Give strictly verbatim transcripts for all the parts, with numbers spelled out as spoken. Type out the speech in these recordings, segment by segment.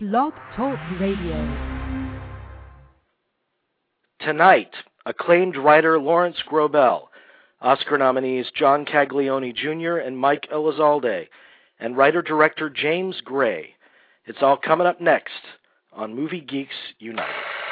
Blog Talk Radio. Tonight, acclaimed writer Lawrence Grobel, Oscar nominees John Caglione Junior and Mike Elizalde, and writer-director James Gray. It's all coming up next on Movie Geeks United.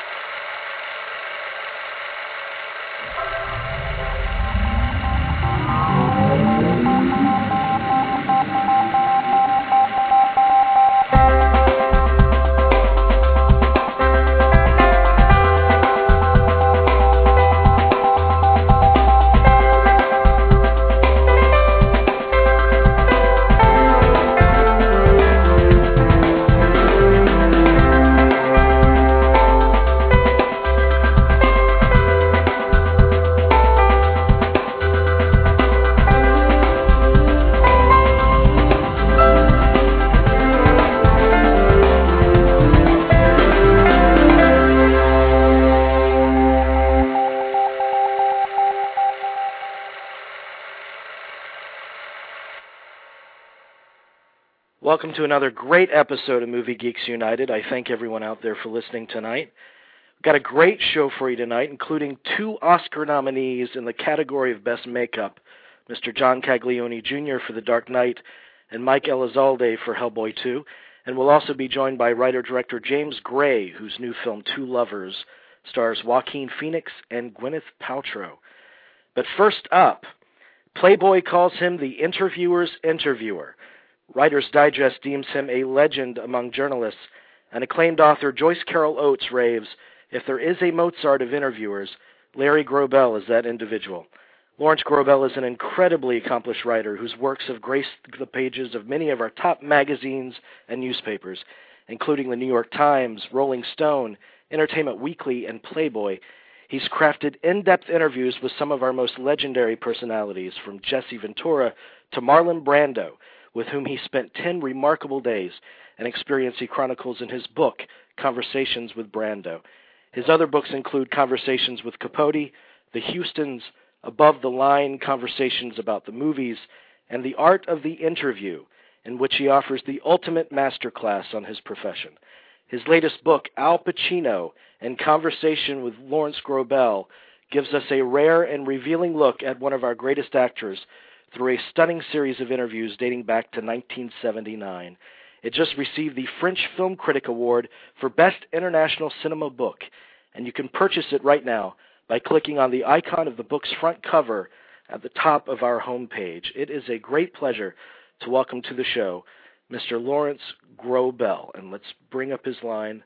Welcome to another great episode of Movie Geeks United. I thank everyone out there for listening tonight. We've got a great show for you tonight, including two Oscar nominees in the category of Best Makeup, Mister John Caglione Junior for The Dark Knight and Mike Elizalde for Hellboy two. And we'll also be joined by writer-director James Gray, whose new film Two Lovers stars Joaquin Phoenix and Gwyneth Paltrow. But first up, Playboy calls him the interviewer's interviewer. Writer's Digest deems him a legend among journalists, and acclaimed author Joyce Carol Oates raves, if there is a Mozart of interviewers, Larry Grobel is that individual. Lawrence Grobel is an incredibly accomplished writer whose works have graced the pages of many of our top magazines and newspapers, including the New York Times, Rolling Stone, Entertainment Weekly, and Playboy. He's crafted in-depth interviews with some of our most legendary personalities, from Jesse Ventura to Marlon Brando, with whom he spent ten remarkable days, an experience he chronicles in his book, Conversations with Brando. His other books include Conversations with Capote, The Houstons, Above the Line, Conversations about the Movies, and The Art of the Interview, in which he offers the ultimate masterclass on his profession. His latest book, Al Pacino, and Conversation with Lawrence Grobel, gives us a rare and revealing look at one of our greatest actors through a stunning series of interviews dating back to nineteen seventy-nine. It just received the French Film Critic Award for Best International Cinema Book, and you can purchase it right now by clicking on the icon of the book's front cover at the top of our homepage. It is a great pleasure to welcome to the show Mister Lawrence Grobel, and let's bring up his line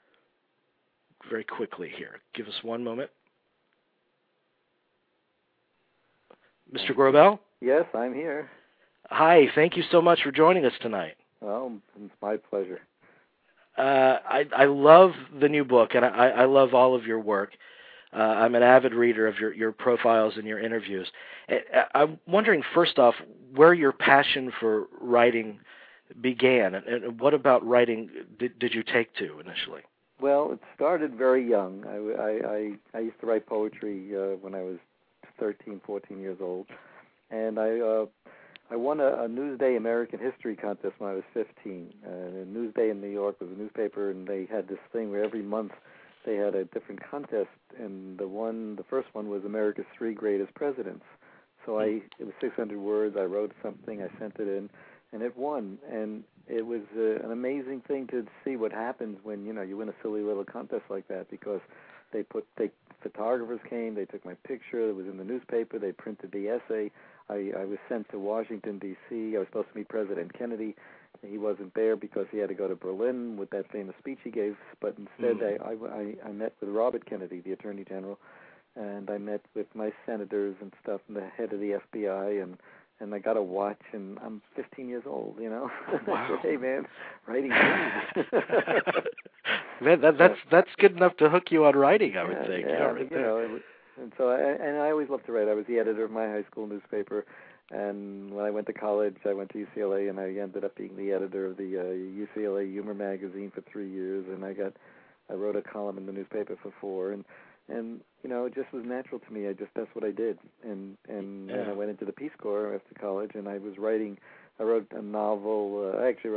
very quickly here. Give us one moment. Mister Grobel? Yes, I'm here. Hi, thank you so much for joining us tonight. Well, it's my pleasure. Uh, I, I love the new book, and I, I love all of your work. Uh, I'm an avid reader of your, your profiles and your interviews. I'm wondering, first off, where your passion for writing began, and, and what about writing did, did you take to initially? Well, it started very young. I, I, I, I used to write poetry uh, when I was thirteen, fourteen years old. And I uh, I won a, a Newsday American History contest when I was fifteen. Uh, Newsday in New York was a newspaper, and they had this thing where every month they had a different contest. And the one, the first one was America's Three Greatest Presidents. So I, it was six hundred words. I wrote something, I sent it in, and it won. And it was uh, an amazing thing to see what happens when, you know, you win a silly little contest like that, because they put they photographers came, they took my picture, it was in the newspaper, they printed the essay. I, I was sent to Washington, D C I was supposed to meet President Kennedy. He wasn't there because he had to go to Berlin with that famous speech he gave, but instead mm. I, I, I met with Robert Kennedy, the Attorney General, and I met with my senators and stuff, and the head of the F B I, and and I got a watch, and I'm fifteen years old, you know. Wow. Hey, man, writing Man, that, that's that's good enough to hook you on writing, I would yeah, think. Yeah, yeah, right you know, it was, and so I, and I always loved to write. I was the editor of my high school newspaper, and when I went to college, I went to U C L A, and I ended up being the editor of the uh, U C L A Humor magazine for three years, and I got, I wrote a column in the newspaper for four, and and you know, it just was natural to me. I just that's what I did, and and yeah. then I went into the Peace Corps after college, and I was writing. I wrote a novel. Uh, I actually wrote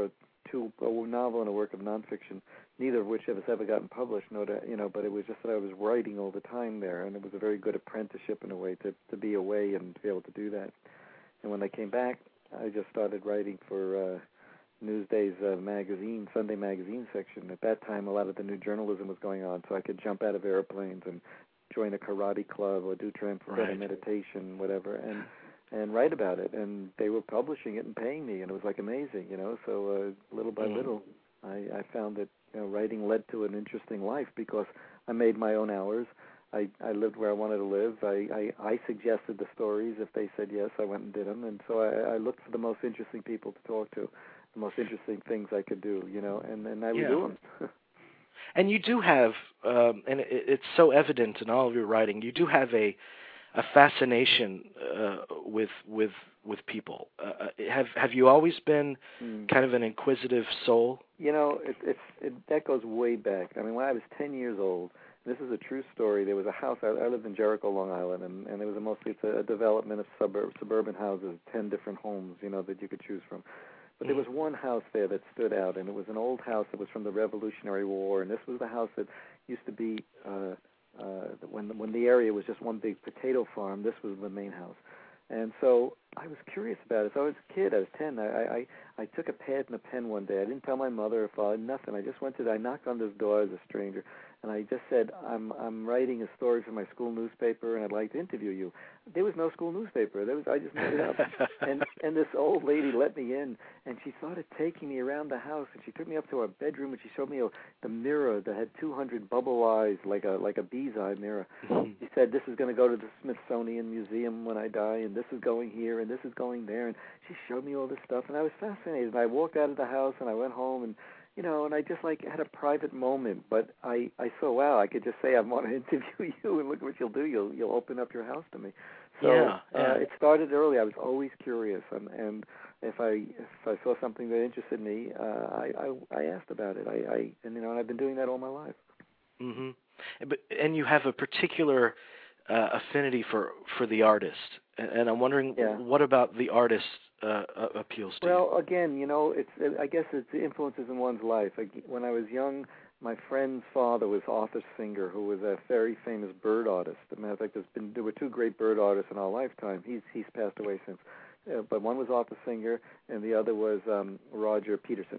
two, a novel and a work of nonfiction, neither of which has ever gotten published. No, you know, but it was just that I was writing all the time there, and it was a very good apprenticeship in a way to to be away and to be able to do that. And when I came back, I just started writing for uh, Newsday's uh, magazine, Sunday magazine section. At that time, a lot of the new journalism was going on, so I could jump out of airplanes and join a karate club or do transcendental right. meditation, whatever, and and write about it. And they were publishing it and paying me, and it was like amazing, you know. So uh, little by mm. little, I, I found that you know, writing led to an interesting life because I made my own hours. I, I lived where I wanted to live. I, I, I suggested the stories. If they said yes, I went and did them. And so I, I looked for the most interesting people to talk to, the most interesting things I could do, you know, and, and I would yeah. do them. And you do have, um, and it, it's so evident in all of your writing, you do have a a fascination uh, with with with people. Uh, have have you always been mm. kind of an inquisitive soul? You know, it, it's it, that goes way back. I mean, when I was ten years old, this is a true story. There was a house. I, I lived in Jericho, Long Island, and, and it was a mostly it's a, a development of suburb, suburban houses, ten different homes, you know, that you could choose from. But there was one house there that stood out, and it was an old house that was from the Revolutionary War, and this was the house that used to be, uh, uh, when, when the area was just one big potato farm, this was the main house. And so I was curious about it. So I was a kid, I was ten. I, I, I took a pad and a pen one day. I didn't tell my mother or father, nothing. I just went to, I knocked on this door as a stranger, and I just said, I'm I'm writing a story for my school newspaper, and I'd like to interview you. There was no school newspaper. There was I just made it up. and and this old lady let me in, and she started taking me around the house, and she took me up to our bedroom, and she showed me a, the mirror that had two hundred bubble eyes, like a like a bee's eye mirror. She said, this is going to go to the Smithsonian Museum when I die, and this is going here, and this is going there. And she showed me all this stuff, and I was fascinated. And I walked out of the house, and I went home, and you know, and I just like had a private moment. But I, I saw, wow, I could just say I want to interview you, and look what you'll do. You'll you'll open up your house to me. So yeah, yeah. Uh, it started early. I was always curious, and, and if I if I saw something that interested me, uh, I, I I asked about it. I, I and you know, and I've been doing that all my life. Mm-hmm. But and you have a particular uh, affinity for, for the artist, and, and I'm wondering yeah. what about the artist uh, appeals to well, you? Well, again, you know, it's I guess it's the influences in one's life. When I was young, my friend's father was Arthur Singer, who was a very famous bird artist. As a matter of fact, there's been there were two great bird artists in our lifetime. He's he's passed away since, uh, but one was Arthur Singer, and the other was um, Roger Peterson.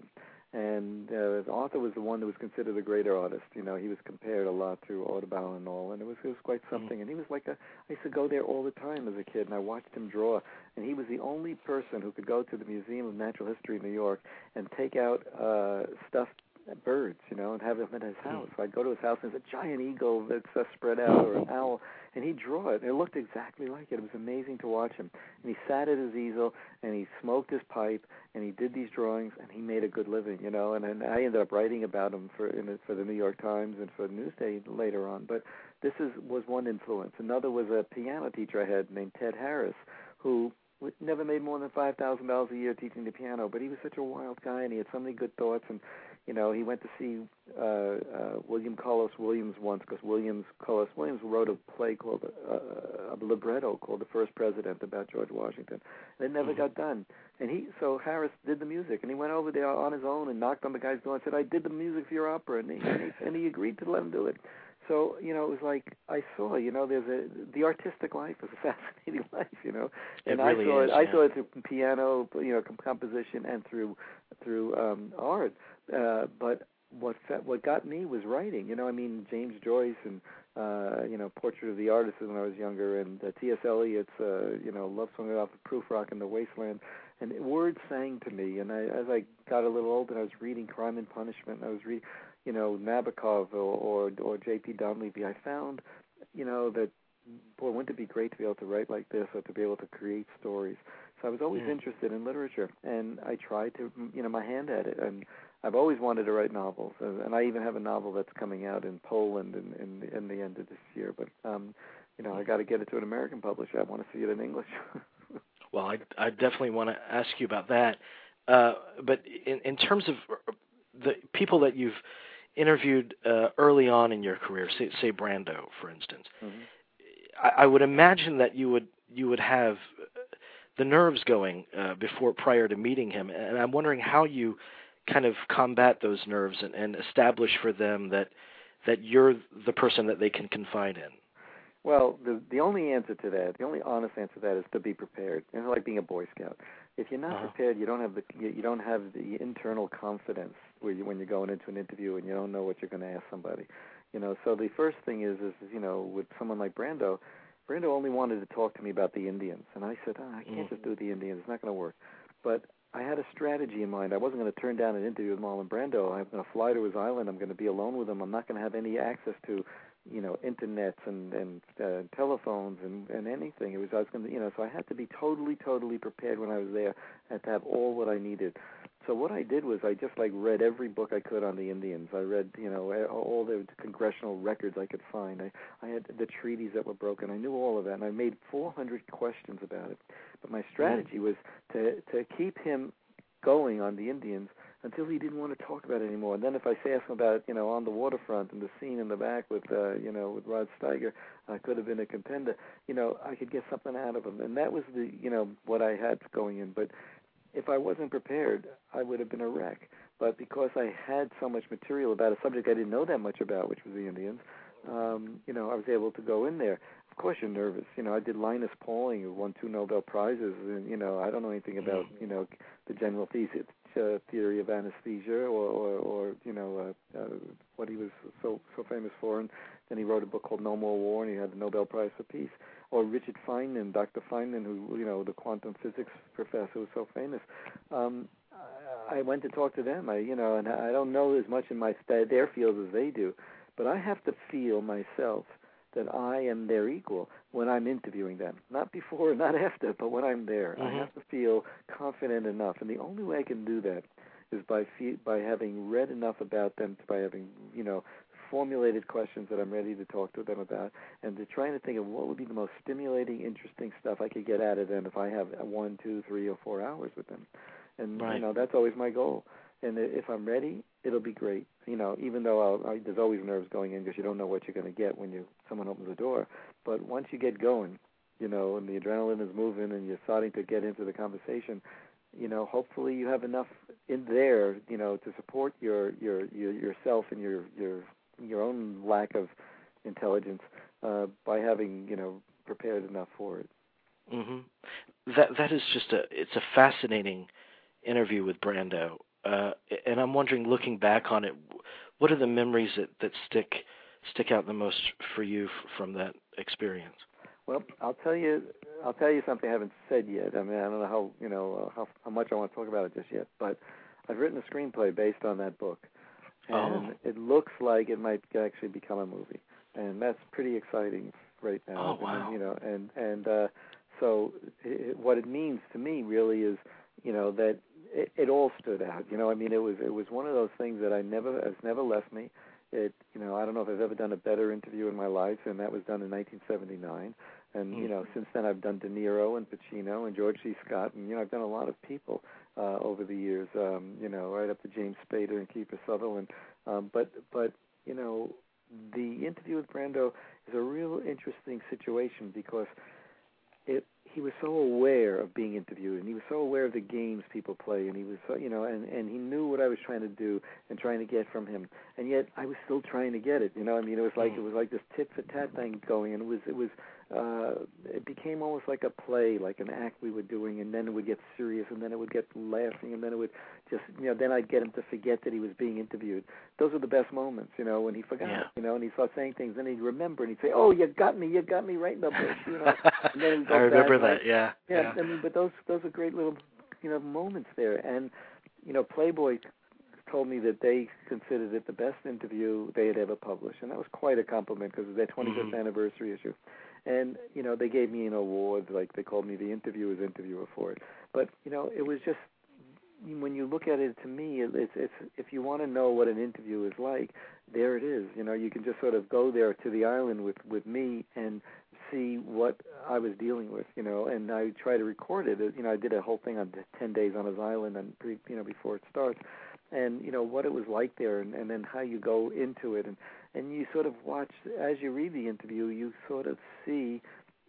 And uh, Arthur was the one that was considered a greater artist. You know, he was compared a lot to Audubon and all, and it was it was quite something. Mm-hmm. And he was like a, I used to go there all the time as a kid, and I watched him draw. And he was the only person who could go to the Museum of Natural History in New York and take out uh, stuffed birds, you know, and have them in his house. So I'd go to his house, and there's a giant eagle that's uh, spread out, or an owl, and he'd draw it. And it looked exactly like it. It was amazing to watch him. And he sat at his easel, and he smoked his pipe, and he did these drawings, and he made a good living, you know. And, and I ended up writing about him for in the, for the New York Times and for Newsday later on. But this is was one influence. Another was a piano teacher I had named Ted Harris, who never made more than five thousand dollars a year teaching the piano, but he was such a wild guy, and he had so many good thoughts. And you know, he went to see uh, uh, William Carlos Williams once, because Williams Carlos Williams wrote a play called uh, a libretto called The First President about George Washington. And it never mm-hmm. got done. And he so Harris did the music, and he went over there on his own and knocked on the guy's door and said, "I did the music for your opera," and he, and he, and he agreed to let him do it. So, you know, it was like I saw, you know, there's a the artistic life is a fascinating life, you know. And it really I saw is, it I yeah. saw it through piano, you know, composition and through through um art. Uh but what what got me was writing. You know, I mean, James Joyce and uh, you know, Portrait of the Artist when I was younger, and uh, T S Eliot's uh, you know, Love Song off of Prufrock in the Wasteland. And words sang to me, and I, as I got a little older, I was reading Crime and Punishment, and I was reading, you know, Nabokov or, or or J P Donleavy. I found, you know, that, boy, wouldn't it be great to be able to write like this or to be able to create stories? So I was always mm. interested in literature, and I tried to, you know, my hand at it. And I've always wanted to write novels, and I even have a novel that's coming out in Poland in, in, in the end of this year. But, um, you know, I got to get it to an American publisher. I want to see it in English. Well, I, I definitely want to ask you about that. Uh, but in, in terms of the people that you've interviewed uh, early on in your career, say, say Brando, for instance, mm-hmm. I, I would imagine that you would you would have the nerves going uh, before prior to meeting him, and I'm wondering how you kind of combat those nerves and, and establish for them that that you're the person that they can confide in? Well, the the only answer to that, the only honest answer to that is to be prepared. It's like being a Boy Scout. If you're not uh-huh. prepared, you don't have the you don't have the internal confidence where you, when you're going into an interview and you don't know what you're going to ask somebody. You know, so the first thing is, is you know, with someone like Brando, Brando only wanted to talk to me about the Indians, and I said, oh, I can't mm. just do the Indians. It's not going to work. But I had a strategy in mind. I wasn't going to turn down an interview with Marlon Brando. I'm going to fly to his island. I'm going to be alone with him. I'm not going to have any access to, you know, internets and and uh, telephones and and anything. It was I was going to, you know, so I had to be totally, totally prepared when I was there. I had to have all what I needed. So what I did was I just like read every book I could on the Indians. I read, you know, all the congressional records I could find. I, I had the treaties that were broken. I knew all of that, and I made four hundred questions about it. But my strategy was to to keep him going on the Indians until he didn't want to talk about it anymore. And then if I say ask him about, you know, On the Waterfront and the scene in the back with, uh, you know, with Rod Steiger, I uh, could have been a contender. You know, I could get something out of him, and that was the, you know, what I had going in. But if I wasn't prepared, I would have been a wreck. But because I had so much material about a subject I didn't know that much about, which was the Indians, um, you know, I was able to go in there. Of course you're nervous. You know, I did Linus Pauling, who won two Nobel Prizes, and, you know, I don't know anything about, you know, the general thesis, uh, theory of anesthesia or, or, or you know, uh, uh, what he was so so famous for. And then he wrote a book called No More War, and he had the Nobel Prize for Peace. Or Richard Feynman, Doctor Feynman, who, you know, the quantum physics professor who was so famous. Um, I went to talk to them, I, you know, and I don't know as much in my their fields as they do, but I have to feel myself that I am their equal when I'm interviewing them. Not before, not after, but when I'm there. Mm-hmm. I have to feel confident enough, and the only way I can do that is by fe- by having read enough about them, by having, you know, formulated questions that I'm ready to talk to them about, and to trying to think of what would be the most stimulating, interesting stuff I could get out of them if I have one, two, three, or four hours with them. And, right. you know, that's always my goal. And if I'm ready, it'll be great. You know, even though I'll, I, there's always nerves going in because you don't know what you're going to get when you someone opens the door. But once you get going, you know, and the adrenaline is moving and you're starting to get into the conversation, you know, hopefully you have enough in there, you know, to support your your, your yourself and your your your own lack of intelligence uh, by having, you know, prepared enough for it. Mm-hmm. That that is just a it's a fascinating interview with Brando. Uh, and I'm wondering, looking back on it, what are the memories that, that stick stick out the most for you f- from that experience? Well, I'll tell you, I'll tell you something I haven't said yet. I mean, I don't know how you know uh, how how much I want to talk about it just yet, but I've written a screenplay based on that book, and oh. it looks like it might actually become a movie, and that's pretty exciting right now. Oh wow! And, you know, and and uh, so it, what it means to me really is, you know, that. It, it all stood out, you know. I mean, it was it was one of those things that I never has never left me. It, you know, I don't know if I've ever done a better interview in my life, and that was done in nineteen seventy-nine. And mm-hmm. you know, since then I've done De Niro and Pacino and George C. Scott, and you know, I've done a lot of people uh, over the years. Um, you know, right up to James Spader and Kiefer Sutherland. Um, but but you know, the interview with Brando is a real interesting situation because it. He was so aware of being interviewed, and he was so aware of the games people play, and he was so, you know, and, and he knew what I was trying to do and trying to get from him, and yet I was still trying to get it, you know. I mean, it was like it was like this tit for tat thing going, and it was it was uh, it became almost like a play, like an act we were doing, and then it would get serious, and then it would get laughing, and then it would just, you know, then I'd get him to forget that he was being interviewed. Those are the best moments, you know, when he forgot, yeah. you know, and he started saying things, and he'd remember, and he'd say, "Oh, you got me, you got me right in the bush," you know. And then he'd go I remember back, that, yeah. yeah. Yeah, I mean, but those those are great little, you know, moments there. And, you know, Playboy told me that they considered it the best interview they had ever published, and that was quite a compliment because of their twenty-fifth mm-hmm. anniversary issue. And, you know, they gave me an award, like they called me the interviewer's interviewer for it. But, you know, it was just, when you look at it, to me, it's, it's if you want to know what an interview is like, there it is. You know, you can just sort of go there to the island with, with me and see what I was dealing with, you know, and I try to record it. You know, I did a whole thing on ten days on his island, and you know, before it starts, and you know what it was like there, and, and then how you go into it, and and you sort of watch as you read the interview, you sort of see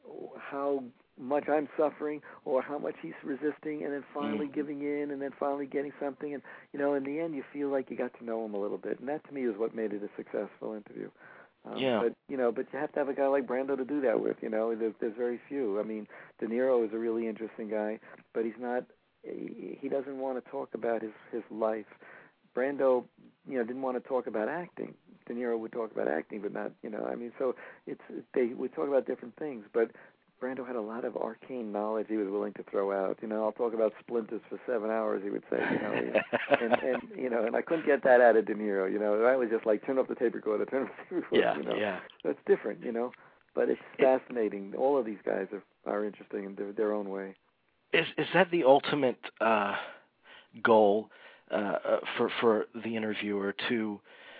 how much I'm suffering or how much he's resisting, and then finally mm. giving in, and then finally getting something. And, you know, in the end, you feel like you got to know him a little bit. And that, to me, is what made it a successful interview. Um, yeah. But, you know, but you have to have a guy like Brando to do that with, you know. There's, there's very few. I mean, De Niro is a really interesting guy, but he's not, he, he doesn't want to talk about his, his life. Brando, you know, didn't want to talk about acting. De Niro would talk about acting, but not, you know, I mean, so it's, they would talk about different things, but Brando had a lot of arcane knowledge he was willing to throw out. You know, I'll talk about splinters for seven hours, he would say, you know, and, and, you know, and I couldn't get that out of De Niro, you know. I was just like, turn off the tape recorder, turn off the tape recorder, yeah, you know. Yeah, So it's different, you know, but it's fascinating. All of these guys are, are interesting in their, their own way. Is is that the ultimate uh, goal uh, for for the interviewer, to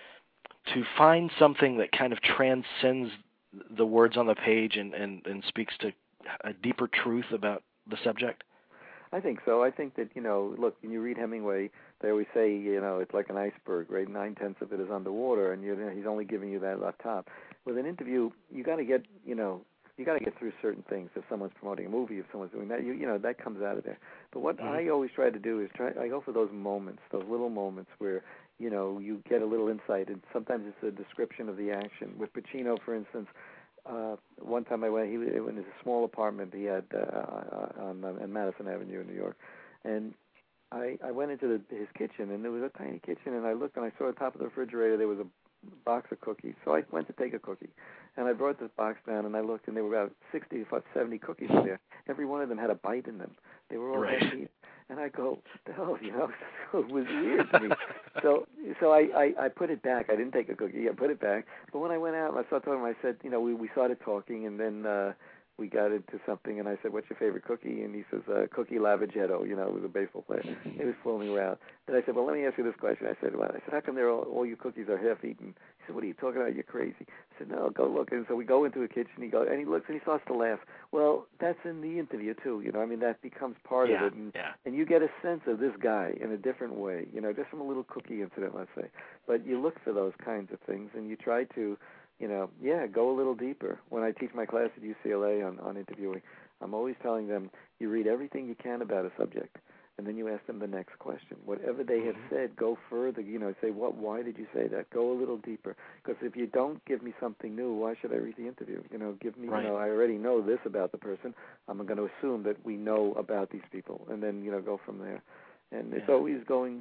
to find something that kind of transcends the words on the page and, and, and speaks to a deeper truth about the subject? I think so. I think that, you know, look, when you read Hemingway, they always say, you know, it's like an iceberg, right? Nine-tenths of it is underwater, and you're, he's only giving you that up top. With an interview, you got to get, you know, you got to get through certain things. If someone's promoting a movie, if someone's doing that, you, you know, that comes out of there. But what mm-hmm. I always try to do is try, I go for those moments, those little moments where, you know, you get a little insight, and sometimes it's a description of the action. With Pacino, for instance, uh, one time I went, he was in his small apartment he had uh, on, on Madison Avenue in New York, and I, I went into the, his kitchen, and there was a tiny kitchen, and I looked, and I saw on top of the refrigerator there was a box of cookies. So I went to take a cookie, and I brought this box down, and I looked, and there were about sixty, seventy cookies in there. Every one of them had a bite in them. They were all right. half-eaten. And I go, what the hell, you know? So it was weird to me. So so I, I, I put it back. I didn't take a cookie. I put it back. But when I went out, and I started talking, I said, you know, we, we started talking, and then uh, we got into something, and I said, what's your favorite cookie? And he says, uh, Cookie Lavagetto, you know, it was a baseball player. He was fooling me around. And I said, well, let me ask you this question. I said, well, I said, how come they're all, all your cookies are half-eaten? He said, what are you talking about? You're crazy. I said, no, go look. And so we go into a kitchen, he goes, and he looks, and he starts to laugh. Well, that's in the interview, too. You know, I mean, that becomes part yeah, of it. And, yeah. and you get a sense of this guy in a different way, you know, just from a little cookie incident, let's say. But you look for those kinds of things, and you try to, you know, yeah, go a little deeper. When I teach my class at U C L A on, on interviewing, I'm always telling them, you read everything you can about a subject, and then you ask them the next question. Whatever they have mm-hmm. said, go further, you know, say, what? Why did you say that? Go a little deeper. Because if you don't give me something new, why should I read the interview? You know, give me, right. you know, I already know this about the person. I'm going to assume that we know about these people, and then, you know, go from there. And yeah. it's always going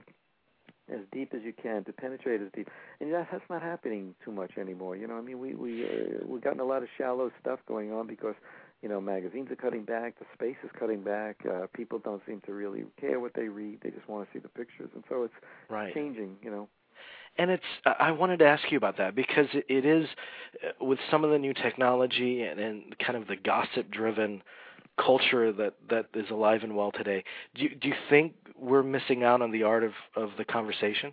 as deep as you can, to penetrate as deep, and that, that's not happening too much anymore. You know, I mean, we we uh, we've gotten a lot of shallow stuff going on because, you know, magazines are cutting back, the space is cutting back. Uh, people don't seem to really care what they read; they just want to see the pictures, and so it's right. changing. You know. And it's, I wanted to ask you about that because it is, with some of the new technology and, and kind of the gossip-driven culture that, that is alive and well today, do you, do you think we're missing out on the art of, of the conversation?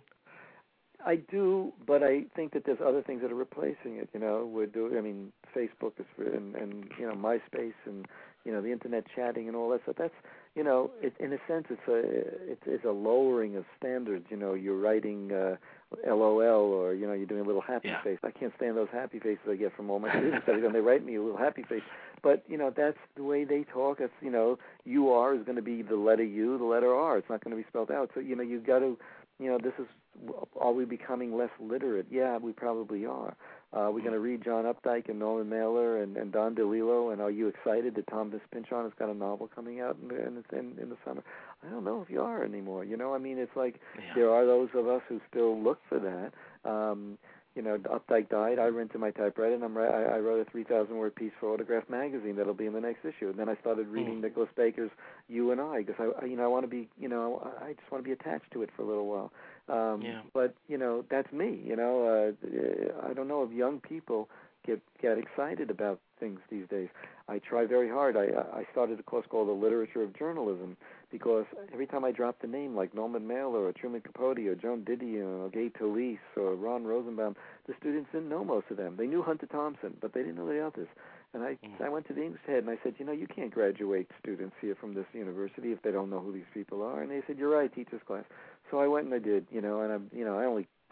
I do, but I think that there's other things that are replacing it. You know, we're doing. I mean, Facebook is and, and you know MySpace and you know the internet chatting and all that stuff. That's you know, it, in a sense, it's a it's, it's a lowering of standards. You know, you're writing uh, LOL or you know you're doing a little happy yeah. face. I can't stand those happy faces I get from all my students. Every time they write me a little happy face. But you know, that's the way they talk. It's you know, U R is going to be the letter U, the letter R. It's not going to be spelled out. So you know, you got to. You know, this is, are we becoming less literate? Yeah, we probably are. Uh, we're going to read John Updike and Norman Mailer and, and Don DeLillo, and are you excited that Tom Pynchon has got a novel coming out in, in, in, in the summer? I don't know if you are anymore. You know, I mean, it's like yeah. there are those of us who still look for that. Um, you know, Updike died. I rented my typewriter, and I'm, I, I wrote a three thousand word piece for Autograph magazine that'll be in the next issue. And then I started reading mm. Nicholas Baker's You and I, because I, you know, I want to be, you know, I just want to be attached to it for a little while. Um, yeah. But you know, that's me. You know, uh, I don't know if young people get get excited about things these days. I try very hard. I I started a course called The Literature of Journalism because every time I dropped a name like Norman Mailer or Truman Capote or Joan Didion or Gay Talese or Ron Rosenbaum, the students didn't know most of them. They knew Hunter Thompson, but they didn't know the others. And I mm. I went to the English head and I said, you know, you can't graduate students here from this university if they don't know who these people are. And they said, you're right, teach this class. So I went and I did, you know, and I'm, you know, I only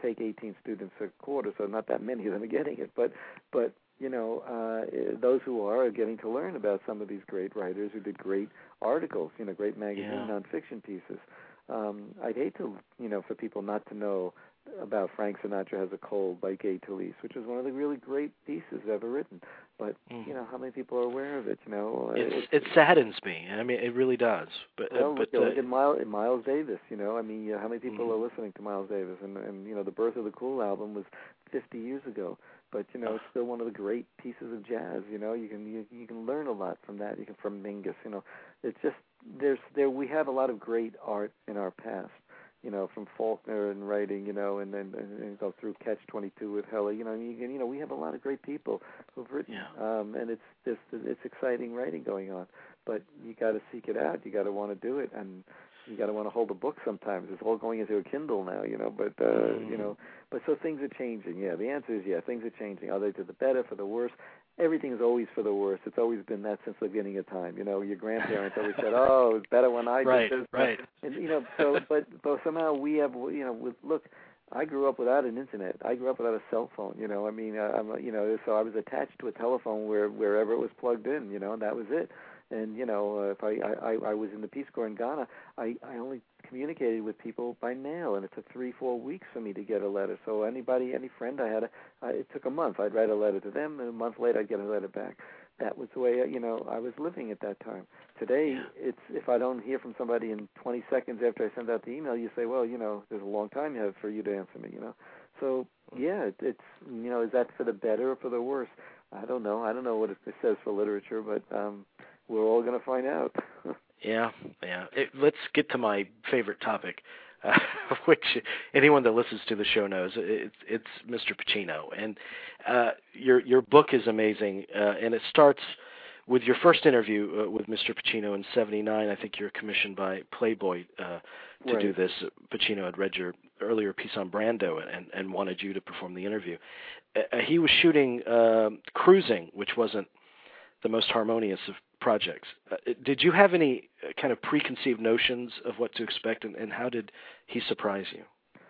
take eighteen students a quarter, so not that many of them are getting it. But, but you know, uh, those who are are getting to learn about some of these great writers who did great articles, you know, great magazine yeah. nonfiction pieces. Um, I'd hate to, you know, for people not to know about Frank Sinatra Has a Cold by Gay Talese, which is one of the really great pieces ever written. But, mm. you know, how many people are aware of it, you know? It's, it saddens me. I mean, it really does. But, well, uh, but, look, uh, look at Miles, Miles Davis, you know? I mean, uh, how many people mm. are listening to Miles Davis? And, and, you know, the Birth of the Cool album was fifty years ago. But, you know, it's still one of the great pieces of jazz, you know? You can you, you can learn a lot from that. You can from Mingus, you know? It's just, there's there we have a lot of great art in our past. You know, from Faulkner and writing, you know, and then and, and go through Catch twenty-two with Heller. You know, and you, you know, we have a lot of great people who've written, yeah. um, and it's just it's exciting writing going on. But you got to seek it out. You got to want to do it, and you got to want to hold a book. Sometimes it's all going into a Kindle now, you know. But uh, mm. you know, but so things are changing. Yeah, the answer is yeah, things are changing. Are they to the better, for the worse? Everything is always for the worse. It's always been that since the beginning of time. You know, your grandparents always said, "Oh, it was better when I right, did this." Right, right. And you know, so but but somehow we have, you know, with look, I grew up without an internet. I grew up without a cell phone. You know, I mean, uh, I'm, you know, so I was attached to a telephone where wherever it was plugged in. You know, and that was it. And you know, uh, if I, I I was in the Peace Corps in Ghana, I I only communicated with people by mail, and it took three four weeks for me to get a letter. So anybody, any friend I had, I, it took a month. I'd write a letter to them, and a month later I'd get a letter back. That was the way, you know, I was living at that time. Today, yeah. it's if I don't hear from somebody in twenty seconds after I send out the email, you say, well, you know, there's a long time you have for you to answer me, you know. So yeah, it, it's you know, is that for the better or for the worse? I don't know. I don't know what it says for literature, but um, we're all going to find out. yeah, yeah. It, let's get to my favorite topic, uh, which anyone that listens to the show knows. It's, it's Mister Pacino, and uh, your your book is amazing, uh, and it starts with your first interview uh, with Mister Pacino in seventy-nine. I think you're commissioned by Playboy uh, to right. do this. Pacino had read your earlier piece on Brando and, and wanted you to perform the interview. Uh, he was shooting uh, Cruising, which wasn't the most harmonious of projects. Uh, did you have any kind of preconceived notions of what to expect, and, and how did he surprise you?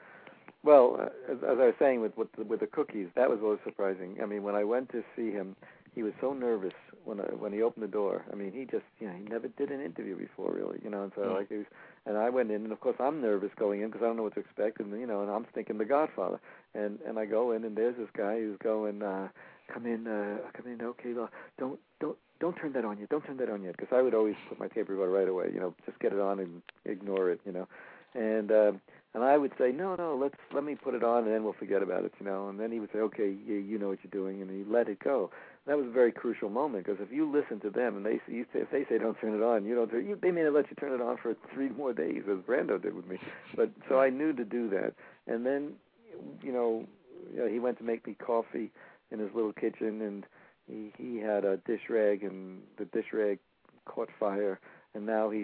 Well, uh, as, as I was saying with with the, with the cookies, that was what was surprising. I mean, when I went to see him, he was so nervous when I, when he opened the door. I mean, he just, you know, he never did an interview before, really, you know. And so, mm. like, he was, and I went in, and of course, I'm nervous going in because I don't know what to expect, and you know, and I'm thinking The Godfather, and and I go in, and there's this guy who's going, uh, come in, uh, come in, okay, well, don't don't. Don't turn that on yet. Don't turn that on yet, because I would always put my tape recorder right away. You know, just get it on and ignore it. You know, and uh, and I would say, no, no, let's let me put it on, and then we'll forget about it. You know, and then he would say, okay, you, you know what you're doing, and he let it go. That was a very crucial moment, because if you listen to them and they you say, if they say don't turn it on, you don't. You, they may not let you turn it on for three more days, as Brando did with me. But so I knew to do that, and then you know, you know he went to make me coffee in his little kitchen, and He he had a dish rag, and the dish rag caught fire, and now he's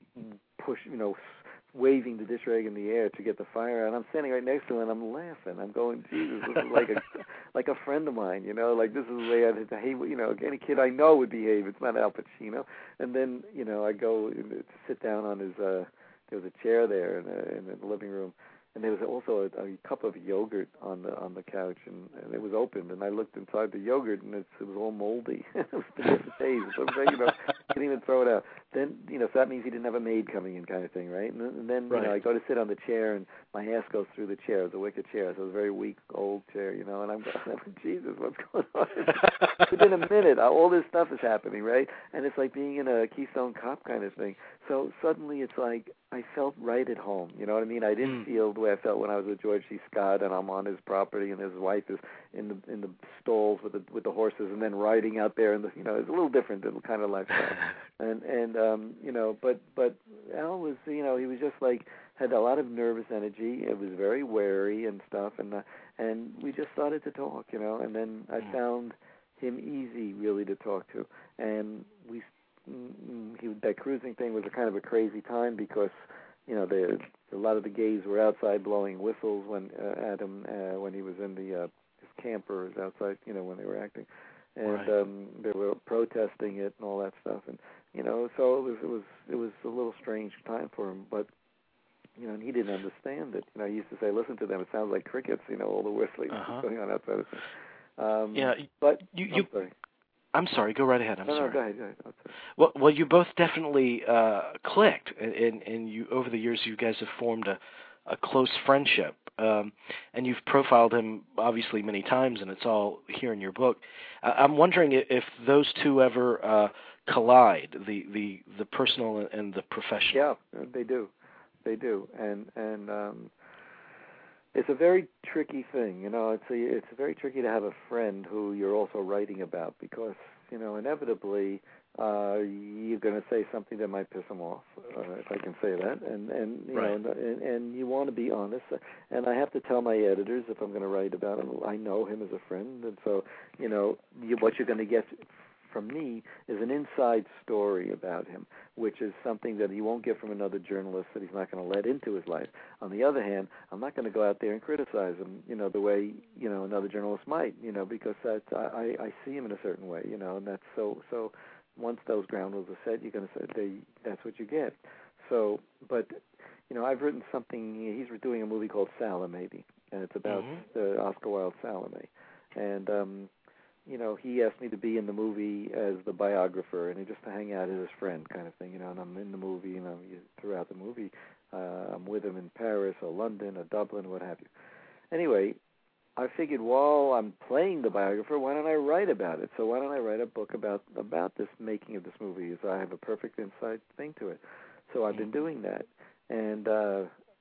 push, you know, waving the dish rag in the air to get the fire out. And I'm standing right next to him, and I'm laughing. I'm going, Jesus, this is like a like a friend of mine, you know, like this is the way I'd behave. You know, any kid I know would behave. It's not Al Pacino. And then, you know, I go to sit down on his. Uh, there was a chair there in, a, in the living room. And there was also a, a cup of yogurt on the on the couch, and, and it was open. And I looked inside the yogurt, and it's, it was all moldy. It was been for days. So you know, couldn't even throw it out. Then you know, so that means he didn't have a maid coming in, kind of thing, right? And, and then right. you know, I go to sit on the chair, and my ass goes through the chair. It was a wicker chair, so it was a very weak old chair, you know. And I'm going, Jesus, what's going on? Within a minute, all this stuff is happening, right? And it's like being in a Keystone Cop kind of thing. So suddenly, it's like I felt right at home. You know what I mean? I didn't mm. feel the way I felt when I was with George C. Scott, and I'm on his property, and his wife is in the in the stalls with the with the horses, and then riding out there, and the, you know, it's a little different kind of lifestyle. and and um, you know, but but Al was, you know, he was just like had a lot of nervous energy. It was very wary and stuff, and uh, and we just started to talk, you know, and then I mm. found him easy really to talk to, and we. He, that cruising thing was a kind of a crazy time because, you know, the, a lot of the gays were outside blowing whistles when uh, at him uh, when he was in the uh, his campers outside, you know, when they were acting, and right. um, they were protesting it and all that stuff, and you know, so it was it was it was a little strange time for him, but you know, and he didn't understand it. You know, he used to say, "Listen to them; it sounds like crickets." You know, all the whistling uh-huh. going on outside of things. Um, yeah, but you, I'm you sorry. I'm sorry. Go right ahead. I'm no, sorry. No, go ahead. Go ahead. Well, well, you both definitely uh, clicked, and, and, and you over the years you guys have formed a, a close friendship, um, and you've profiled him obviously many times, and it's all here in your book. Uh, I'm wondering if, if those two ever uh, collide, the, the the personal and the professional. Yeah, they do, they do, and and um, it's a very tricky thing. You know, it's a, it's very tricky to have a friend who you're also writing about because you know inevitably. Uh, you're going to say something that might piss them off, uh, if I can say that, and and you right. know, and, and you want to be honest. And I have to tell my editors if I'm going to write about him. I know him as a friend, and so you know, you, what you're going to get from me is an inside story about him, which is something that he won't get from another journalist that he's not going to let into his life. On the other hand, I'm not going to go out there and criticize him, you know, the way you know another journalist might, you know, because that's I I see him in a certain way, you know, and that's so so. Once those ground rules are set, you're going to say they, that's what you get. So, but, you know, I've written something, he's doing a movie called Salome, and it's about mm-hmm. the Oscar Wilde Salome. And, um, you know, he asked me to be in the movie as the biographer and just to hang out as his friend kind of thing, you know, and I'm in the movie, you know, throughout the movie. Uh, I'm with him in Paris or London or Dublin, what have you. Anyway, I figured while I'm playing the biographer, why don't I write about it? So why don't I write a book about about this making of this movie? So I have a perfect inside thing to it. So I've been doing that, and uh,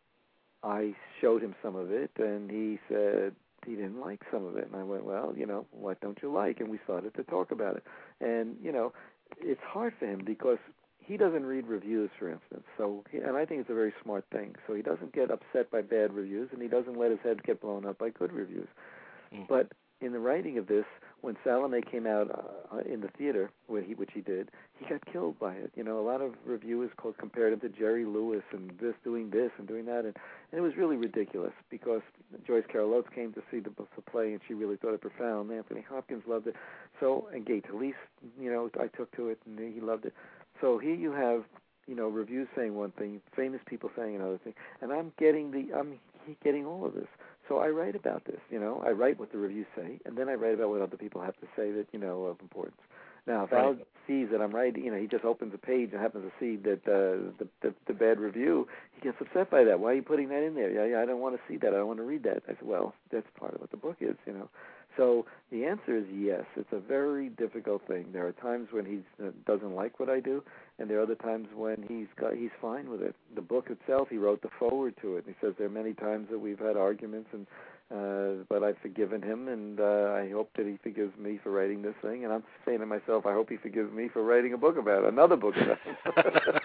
I showed him some of it, and he said he didn't like some of it. And I went, well, you know, what don't you like? And we started to talk about it. And you know, it's hard for him because he doesn't read reviews, for instance. So, he, and I think it's a very smart thing. So he doesn't get upset by bad reviews, and he doesn't let his head get blown up by good reviews. Mm. But in the writing of this, when Salome came out uh, in the theater, where he, which he did, he got killed by it. You know, a lot of reviewers called, compared him to Jerry Lewis and this doing this and doing that, and, and it was really ridiculous because Joyce Carol Oates came to see the, the play, and she really thought it profound. Anthony Hopkins loved it. So, and Gay Talese, you know, I took to it, and he loved it. So here you have, you know, reviews saying one thing, famous people saying another thing, and I'm getting the, I'm getting all of this. So I write about this, you know, I write what the reviews say, and then I write about what other people have to say that, you know, of importance. Now, if right. Al sees that I'm writing, you know, he just opens a page and happens to see that uh, the, the the bad review, he gets upset by that. Why are you putting that in there? Yeah, yeah, I don't want to see that. I don't want to read that. I said, well, that's part of what the book is, you know. So the answer is yes. It's a very difficult thing. There are times when he uh, doesn't like what I do, and there are other times when he's got, he's fine with it. The book itself, he wrote the foreword to it. He says there are many times that we've had arguments, and uh, but I've forgiven him, and uh, I hope that he forgives me for writing this thing. And I'm saying to myself, I hope he forgives me for writing a book about it, another book about it.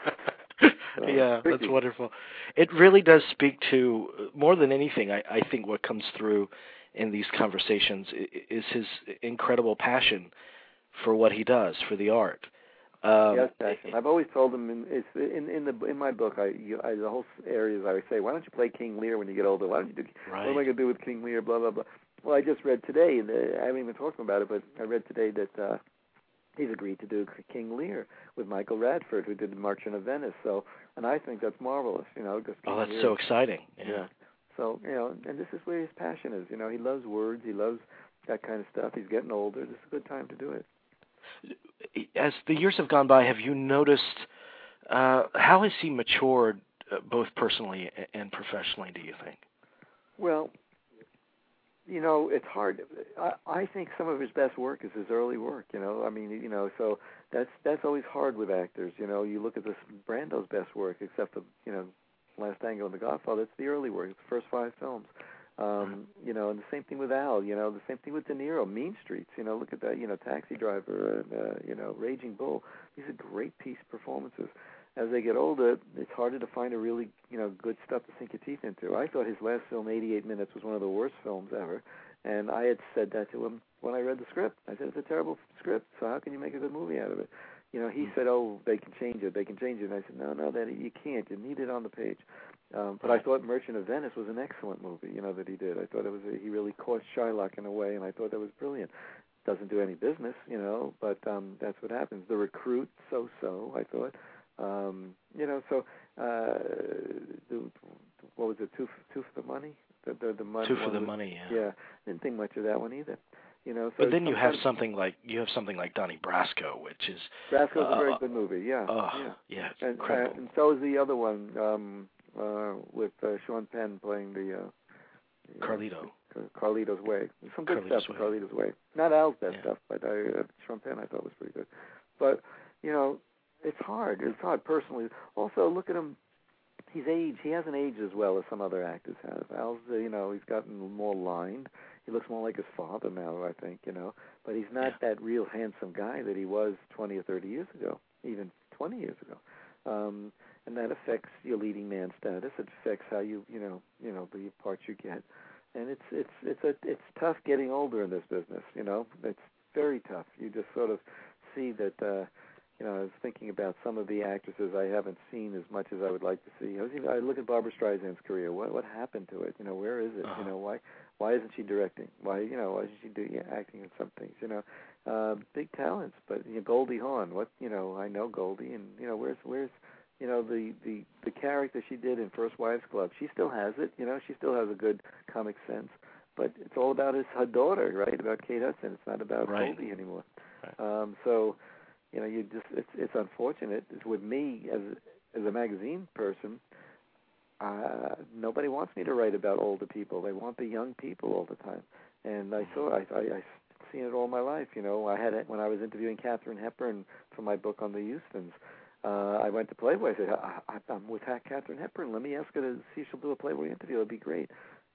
So, yeah, that's wonderful. It really does speak to, more than anything, I, I think what comes through in these conversations is his incredible passion for what he does, for the art. Um, yes, passion. I've always told him in it's in in the in my book. I, you, I the whole areas I say, why don't you play King Lear when you get older? Why don't you do? Right. What am I going to do with King Lear? Blah blah blah. Well, I just read today, and uh, I haven't even talked about it, but I read today that uh, he's agreed to do King Lear with Michael Radford, who did The Merchant of Venice. So, and I think that's marvelous. You know, because oh, that's Lear, so exciting. Yeah. yeah. So, you know, and this is where his passion is. You know, he loves words. He loves that kind of stuff. He's getting older. This is a good time to do it. As the years have gone by, have you noticed, uh, how has he matured uh, both personally and professionally, do you think? Well, you know, it's hard. I, I think some of his best work is his early work, you know. I mean, you know, so that's that's always hard with actors. You know, you look at this Brando's best work, except for, you know, Last Tango and The Godfather, it's the early work, it's the first five films. Um, you know, and the same thing with Al, you know, the same thing with De Niro, Mean Streets, you know, look at that, you know, Taxi Driver, and, uh, you know, Raging Bull. These are great piece performances. As they get older, it's harder to find a really, you know, good stuff to sink your teeth into. I thought his last film, eighty-eight minutes, was one of the worst films ever, and I had said that to him when I read the script. I said, it's a terrible script, so how can you make a good movie out of it? You know, he said, oh, they can change it, they can change it. And I said, no, no, that you can't. You need it on the page. Um, but I thought Merchant of Venice was an excellent movie, you know, that he did. I thought it was a, he really caught Shylock in a way, and I thought that was brilliant. Doesn't do any business, you know, but um, that's what happens. The Recruit, so-so, I thought. Um, you know, so uh, the, what was it? Two, two for the money. The, the, the money. Two for the was, money. Yeah. Yeah, didn't think much of that one either. You know. So but then you have something like you have something like Donnie Brasco, which is Brasco's uh, a very good movie. Yeah. Oh, yeah. yeah, it's and, incredible. Uh, and so is the other one um, uh, with uh, Sean Penn playing the. Uh, Carlito. Carlito's Way. Some good Carlito's stuff in Way. Carlito's Way. Not Al's best yeah. stuff, but I, uh, Sean Penn I thought was pretty good. But, you know, it's hard. It's hard personally. Also, look at him. He's aged. He hasn't aged as well as some other actors have. Al's, uh, you know, he's gotten more lined. He looks more like his father now, I think, you know. But he's not yeah. that real handsome guy that he was twenty or thirty years ago, even twenty years ago. Um, and that affects your leading man status. It affects how you, you know, you know, the parts you get. And it's it's it's a it's tough getting older in this business. You know, it's very tough. You just sort of see that. Uh, you know, I was thinking about some of the actresses I haven't seen as much as I would like to see. I was even, I look at Barbra Streisand's career. What what happened to it? You know, where is it? Uh-huh. You know, why why isn't she directing? Why you know why isn't she doing yeah, acting in some things? You know, uh, big talents. But you know, Goldie Hawn. What you know, I know Goldie, and you know, where's where's you know, the, the, the character she did in First Wives Club, she still has it, you know, she still has a good comic sense. But it's all about his, her daughter, right, about Kate Hudson. It's not about right. Goldie anymore. Right. Um, so, you know, you just it's it's unfortunate. With me, as, as a magazine person, uh, nobody wants me to write about older people. They want the young people all the time. And I saw, I, I, I seen it all my life, you know. I had it when I was interviewing Katharine Hepburn for my book on the Hustons. Uh, I went to Playboy. I said, I, I, I'm with Katharine Hepburn. Let me ask her to see if she'll do a Playboy interview. It'll be great.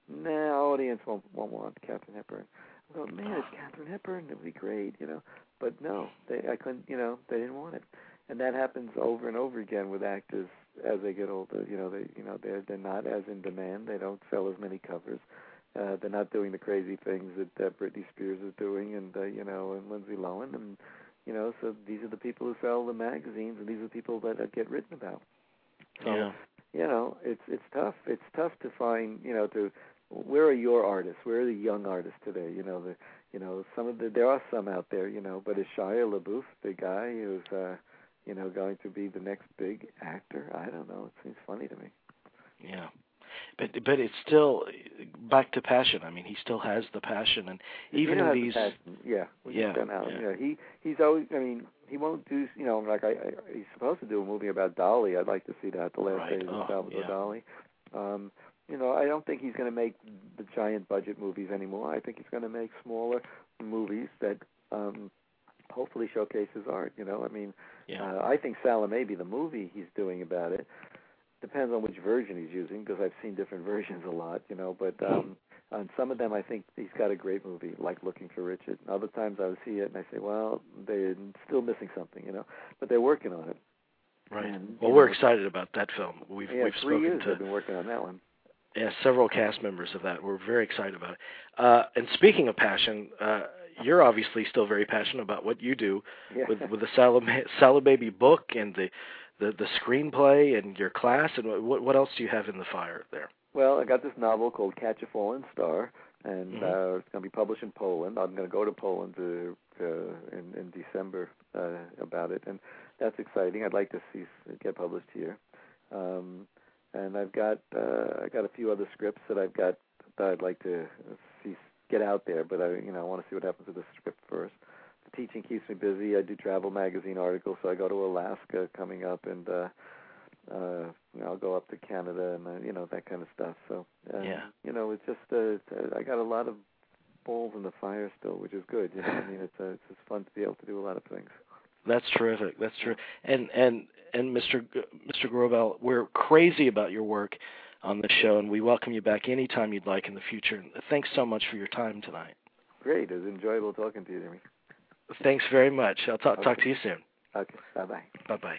No, audience won't, won't want Katharine Hepburn. I go, man, it's Katharine Hepburn. It'll be great, you know. But no, they, I couldn't, you know, they didn't want it. And that happens over and over again with actors as they get older. You know, they, you know, they're they're not as in demand. They don't sell as many covers. Uh, they're not doing the crazy things that uh, Britney Spears is doing, and uh, you know, and Lindsay Lohan, and you know, so these are the people who sell the magazines, and these are the people that uh, get written about. So, yeah. you know, it's it's tough. It's tough to find, you know, to where are your artists? Where are the young artists today? You know, the you know, some of the there are some out there, you know, but is Shia LaBeouf the guy who's uh, you know, going to be the next big actor? I don't know. It seems funny to me. Yeah. But but it's still back to passion. I mean, he still has the passion, and even in these, the yeah, yeah, out, yeah. You know, he he's always. I mean, he won't do. You know, like I, I he's supposed to do a movie about Dali. I'd like to see that. The Last Right. Days oh, of Salvador yeah. Dali. Um, you know, I don't think he's going to make the giant budget movies anymore. I think he's going to make smaller movies that um, hopefully showcase his art. You know, I mean, yeah. uh, I think Salome, the movie he's doing about it. Depends on which version he's using, because I've seen different versions a lot, you know. But um, on some of them, I think he's got a great movie, like Looking for Richard. And other times I would see it and I say, well, they're still missing something, you know. But they're working on it. Right. And, well, we're know, excited about that film. We've yeah, we've three spoken years to they've been working on that one. Yeah, several cast members of that. We're very excited about it. Uh, and speaking of passion, uh, you're obviously still very passionate about what you do yeah. with with the Salome, Salababy book and the, the the screenplay and your class. And what what else do you have in the fire there? Well, I got this novel called Catch a Falling Star, and mm-hmm. uh, it's going to be published in Poland. I'm going to go to Poland to, to, in, in December uh, about it, and that's exciting. I'd like to see it get published here. Um, and I've got uh, I got a few other scripts that I've got that I'd like to see get out there, but I you know I want to see what happens with the script first. The teaching keeps me busy. I do travel magazine articles, so I go to Alaska coming up, and uh, uh, you know, I'll go up to Canada and uh, you know that kind of stuff. So uh, yeah. you know, it's just uh, it's, uh, I got a lot of balls in the fire still, which is good. You know, I mean, it's uh, it's just fun to be able to do a lot of things. That's terrific. That's true. And and and Mister G- Mister Grobel, we're crazy about your work on the show, and we welcome you back anytime you'd like in the future. Thanks so much for your time tonight. Great. It was enjoyable talking to you, Jimmy. Thanks very much. I'll talk okay. talk to you soon. Okay. Bye bye. Bye bye.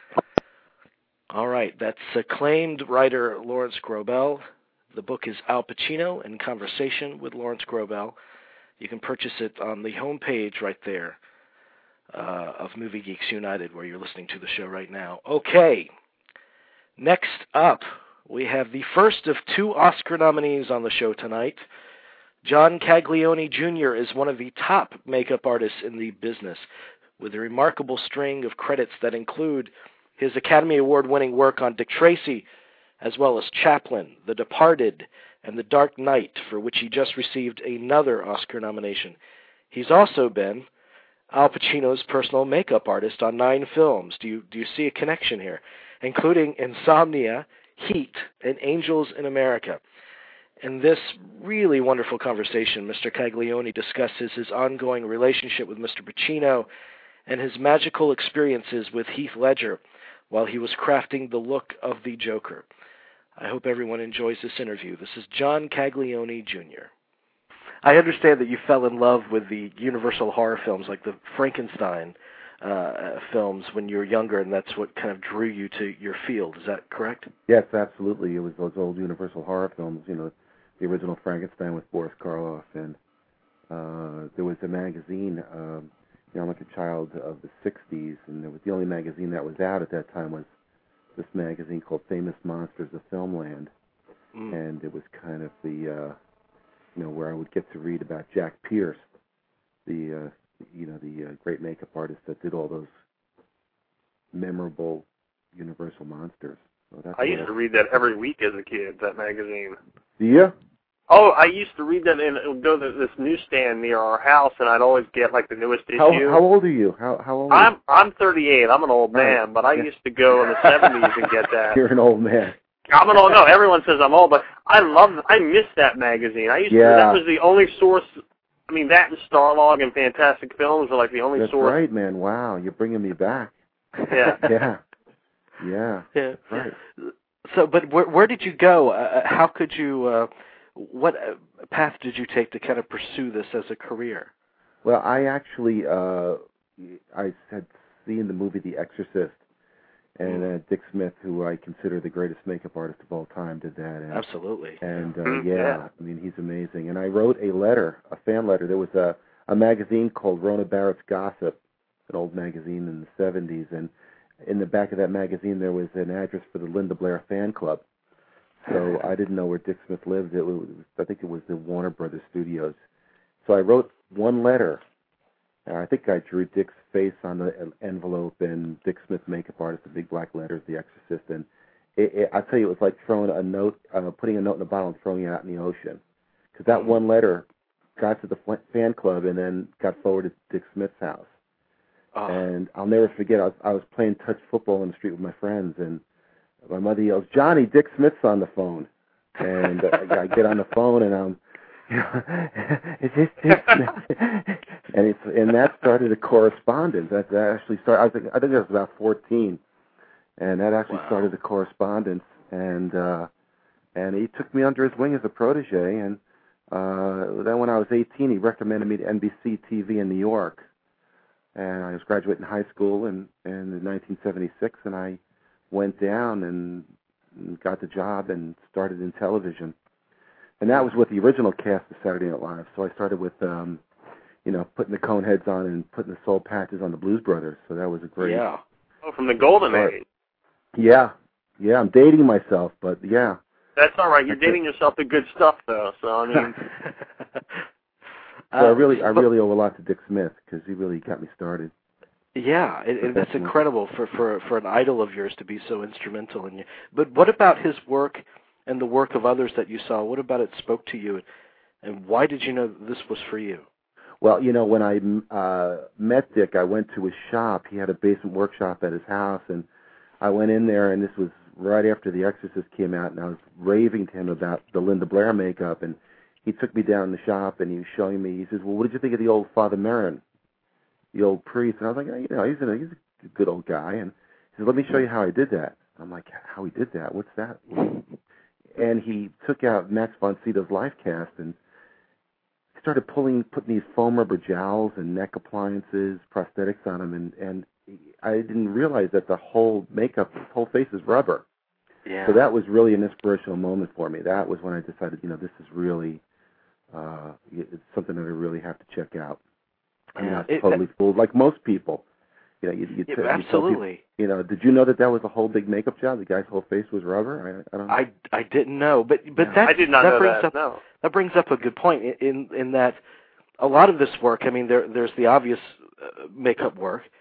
All right. That's acclaimed writer Lawrence Grobel. The book is Al Pacino in Conversation with Lawrence Grobel. You can purchase it on the homepage right there. Uh, of Movie Geeks United, where you're listening to the show right now. Okay, next up, we have the first of two Oscar nominees on the show tonight. John Caglione Junior is one of the top makeup artists in the business, with a remarkable string of credits that include his Academy Award-winning work on Dick Tracy, as well as Chaplin, The Departed, and The Dark Knight, for which he just received another Oscar nomination. He's also been Al Pacino's personal makeup artist on nine films. Do you do you see a connection here? Including Insomnia, Heat, and Angels in America. In this really wonderful conversation, Mister Caglione discusses his ongoing relationship with Mister Pacino and his magical experiences with Heath Ledger while he was crafting the look of the Joker. I hope everyone enjoys this interview. This is John Caglione, Junior I understand that you fell in love with the Universal horror films, like the Frankenstein uh, films, when you were younger, and that's what kind of drew you to your field. Is that correct? Yes, absolutely. It was those old Universal horror films, you know, the original Frankenstein with Boris Karloff, and uh, there was a magazine, uh, you know, I'm like a child of the sixties, and it was the only magazine that was out at that time was this magazine called Famous Monsters of Filmland, mm. and it was kind of the, uh, you know, where I would get to read about Jack Pierce, the, uh, you know, the uh, great makeup artist that did all those memorable Universal monsters. So that's I used to read that every week as a kid, that magazine. Do you? Oh, I used to read that, and it would go to this newsstand near our house, and I'd always get like the newest issue. How, how old are you? How how old? I'm I'm thirty-eight. I'm an old man, but I yeah. used to go in the seventies and get that. You're an old man. I'm an old. No, everyone says I'm old, but I love. I miss that magazine. I used yeah. to. That was the only source. I mean, that and Starlog and Fantastic Films were like the only That's source. That's right, man. Wow, you're bringing me back. Yeah. yeah. Yeah. Yeah. Right. So, but where where did you go? Uh, how could you? Uh, what uh, path did you take to kind of pursue this as a career? Well, I actually uh, I had seen the movie The Exorcist, and uh, Dick Smith, who I consider the greatest makeup artist of all time, did that. And, Absolutely. And uh, mm-hmm. yeah, yeah, I mean, he's amazing. And I wrote a letter, a fan letter. There was a a magazine called Rona Barrett's Gossip, an old magazine in the seventies, and in the back of that magazine there was an address for the Linda Blair fan club. So I didn't know where Dick Smith lived. It was, I think it was the Warner Brothers Studios. So I wrote one letter. And I think I drew Dick's face on the envelope and Dick Smith, makeup artist, the big black letters, The Exorcist. And it, it, I tell you, it was like throwing a note, uh, putting a note in a bottle and throwing it out in the ocean. Because that one letter got to the fan club and then got forwarded to Dick Smith's house. Oh. And I'll never forget, I was, I was playing touch football in the street with my friends, and my mother yells, "Johnny, Dick Smith's on the phone." And uh, I get on the phone, and I'm, you know, is this Dick Smith? and it's and that started a correspondence. That, that actually started. I think I think I was about fourteen, and that actually wow. started a correspondence. And uh, and he took me under his wing as a protege. And uh, then when I was eighteen, he recommended me to N B C T V in New York. And I was graduating high school in, in nineteen seventy-six, and I went down and got the job and started in television. And that was with the original cast of Saturday Night Live. So I started with, um, you know, putting the cone heads on and putting the soul patches on the Blues Brothers. So that was a great... Yeah. Oh, from the golden start. age. Yeah. Yeah, I'm dating myself, but yeah. That's all right. You're That's dating it. yourself to good stuff, though. So, I mean... so I really, I really owe a lot to Dick Smith because he really got me started. Yeah, and, and that's incredible for, for, for an idol of yours to be so instrumental in you. But what about his work and the work of others that you saw? What about it spoke to you, and why did you know this was for you? Well, you know, when I uh, met Dick, I went to his shop. He had a basement workshop at his house, and I went in there, and this was right after The Exorcist came out, and I was raving to him about the Linda Blair makeup, and he took me down in the shop, and he was showing me, he says, "Well, what did you think of the old Father Merrin, the old priest?" And I was like, you know, he's a, he's a good old guy. And he said, "Let me show you how I did that." I'm like, "How he did that? What's that?" And he took out Max von Sydow's life cast and started pulling, putting these foam rubber jowls and neck appliances, prosthetics on him. And, and I didn't realize that the whole makeup, his whole face is rubber. Yeah. So that was really an inspirational moment for me. That was when I decided, you know, this is really, uh, it's something that I really have to check out. I'm yeah. not it, totally that, fooled, like most people. You know, you, you, yeah, you absolutely. People, you know, did you know that that was a whole big makeup job? The guy's whole face was rubber. I, I don't know. I, I didn't know, but but yeah. that I did not that know brings that. Up, no. That brings up a good point in in, in that a lot of this work. I mean, there there's the obvious uh, makeup work,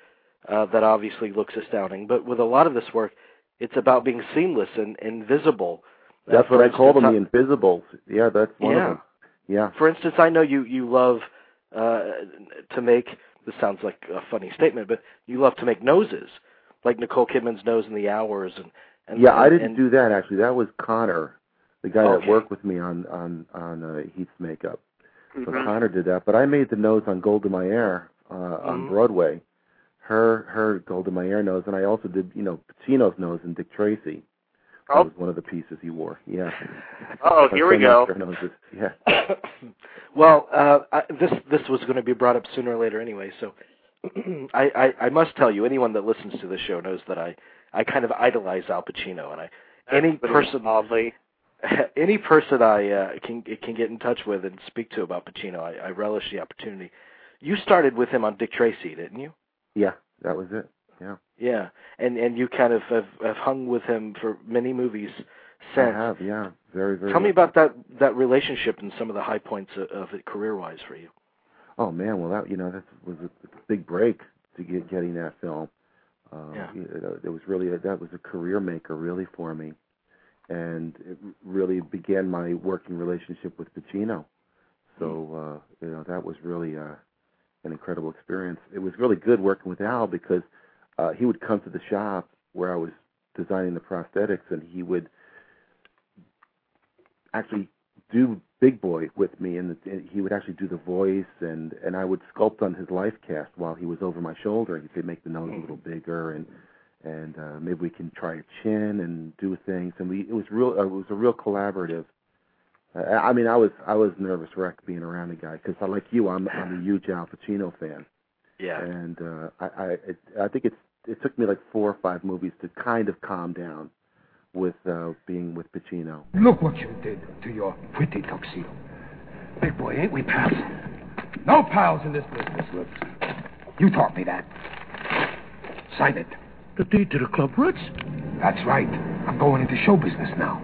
uh, that obviously looks astounding. But with a lot of this work, it's about being seamless and invisible. Uh, that's what I instance, call them, the Invisibles. Yeah, that's one yeah. of them. Yeah. For instance, I know you, you love uh, to make, this sounds like a funny statement, but you love to make noses, like Nicole Kidman's nose in The Hours. And, and Yeah, and, I didn't and, do that, actually. That was Connor, the guy okay. that worked with me on, on, on uh, Heath's makeup. Mm-hmm. So Connor did that. But I made the nose on Golda Meir uh, mm-hmm. on Broadway, her her Golda Meir nose, and I also did, you know, Pacino's nose in Dick Tracy. That oh. was one of the pieces he wore. Yeah. Oh, here we go. Yeah. Well, uh, I, this this was going to be brought up sooner or later anyway, so I, I, I must tell you, anyone that listens to the show knows that I, I kind of idolize Al Pacino, and I That's any person oddly. any person I uh, can can get in touch with and speak to about Pacino, I, I relish the opportunity. You started with him on Dick Tracy, didn't you? Yeah, that was it. Yeah. Yeah, and and you kind of have, have hung with him for many movies since. I have, yeah, very, very. Tell me well. about that that relationship and some of the high points of, of it career-wise for you. Oh man, well that you know that was a, a big break to get getting that film. Uh, yeah. It, it was really a, that was a career maker really for me, and it really began my working relationship with Pacino. So uh, you know that was really uh, an incredible experience. It was really good working with Al because uh, he would come to the shop where I was designing the prosthetics, and he would actually do Big Boy with me, and, the, and he would actually do the voice, and, and I would sculpt on his life cast while he was over my shoulder, and he could make the nose a little bigger, and and uh, maybe we can try a chin and do things, and we it was real uh, it was a real collaborative. Uh, I mean, I was I was nervous wreck being around the guy because, like you, I'm I'm a huge Al Pacino fan. Yeah. And uh, I I it, I think it's it took me like four or five movies to kind of calm down with uh, being with Pacino. Look what you did to your pretty tuxedo. Big Boy, ain't we pals? No pals in this business, Lips. You taught me that. Sign it. The deed to the Club Ritz? That's right. I'm going into show business now.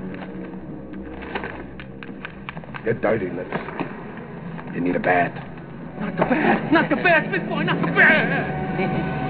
Get dirty, Lips. You need a bat. Not the bat! Not the bat, Big Boy! Not the bat!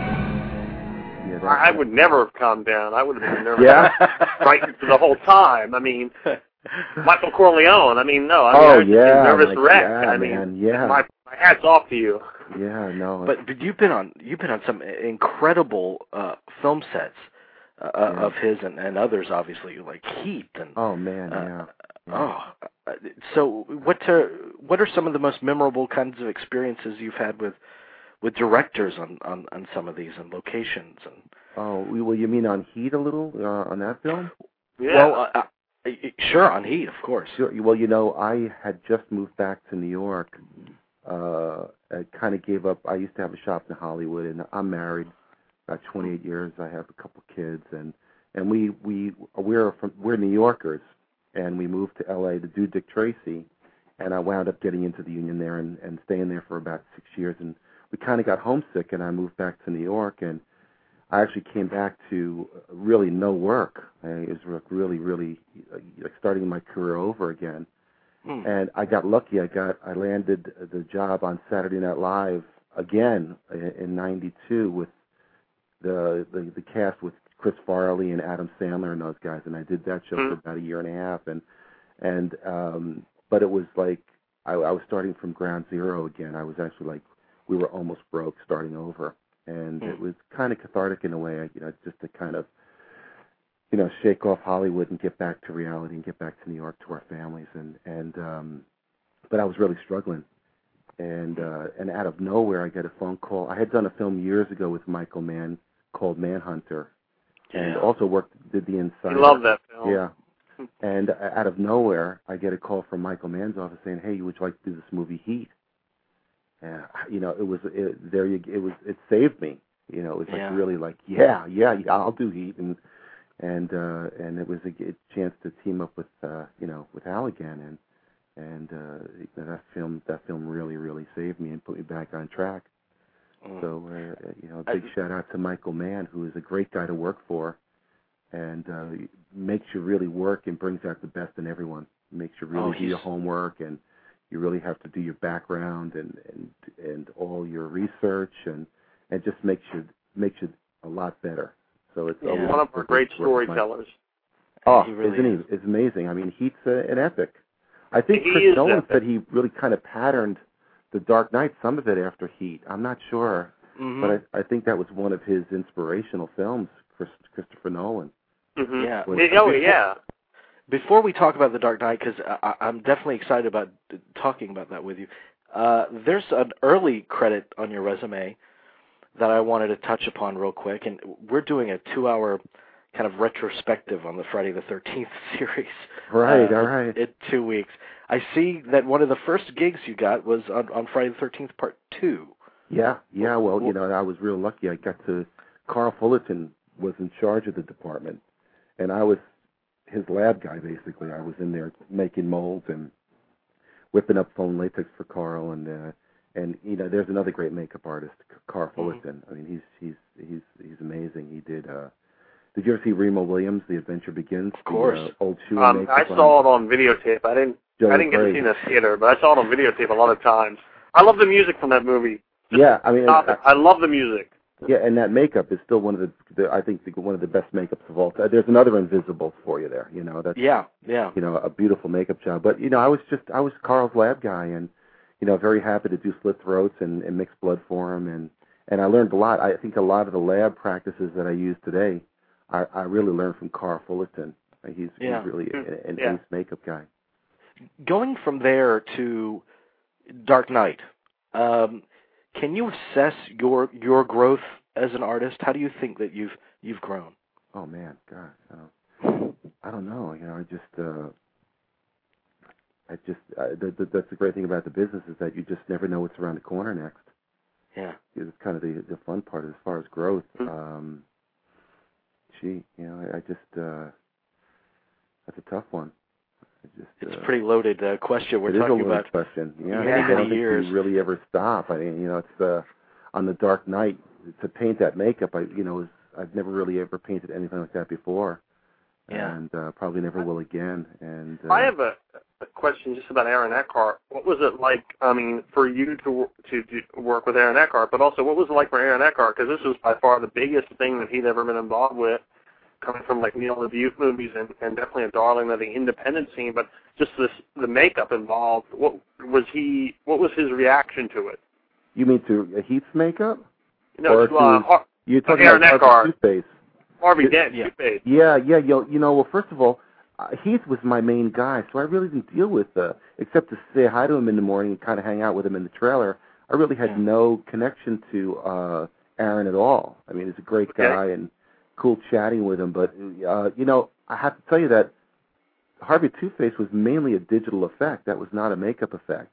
Yeah, I would never have calmed down. I would have been nervous. Yeah? Right for the whole time. I mean, Michael Corleone. I mean, no. I mean, oh, I was yeah. just a nervous like, wreck. yeah, I mean, man, yeah. my, my hat's off to you. Yeah, no. But but you've been on you've been on some incredible uh, film sets uh, yeah. of his and, and others, obviously, like Heat and. Oh man, uh, yeah. yeah. Oh, uh, so what to, what are some of the most memorable kinds of experiences you've had with with directors on, on, on some of these and locations and. Oh, well, you mean on Heat a little uh, on that film? Yeah. Well, uh, uh, sure, on Heat, of course. Sure. Well, you know, I had just moved back to New York. Uh, I kind of gave up. I used to have a shop in Hollywood, and I'm married, about twenty-eight years. I have a couple kids, and and we we we're from we're New Yorkers, and we moved to L A to do Dick Tracy, and I wound up getting into the union there and, and staying there for about six years, and we kind of got homesick, and I moved back to New York, and I actually came back to really no work. I, it was really, really like starting my career over again. Hmm. And I got lucky. I got I landed the job on Saturday Night Live again in ninety-two with the, the the cast with Chris Farley and Adam Sandler and those guys. And I did that show hmm. for about a year and a half. And and um, but it was like I, I was starting from ground zero again. I was actually like we were almost broke, starting over. And mm. it was kind of cathartic in a way, you know, just to kind of, you know, shake off Hollywood and get back to reality and get back to New York to our families. And, and um, but I was really struggling. And uh, and out of nowhere, I get a phone call. I had done a film years ago with Michael Mann called Manhunter, yeah. and also worked did The Insider. I love that film. Yeah. And out of nowhere, I get a call from Michael Mann's office saying, "Hey, would you like to do this movie Heat?" And you know, it was it, there. You, it was it saved me. You know, it was like yeah. really like, yeah, yeah, yeah, I'll do Heat, and and uh, and it was a, a chance to team up with uh, you know with Al again, and and uh, that film that film really really saved me and put me back on track. Mm. So uh, you know, a big I, shout out to Michael Mann, who is a great guy to work for, and uh, makes you really work and brings out the best in everyone. Makes you really oh, do your homework, and you really have to do your background and, and and all your research, and and just makes you makes you a lot better. So it's Yeah. a One of our great storytellers. Oh, he really isn't is. he? It's amazing. I mean, Heat's a, an epic. I think He Chris is Nolan epic. said he really kind of patterned The Dark Knight, some of it after Heat. I'm not sure, Mm-hmm. but I, I think that was one of his inspirational films, Chris, Christopher Nolan. Mm-hmm. Yeah. Oh, yeah. Before we talk about The Dark Knight, because I'm definitely excited about talking about that with you, uh, there's an early credit on your resume that I wanted to touch upon real quick, and we're doing a two-hour kind of retrospective on the Friday the thirteenth series. Right, uh, all right. In, in two weeks. I see that one of the first gigs you got was on, on Friday the thirteenth Part two. Yeah, yeah, well, you know, I was real lucky. I got to, Carl Fullerton was in charge of the department, and I was his lab guy, basically. I was in there making molds and whipping up foam latex for Carl, and uh, and you know, there's another great makeup artist, Carl Fullerton. Mm-hmm. I mean, he's he's he's he's amazing. He did. Uh, did you ever see Remo Williams, The Adventure Begins? Of course. The, uh, old shoe Um, makeup I saw it on videotape. I didn't. Joe I didn't get to Gray. see it in the theater, but I saw it on videotape a lot of times. I love the music from that movie. Just Yeah, I mean, stop I, it. I love the music. Yeah, and that makeup is still one of the, the I think, the, one of the best makeups of all time. There's another Invisible for you there, you know. That's, Yeah, yeah. You know, a beautiful makeup job. But, you know, I was just, I was Carl's lab guy, and, you know, very happy to do slit throats and, and mix blood for him. And, and I learned a lot. I think a lot of the lab practices that I use today, I, I really learned from Carl Fullerton. He's, Yeah. he's really an, an Yeah. ace makeup guy. Going from there to Dark Knight, um, can you assess your your growth as an artist? How do you think that you've you've grown? Oh man, gosh, I don't, I don't know. You know, I just, uh, I just, uh, the, the, that's the great thing about the business is that you just never know what's around the corner next. Yeah, It's kind of the the fun part as far as growth. Mm-hmm. Um, gee, you know, I, I just, uh, that's a tough one. I just, it's uh, a pretty loaded uh, question. We're it is a talking loaded about question. Yeah, many, I don't many think years. you really ever stop. I mean, you know, it's uh, on The Dark Knight to paint that makeup. I, you know, is, I've never really ever painted anything like that before, Yeah. and uh, probably never will again. And uh, I have a, a question just about Aaron Eckhart. What was it like, I mean, for you to to do, work with Aaron Eckhart, but also what was it like for Aaron Eckhart? Because this was by far the biggest thing that he'd ever been involved with, coming from like Neil LaBute movies and, and definitely a darling of the independent scene, but just this the makeup involved. What was he? What was his reaction to it? You mean to uh, Heath's makeup? You know, Or to, uh, to- Har- You're talking Aaron about Eckhart. Toothpaste. Harvey Yeah. Dent, Yeah. Two-Face. Yeah, yeah, you know, you know, well, first of all, uh, Heath was my main guy, so I really didn't deal with, uh, except to say hi to him in the morning and kind of hang out with him in the trailer. I really had Yeah. no connection to uh, Aaron at all. I mean, he's a great Okay. guy and cool chatting with him, but, uh, you know, I have to tell you that Harvey Two-Face was mainly a digital effect. That was not a makeup effect.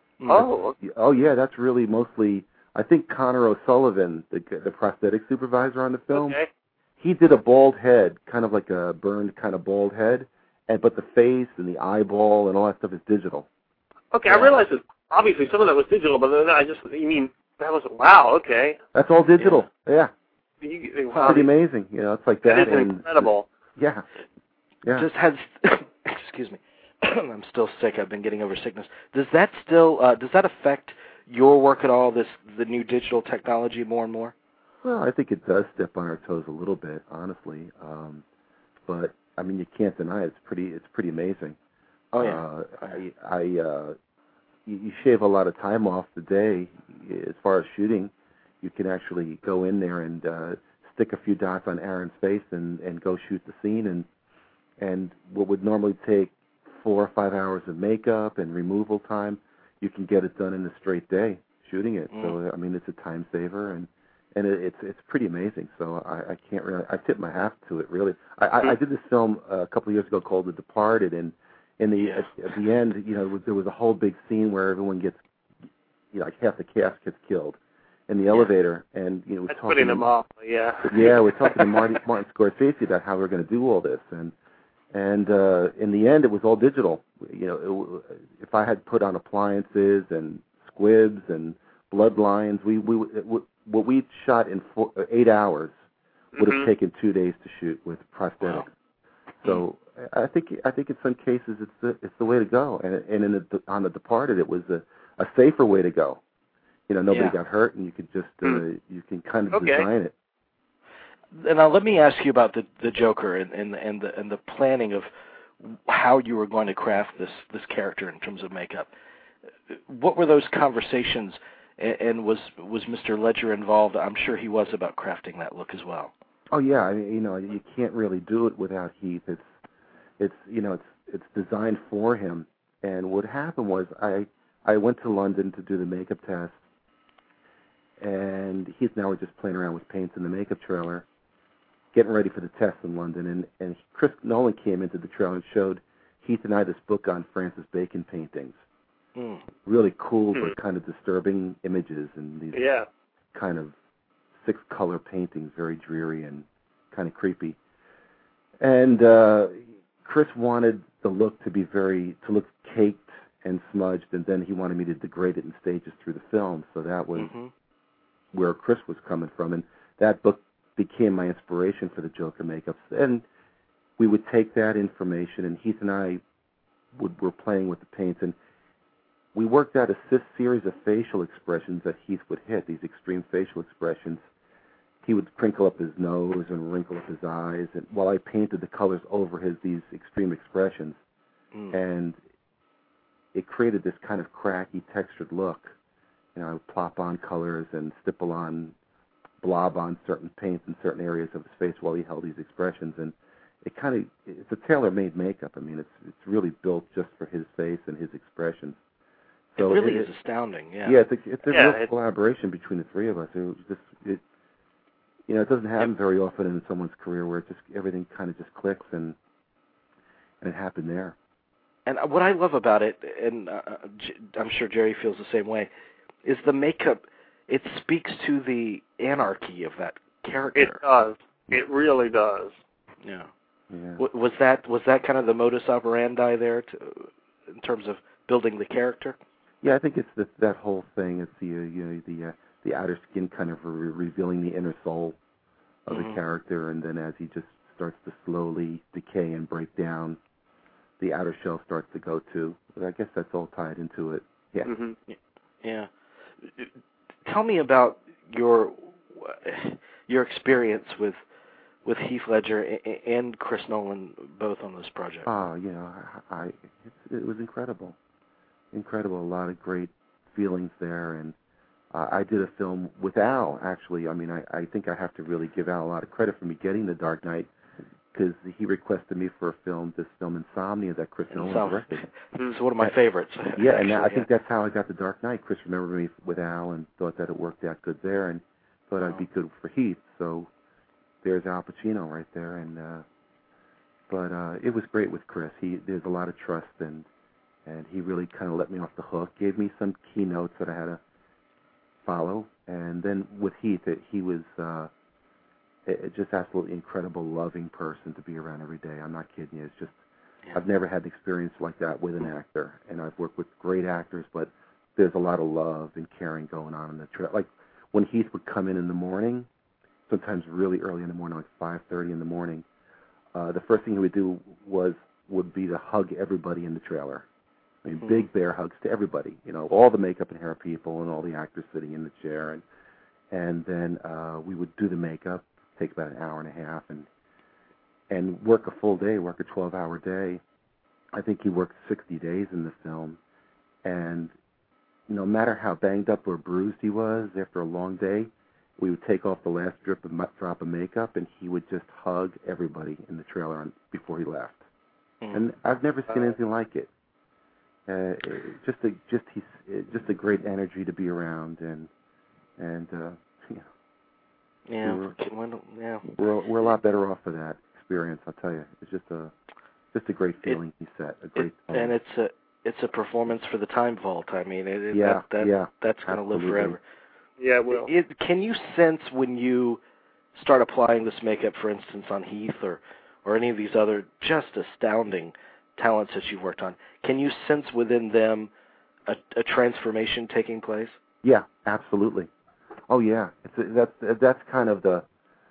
Oh, Oh, yeah, that's really mostly, I think Connor O'Sullivan, the, the prosthetic supervisor on the film, okay. he did a bald head, kind of like a burned kind of bald head, and but the face and the eyeball and all that stuff is digital. Okay, Yeah. I realized that obviously some of that was digital, but then I just, you mean, that was, wow, okay. That's all digital. Yeah, You, it's wow, pretty amazing. You know, it's like that. that is and, incredible. Yeah, yeah. Just has excuse me. I'm still sick. I've been getting over sickness. Does that still uh, does that affect your work at all? This the new digital technology more and more. Well, I think it does step on our toes a little bit, honestly. Um, but I mean, you can't deny it. It's pretty. It's pretty amazing. Oh yeah. Uh, I, I, uh, you, you shave a lot of time off the day as far as shooting. You can actually go in there and uh, stick a few dots on Aaron's face and, and go shoot the scene. And and what would normally take four or five hours of makeup and removal time, you can get it done in a straight day shooting it. Mm. So I mean, it's a time saver and. And it, it's it's pretty amazing. So I, I can't really I tip my hat to it. Really, I, I, I did this film uh, a couple of years ago called The Departed, and in the Yeah. at, at the end, you know, there was a whole big scene where everyone gets, you know, like half the cast gets killed in the elevator, and you know, we're That's talking putting them to, off, yeah. yeah, we're talking to Marty, Martin Scorsese about how we're going to do all this, and and uh, in the end, it was all digital. You know, it, if I had put on appliances and squibs and bloodlines, we we it, what we shot in four, eight hours would have Mhm. taken two days to shoot with prosthetics. Wow. So I think I think in some cases it's the it's the way to go, and and in the, on The Departed it was a, a safer way to go. You know, nobody Yeah. got hurt, and you could just uh, Hmm. you can kind of Okay. design it. And now let me ask you about the the Joker and and and the and the planning of how you were going to craft this this character in terms of makeup. What were those conversations, and, and was was Mister Ledger involved? I'm sure he was, about crafting that look as well. Oh yeah, I mean, you know, you can't really do it without Heath. It's it's you know it's it's designed for him. And what happened was I I went to London to do the makeup test, and Heath and I were just playing around with paints in the makeup trailer, getting ready for the test in London. And and Chris Nolan came into the trailer and showed Heath and I this book on Francis Bacon paintings. Mm. Really cool, Hmm. but kind of disturbing images and these Yeah. kind of six-color paintings, very dreary and kind of creepy. And uh, Chris wanted the look to be very, to look caked and smudged, and then he wanted me to degrade it in stages through the film. So that was Mm-hmm. where Chris was coming from. And that book became my inspiration for the Joker makeups. And we would take that information, and Heath and I would, were playing with the paints, and we worked out a series of facial expressions that Heath would hit, these extreme facial expressions. He would crinkle up his nose and wrinkle up his eyes, and while I painted the colors over his these extreme expressions, Mm. and it created this kind of cracky, textured look. You know, I would plop on colors and stipple on, blob on certain paints in certain areas of his face while he held these expressions, and it kind of, it's a tailor-made makeup. I mean, it's it's really built just for his face and his expressions. So it really it, is astounding. Yeah. Yeah, it's a, it's a Yeah, real it, collaboration between the three of us. It was just, it, you know, it doesn't happen very often in someone's career where it just everything kind of just clicks, and and it happened there. And what I love about it, and uh, I'm sure Jerry feels the same way, is the makeup. It speaks to the anarchy of that character. it does. It really does. Yeah. Yeah. W- was that was that kind of the modus operandi there, to, in terms of building the character? Yeah, I think it's the, that whole thing. It's the uh, you know the uh, the outer skin kind of re- revealing the inner soul of Mhm. the character, and then as he just starts to slowly decay and break down, the outer shell starts to go too. But I guess that's all tied into it. Yeah. Mm-hmm. Yeah. Tell me about your your experience with with Heath Ledger and Chris Nolan both on this project. Oh, you know, I, I it's, it was incredible, incredible. A lot of great feelings there, and uh, I did a film with Al. Actually, I mean, I, I think I have to really give Al a lot of credit for me getting The Dark Knight, because he requested me for a film, this film Insomnia that Chris Nolan So- directed. It's one of my favorites. Yeah, actually, and I think yeah. that's how I got The Dark Knight. Chris remembered me with Al and thought that it worked out good there, and thought I'd be good for Heath. So there's Al Pacino right there, and uh, but uh, it was great with Chris. He there's a lot of trust, and and he really kind of let me off the hook. Gave me some keynotes that I had to follow, and then with Heath, it, he was uh, it, it just absolutely incredible, loving person to be around every day. I'm not kidding you. It's just Yeah. I've never had an experience like that with an actor, and I've worked with great actors, but there's a lot of love and caring going on in the trip. Like when Heath would come in in the morning, sometimes really early in the morning, like five thirty in the morning, uh, the first thing he would do was would be to hug everybody in the trailer. I mean, Mhm. big bear hugs to everybody. You know, all the makeup and hair people and all the actors sitting in the chair, and and then uh, we would do the makeup, take about an hour and a half, and and work a full day, work a twelve-hour day. I think he worked sixty days in the film, and no matter how banged up or bruised he was after a long day, we would take off the last drip of drop of makeup, and he would just hug everybody in the trailer on, before he left. Mhm. And I've never seen anything like it. Uh, just a just he's just a great energy to be around, and and uh, you know, Yeah, we were- well, yeah. we're we're a lot better off for that experience. I'll tell you, it's just a just a great feeling he set. A great It, film. and it's a it's a performance for the time vault. I mean, it, it, Yeah, that, that, yeah, that's going to live absolutely. forever. Yeah, it will. It, can you sense when you start applying this makeup, for instance, on Heath or, or any of these other just astounding talents that you've worked on, can you sense within them a, a transformation taking place? Yeah, absolutely. Oh yeah, it's a, that's that's kind of the.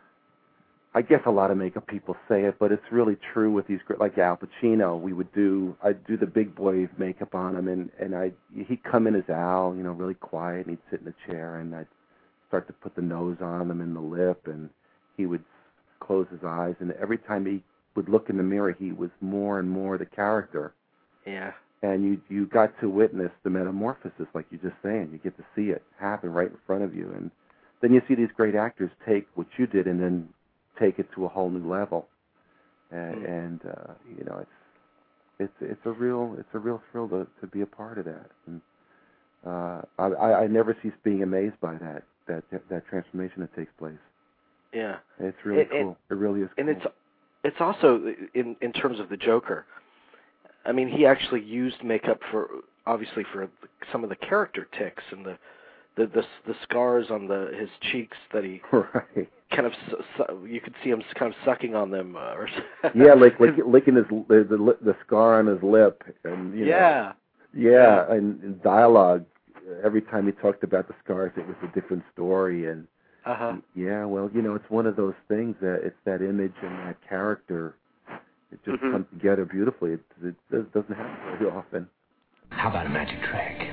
I guess a lot of makeup people say it, but it's really true with these gr- like Al Pacino. We would do I'd do the big boy makeup on him, and and I he'd come in as Al, you know, really quiet, and he'd sit in a chair, and I'd start to put the nose on him and the lip, and he would close his eyes, and every time he would look in the mirror, he was more and more the character. Yeah. And you you got to witness the metamorphosis, like you're just saying. You get to see it happen right in front of you, and then you see these great actors take what you did and then take it to a whole new level. And, mm. and uh, you know, it's it's it's a real it's a real thrill to to be a part of that. And uh, I I never cease being amazed by that that that transformation that takes place. Yeah, it's really and, cool. And, it really is cool. And it's it's also in in terms of the Joker. I mean, he actually used makeup for obviously for some of the character tics and the the the, the scars on the his cheeks that he right. kind of su- you could see him kind of sucking on them. Uh, or yeah, like like licking his the, the the scar on his lip, and you know, yeah, yeah, yeah. And, and dialogue. Every time he talked about the scars, it was a different story, and uh-huh. yeah, well, you know, it's one of those things that it's that image and that character. It just mm-hmm. comes together beautifully. It, it doesn't happen very often. How about a magic trick?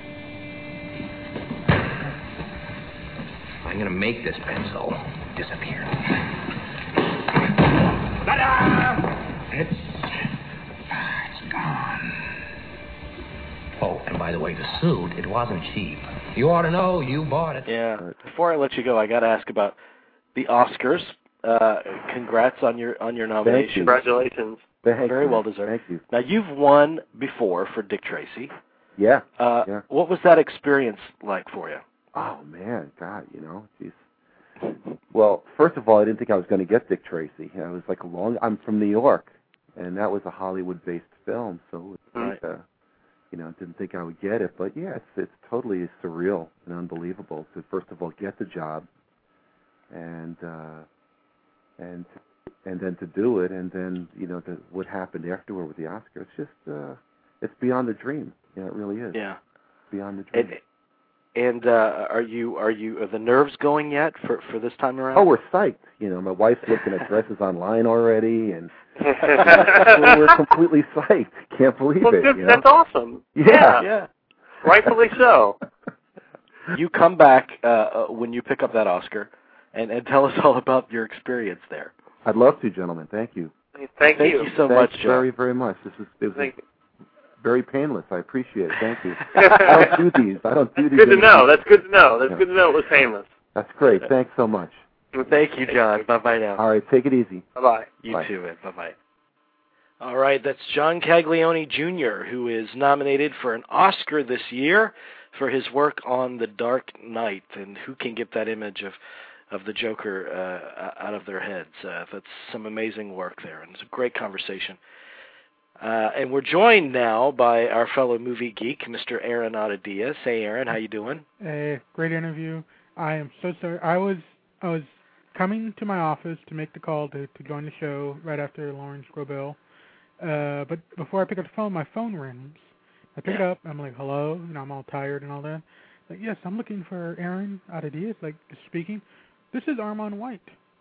I'm going to make this pencil disappear. Ta-da! It's... it's gone. Oh, and by the way, the suit, it wasn't cheap. You ought to know, you bought it. Yeah. Before I let you go, I got to ask about the Oscars. Uh, congrats on your on your nomination. Thank you. Congratulations. Thank Very you. well deserved. Thank you. Now, you've won before for Dick Tracy. Yeah. Uh, yeah. What was that experience like for you? Oh, man. God, you know, geez. Well, first of all, I didn't think I was going to get Dick Tracy. I was like a long... I'm from New York, and that was a Hollywood-based film, so it's like, uh, you know, didn't think I would get it. But, yeah, it's, it's totally surreal and unbelievable to, first of all, get the job, and... Uh, and and then to do it, and then, you know, the, what happened afterward with the Oscars, it's just, uh, it's beyond the dream. Yeah, it really is. Yeah. It's beyond the dream. And, and uh, are you, are you, are the nerves going yet for, for this time around? Oh, we're psyched. You know, my wife's looking at dresses online already, and we're completely psyched. Can't believe well, it. Good, you know? That's awesome. Yeah. Yeah. yeah. Rightfully so. You come back uh, when you pick up that Oscar, and, and tell us all about your experience there. I'd love to, gentlemen. Thank you. Thank, Thank you. you so Thanks much, John. very, very much. This is it was Thank you. very painless. I appreciate it. Thank you. I don't do these. I don't do That's these. good to know. That's good to know. That's yeah. good to know it was painless. That's great. Thanks so much. Thank you, John. Bye-bye now. All right. Take it easy. Bye-bye. You Bye. too, man. Bye-bye. All right, that's John Caglione, Junior, who is nominated for an Oscar this year for his work on The Dark Knight. And who can get that image of of the Joker uh, out of their heads? Uh, that's some amazing work there, and it's a great conversation. Uh, and we're joined now by our fellow movie geek, Mister Aaron Ottadias. Hey, Aaron, how you doing? Hey, great interview. I am so sorry. I was I was coming to my office to make the call to, to join the show right after Lawrence Grobel. Uh, but before I pick up the phone, my phone rings. I pick yeah. it up. I'm like, hello, and I'm all tired and all that. Like, yes, I'm looking for Aaron Ottadias, like speaking. This is Armand White.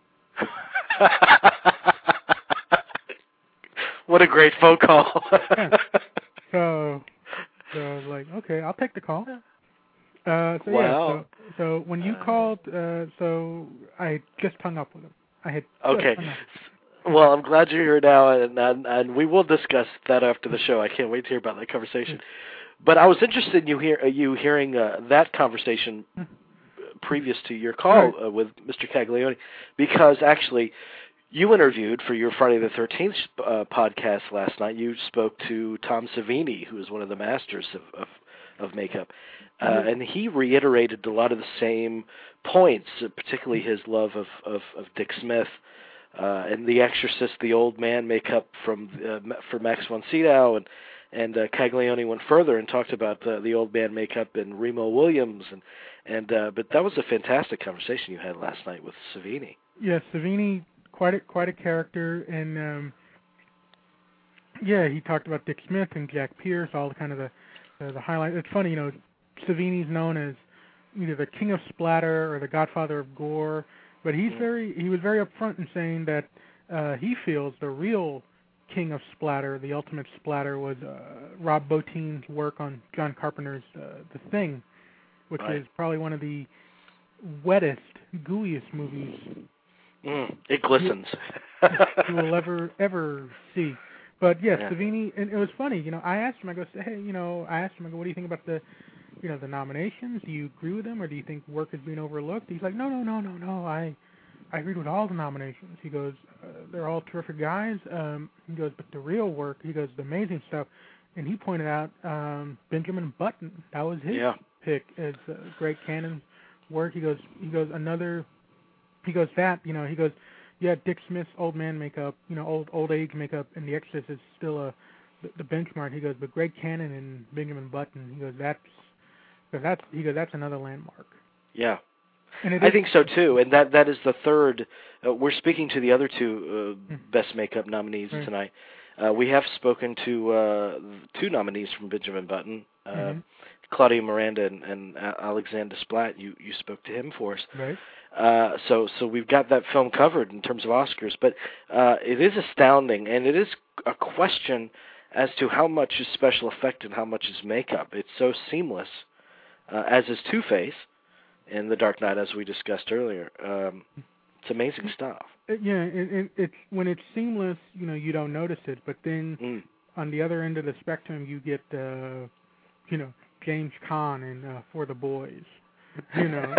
What a great phone call. yeah. So, so I was like, okay, I'll take the call. Uh, so wow. Yeah, so, so when you called, uh, so I just hung up with him. I had okay. Well, I'm glad you're here now, and, and and we will discuss that after the show. I can't wait to hear about that conversation. But I was interested in you hear you hearing uh, that conversation previous to your call uh, with Mister Caglione, because actually you interviewed for your Friday the thirteenth uh, podcast last night. You spoke to Tom Savini, who is one of the masters of of, of makeup, uh, mm-hmm. and he reiterated a lot of the same points, uh, particularly his love of, of, of Dick Smith. Uh, and The Exorcist, the old man makeup from uh, for Max von Sydow, and and uh, Caglione went further and talked about uh, the old man makeup and Remo Williams, and and uh, but that was a fantastic conversation you had last night with Savini. Yes, yeah, Savini, quite a quite a character, and um, yeah, he talked about Dick Smith and Jack Pierce, all the kind of the the, the highlights. It's funny, you know, Savini's known as either the king of splatter or the godfather of gore. But he's very he was very upfront in saying that uh, he feels the real king of splatter, the ultimate splatter, was uh, Rob Bottin's work on John Carpenter's uh, The Thing, which right. is probably one of the wettest, gooeyest movies Mm, it glistens. you will ever ever see. But yes, yeah, yeah. Savini, and it was funny. You know, I asked him. I go, hey, you know, I asked him. I go, what do you think about the, you know, the nominations? Do you agree with them, or do you think work is being overlooked? He's like, no, no, no, no, no. I, I agreed with all the nominations. He goes, uh, they're all terrific guys. Um, he goes, but the real work. He goes, the amazing stuff. And he pointed out um, Benjamin Button. That was his yeah. pick as uh, Greg Cannon's work. He goes, he goes another. He goes that you know. He goes, yeah, Dick Smith's old man makeup, you know, old old age makeup, and The Exorcist is still a the, the benchmark. He goes, but Greg Cannon and Benjamin Button. He goes, that's that's he goes, that's another landmark. Yeah. And it I is, think so too, and that that is the third. Uh, we're speaking to the other two uh, mm-hmm. best makeup nominees right. tonight. Uh, we have spoken to uh, two nominees from Benjamin Button, uh, mm-hmm. Claudia Miranda and, and Alexander Desplat. You you spoke to him for us. Right. Uh, so so we've got that film covered in terms of Oscars, but uh, it is astounding, and it is a question as to how much is special effect and how much is makeup. It's so seamless, uh, as is Two-Face in The Dark Knight, as we discussed earlier. Um, it's amazing stuff. Yeah, it, it, it's when it's seamless, you know, you don't notice it, but then Mm. on the other end of the spectrum, you get, uh, you know, James Caan in uh, For the Boys, you know.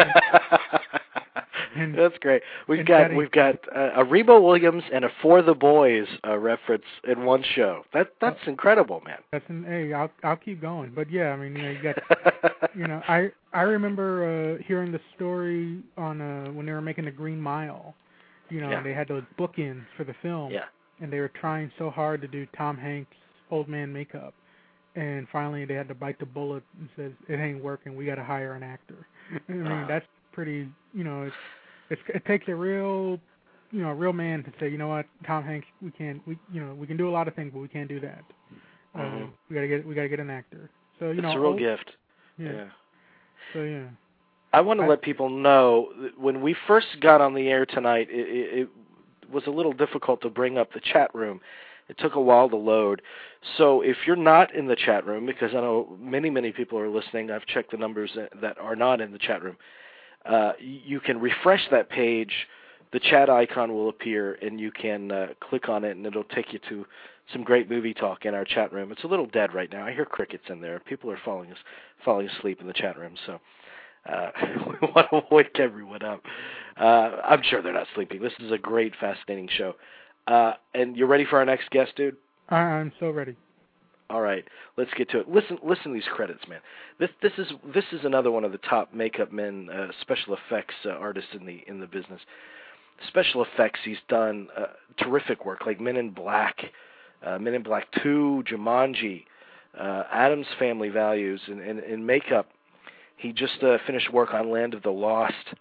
And, That's great. We've got that, we've got uh, a Reba Williams and a For the Boys uh, reference in one show. That that's incredible, man. That's an, hey, I'll I'll keep going. But yeah, I mean, you know, you got, you know, I I remember uh, hearing the story on uh, when they were making the Green Mile. You know, yeah. and they had those bookends for the film. Yeah. And they were trying so hard to do Tom Hanks' old man makeup, and finally they had to bite the bullet and says it ain't working. We got to hire an actor. I mean, uh. that's pretty. You know, it's. It's, it takes a real, you know, a real man to say, you know what, Tom Hanks, we can't, we, you know, we can do a lot of things, but we can't do that. Mm-hmm. Uh, we gotta get, we gotta get an actor. So you it's know, it's a real old, gift. Yeah. yeah. So yeah. I want to I, let people know that when we first got on the air tonight, it, it, it was a little difficult to bring up the chat room. It took a while to load. So if you're not in the chat room, because I know many, many people are listening, I've checked the numbers that, that are not in the chat room. Uh, you can refresh that page, the chat icon will appear, and you can uh, click on it, and it'll take you to some great movie talk in our chat room. It's a little dead right now. I hear crickets in there. People are falling falling asleep in the chat room, so uh, we want to wake everyone up. Uh, I'm sure they're not sleeping. This is a great, fascinating show. Uh, and you ready for our next guest, dude? I, I'm so ready. All right, let's get to it. Listen, listen to these credits, man. This, this is this is another one of the top makeup men, uh, special effects uh, artists in the in the business. Special effects, he's done uh, terrific work, like Men in Black, uh, Men in Black Two, Jumanji, uh, Addams Family Values, and in, in, in makeup, he just uh, finished work on Land of the Lost,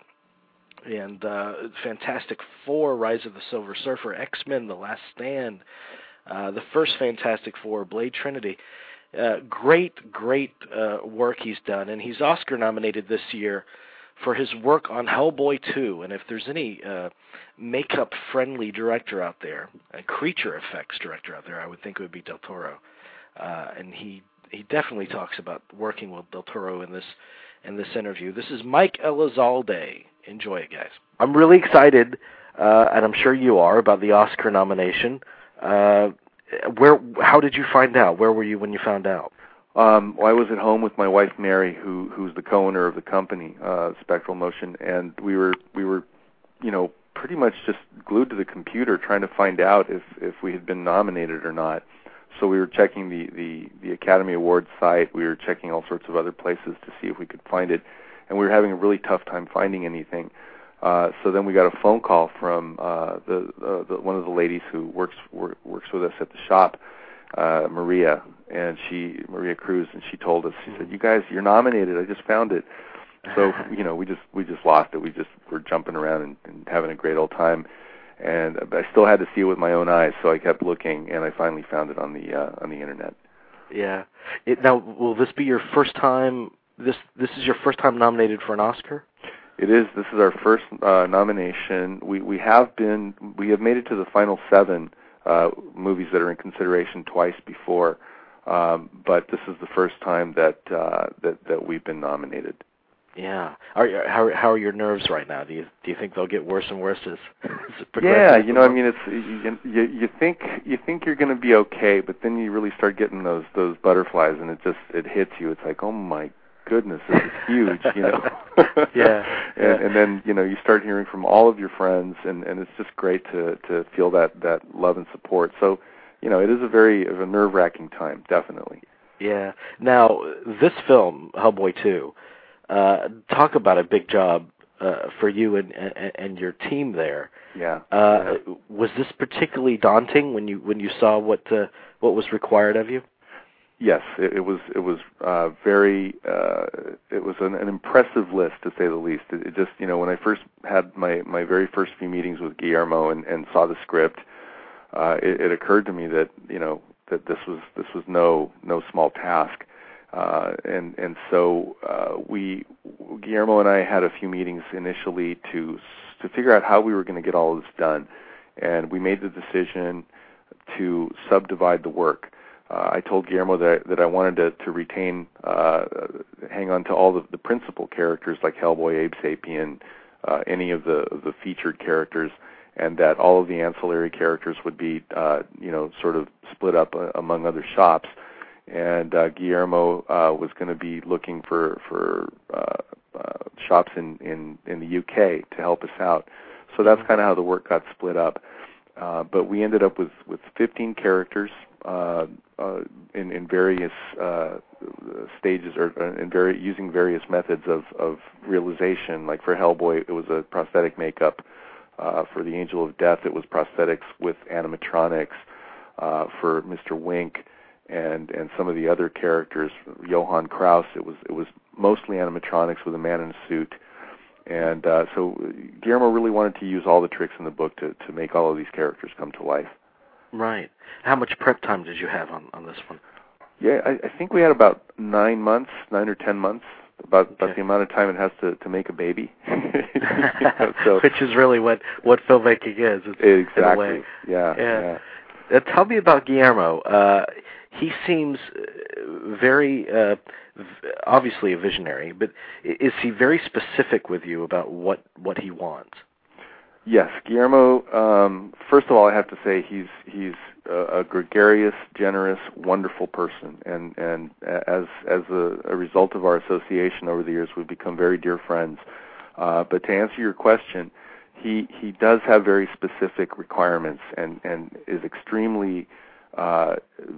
and uh, Fantastic Four, Rise of the Silver Surfer, X-Men, The Last Stand. Uh, the first Fantastic Four, Blade Trinity. Uh, great, great uh, work he's done, and he's Oscar nominated this year for his work on Hellboy two. And if there's any uh, makeup-friendly director out there, a creature effects director out there, I would think it would be Del Toro. Uh, and he he definitely talks about working with Del Toro in this in this interview. This is Mike Elizalde. Enjoy it, guys. I'm really excited, uh, and I'm sure you are, about the Oscar nomination. Uh, where? How did you find out? Where were you when you found out? Um, well, I was at home with my wife Mary, who who's the co-owner of the company, uh, Spectral Motion, and we were we were, you know, pretty much just glued to the computer trying to find out if if we had been nominated or not. So we were checking the the the Academy Awards site. We were checking all sorts of other places to see if we could find it, and we were having a really tough time finding anything. Uh, so then we got a phone call from uh, the, uh, the one of the ladies who works wor- works with us at the shop, uh, Maria, and she Maria Cruz, and she told us, she said, "You guys, you're nominated. I just found it." So you know, we just we just lost it. We just were jumping around and, and having a great old time, and I still had to see it with my own eyes. So I kept looking, and I finally found it on the uh, on the internet. Yeah. It, now, will this be your first time? This this is your first time nominated for an Oscar? It is. This is our first uh, nomination. We we have been we have made it to the final seven uh, movies that are in consideration twice before, um, but this is the first time that uh, that that we've been nominated. Yeah. Are how how are your nerves right now? Do you do you think they'll get worse and worse as, as it progresses? Yeah, you know, I mean, it's you you, you think you think you're going to be okay, but then you really start getting those those butterflies, and it just it hits you. It's like, oh my goodness, this is huge, you know. yeah. and, yeah. and then you know you start hearing from all of your friends, and and it's just great to to feel that that love and support. So, you know, it is a very of a nerve wracking time, definitely. Yeah. Now, this film, Hellboy two. Uh, talk about a big job uh, for you and, and and your team there. Yeah. Uh, yeah. Was this particularly daunting when you when you saw what uh, what was required of you? Yes, it, it was. It was uh, very. Uh, it was an, an impressive list, to say the least. It, it just, you know, when I first had my, my very first few meetings with Guillermo and, and saw the script, uh, it, it occurred to me that you know that this was this was no no small task. Uh, and and so uh, we, Guillermo and I had a few meetings initially to to figure out how we were going to get all of this done, and we made the decision to subdivide the work. Uh, I told Guillermo that that I wanted to to retain, uh, hang on to all the, the principal characters like Hellboy, Abe Sapien, uh, any of the of the featured characters, and that all of the ancillary characters would be, uh, you know, sort of split up uh, among other shops. And uh, Guillermo uh, was going to be looking for for uh, uh, shops in, in, in the U K to help us out. So that's kind of how the work got split up. Uh, but we ended up with, with fifteen characters uh, uh, in in various uh, stages, or in very using various methods of, of realization. Like for Hellboy, it was a prosthetic makeup. Uh, for the Angel of Death, it was prosthetics with animatronics. Uh, for Mister Wink and and some of the other characters, Johann Kraus, it was it was mostly animatronics with a man in a suit. And uh, so Guillermo really wanted to use all the tricks in the book to, to make all of these characters come to life. Right. How much prep time did you have on, on this one? Yeah, I, I think we had about nine months, nine or ten months, about, okay. about the amount of time it has to, to make a baby. you know, so, Which is really what, what filmmaking is. Exactly. In a way. Yeah. yeah. yeah. Uh, tell me about Guillermo. Uh, he seems very, uh, obviously a visionary, but is he very specific with you about what, what he wants? Yes, Guillermo. Um, first of all, I have to say he's he's a, a gregarious, generous, wonderful person, and and as as a, a result of our association over the years, we've become very dear friends. Uh, but to answer your question, he he does have very specific requirements, and and is extremely uh,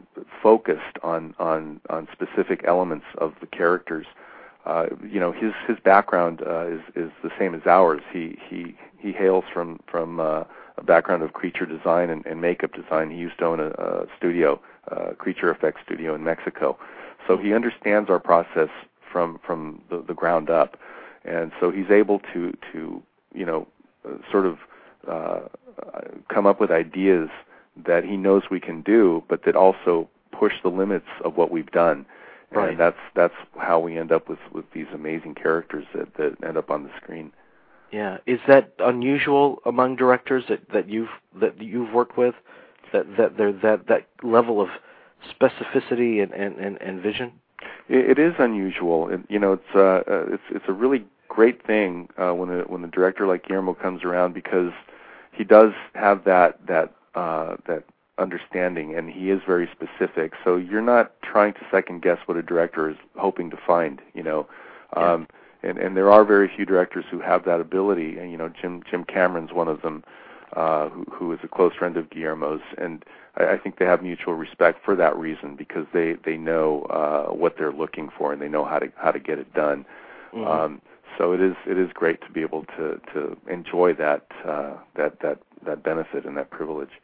focused on on on specific elements of the characters. Uh, you know, his his background uh, is is the same as ours. He he he hails from from uh, a background of creature design and, and makeup design. He used to own a, a studio, a creature effects studio in Mexico, so he understands our process from from the, the ground up, and so he's able to to you know uh, sort of uh, come up with ideas that he knows we can do, but that also push the limits of what we've done. Right. And that's that's how we end up with, with these amazing characters that, that end up on the screen. Yeah, is that unusual among directors that, that you've that you've worked with, that that there that that level of specificity and, and, and, and vision? It, it is unusual. It, you know, it's uh, it's it's a really great thing uh, when a when a director like Guillermo comes around, because he does have that that uh, that. understanding, and he is very specific. So you're not trying to second guess what a director is hoping to find, you know. Yeah. Um, and, and there are very few directors who have that ability. And, you know, Jim Jim Cameron's one of them, uh, who, who is a close friend of Guillermo's. And I, I think they have mutual respect for that reason, because they, they know uh, what they're looking for, and they know how to how to get it done. Mm-hmm. Um, so it is it is great to be able to, to enjoy that uh, that that that benefit and that privilege.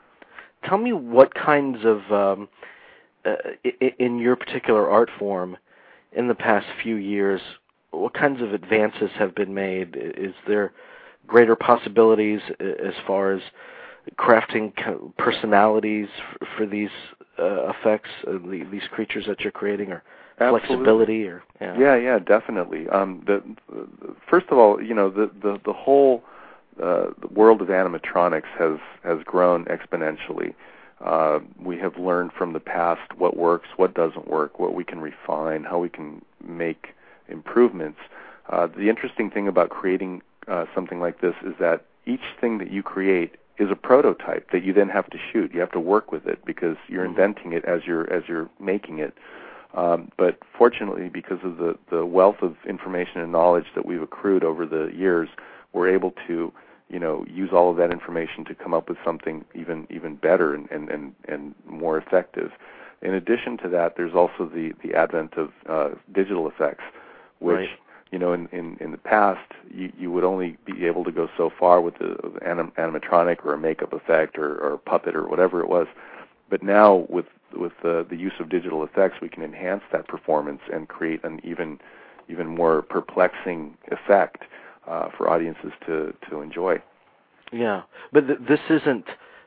Tell me what kinds of, um, uh, in your particular art form, in the past few years, what kinds of advances have been made? Is there greater possibilities as far as crafting personalities for these uh, effects, uh, these creatures that you're creating, or Absolutely. flexibility? Or yeah, yeah, yeah definitely. Um, the, the, first of all, you know, the the, the whole Uh, the world of animatronics has, has grown exponentially. Uh, we have learned from the past what works, what doesn't work, what we can refine, how we can make improvements. Uh, the interesting thing about creating uh, something like this is that each thing that you create is a prototype that you then have to shoot. You have to work with it because you're mm-hmm. inventing it as you're as you're making it. Um, but fortunately, because of the, the wealth of information and knowledge that we've accrued over the years, we're able to, you know, use all of that information to come up with something even even better and, and, and, and more effective. In addition to that, there's also the, the advent of uh, digital effects, which, right. you know, in, in, in the past, you, you would only be able to go so far with the anim- animatronic or a makeup effect or, or a puppet or whatever it was. But now, with with uh, the use of digital effects, we can enhance that performance and create an even even more perplexing effect uh, for audiences to, to enjoy. Yeah, but th- this isn't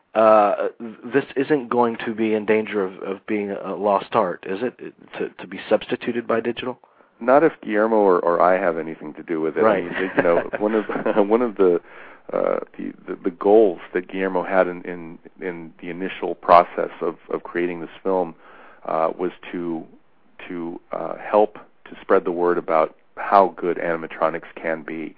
uh, this isn't going to be in danger of, of being a lost art, is it? To to be substituted by digital? Not if Guillermo or, or I have anything to do with it. Right. I mean, you know, one of one of the, uh, the the the goals that Guillermo had in in, in the initial process of, of creating this film uh, was to to uh, help to spread the word about how good animatronics can be,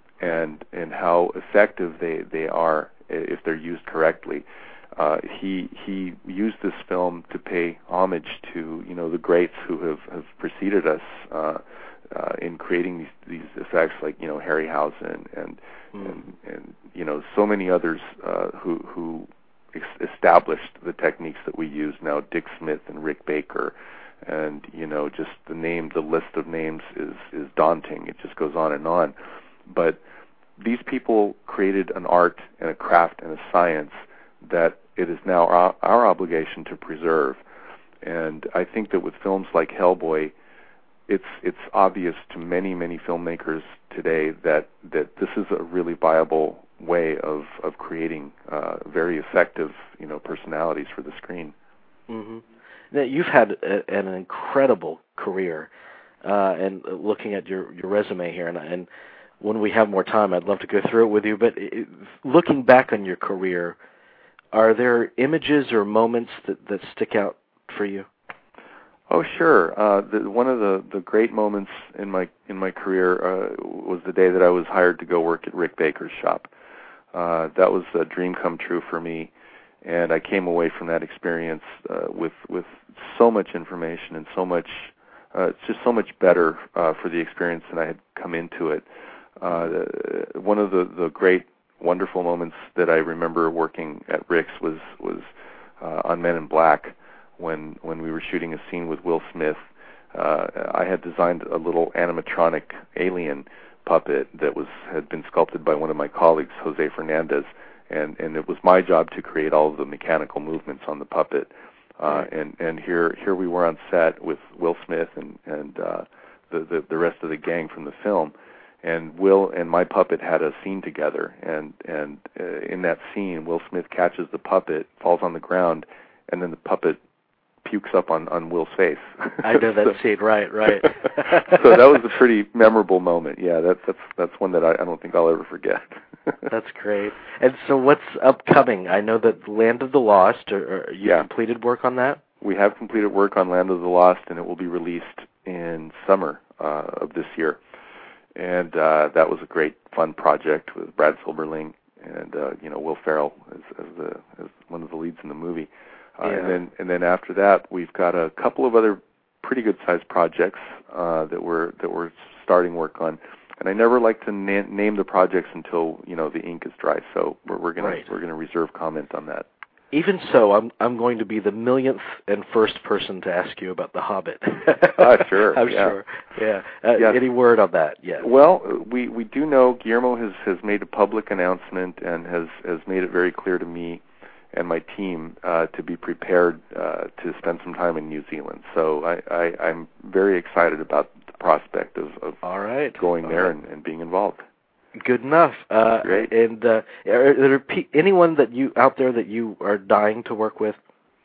and and how effective they, they are if they're used correctly. Uh, he he used this film to pay homage to, you know, the greats who have, have preceded us uh, uh, in creating these these effects, like, you know, Harryhausen and mm. and, and you know, so many others uh, who who ex- established the techniques that we use now. Dick Smith and Rick Baker, and, you know, just the name, the list of names is is daunting. It just goes on and on. But these people created an art and a craft and a science that it is now our, our obligation to preserve. And I think that with films like Hellboy, it's it's obvious to many, many filmmakers today that, that this is a really viable way of, of creating uh, very effective, you know, personalities for the screen. Mm-hmm. Now, you've had a, an incredible career, uh, and looking at your, your resume here, and, and when we have more time, I'd love to go through it with you, but it, looking back on your career, are there images or moments that, that stick out for you? Oh, sure. Uh, the, one of the, the great moments in my in my career uh, was the day that I was hired to go work at Rick Baker's shop. Uh, that was a dream come true for me, and I came away from that experience uh, with with so much information and so much. Uh, it's just so much better uh, for the experience than I had come into it. Uh, one of the, the great wonderful moments that I remember working at Rick's was was uh, on Men in Black, when when we were shooting a scene with Will Smith. Uh, I had designed a little animatronic alien puppet that was had been sculpted by one of my colleagues, Jose Fernandez, and, and it was my job to create all of the mechanical movements on the puppet. Uh, and and here here we were on set with Will Smith and and uh, the, the the rest of the gang from the film. And Will and my puppet had a scene together, and and uh, in that scene, Will Smith catches the puppet, falls on the ground, and then the puppet pukes up on, on Will's face. I know that so, scene, right, right. So that was a pretty memorable moment. Yeah, that, that's that's one that I, I don't think I'll ever forget. That's great. And so, what's upcoming? I know that Land of the Lost. Or, or you yeah. completed work on that? We have completed work on Land of the Lost, and it will be released in summer uh, of this year. And uh, that was a great, fun project with Brad Silberling and uh, you know, Will Ferrell as, as the as one of the leads in the movie. Uh, yeah. And then and then after that, we've got a couple of other pretty good sized projects uh, that we're that we're starting work on. And I never like to na- name the projects until, you know, the ink is dry. So we're, we're gonna right. we're gonna reserve comment on that. Even so, I'm I'm going to be the millionth and first person to ask you about The Hobbit. Ah, sure. I'm yeah. sure. Yeah. Uh, yes. Any word on that? Yeah. Well, we, we do know Guillermo has, has made a public announcement and has, has made it very clear to me and my team uh, to be prepared uh, to spend some time in New Zealand. So I, I, I'm very excited about the prospect of, of All right. going All there right. and, and being involved. Good enough. Uh, Great. And uh, are there pe- anyone that you out there that you are dying to work with?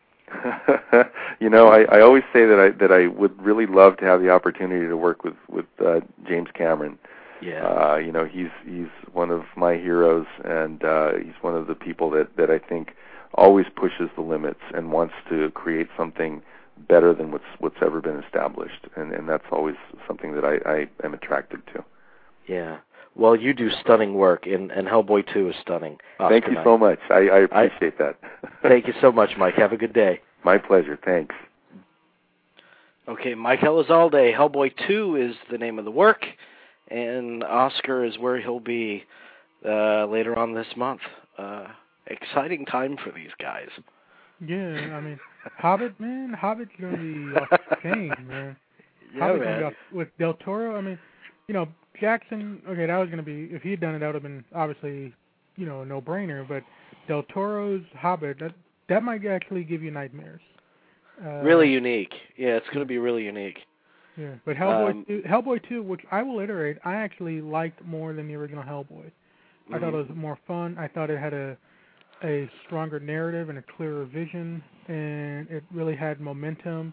You know, I, I always say that I that I would really love to have the opportunity to work with with uh, James Cameron. Yeah. Uh, you know, he's he's one of my heroes, and uh, he's one of the people that, that I think always pushes the limits and wants to create something better than what's what's ever been established, and and that's always something that I, I am attracted to. Yeah. Well, you do stunning work, and, and Hellboy two is stunning. Thank you so much. I, I appreciate I, that. Thank you so much, Mike. Have a good day. My pleasure. Thanks. Okay, Mike Elizalde. Hellboy two is the name of the work, and Oscar is where he'll be uh, later on this month. Uh, exciting time for these guys. Yeah, I mean, Hobbit, man, Hobbit's going to be off the chain, man. Yeah, Hobbit's man. Gonna be off, with Del Toro, I mean, you know, Jackson, okay, that was going to be, if he had done it, that would have been obviously, you know, a no-brainer, but Del Toro's Hobbit, that that might actually give you nightmares. Uh, really unique. Yeah, it's going to be really unique. Yeah, but Hellboy, um, two, Hellboy two, which I will iterate, I actually liked more than the original Hellboy. Mm-hmm. I thought it was more fun. I thought it had a a stronger narrative and a clearer vision, and it really had momentum.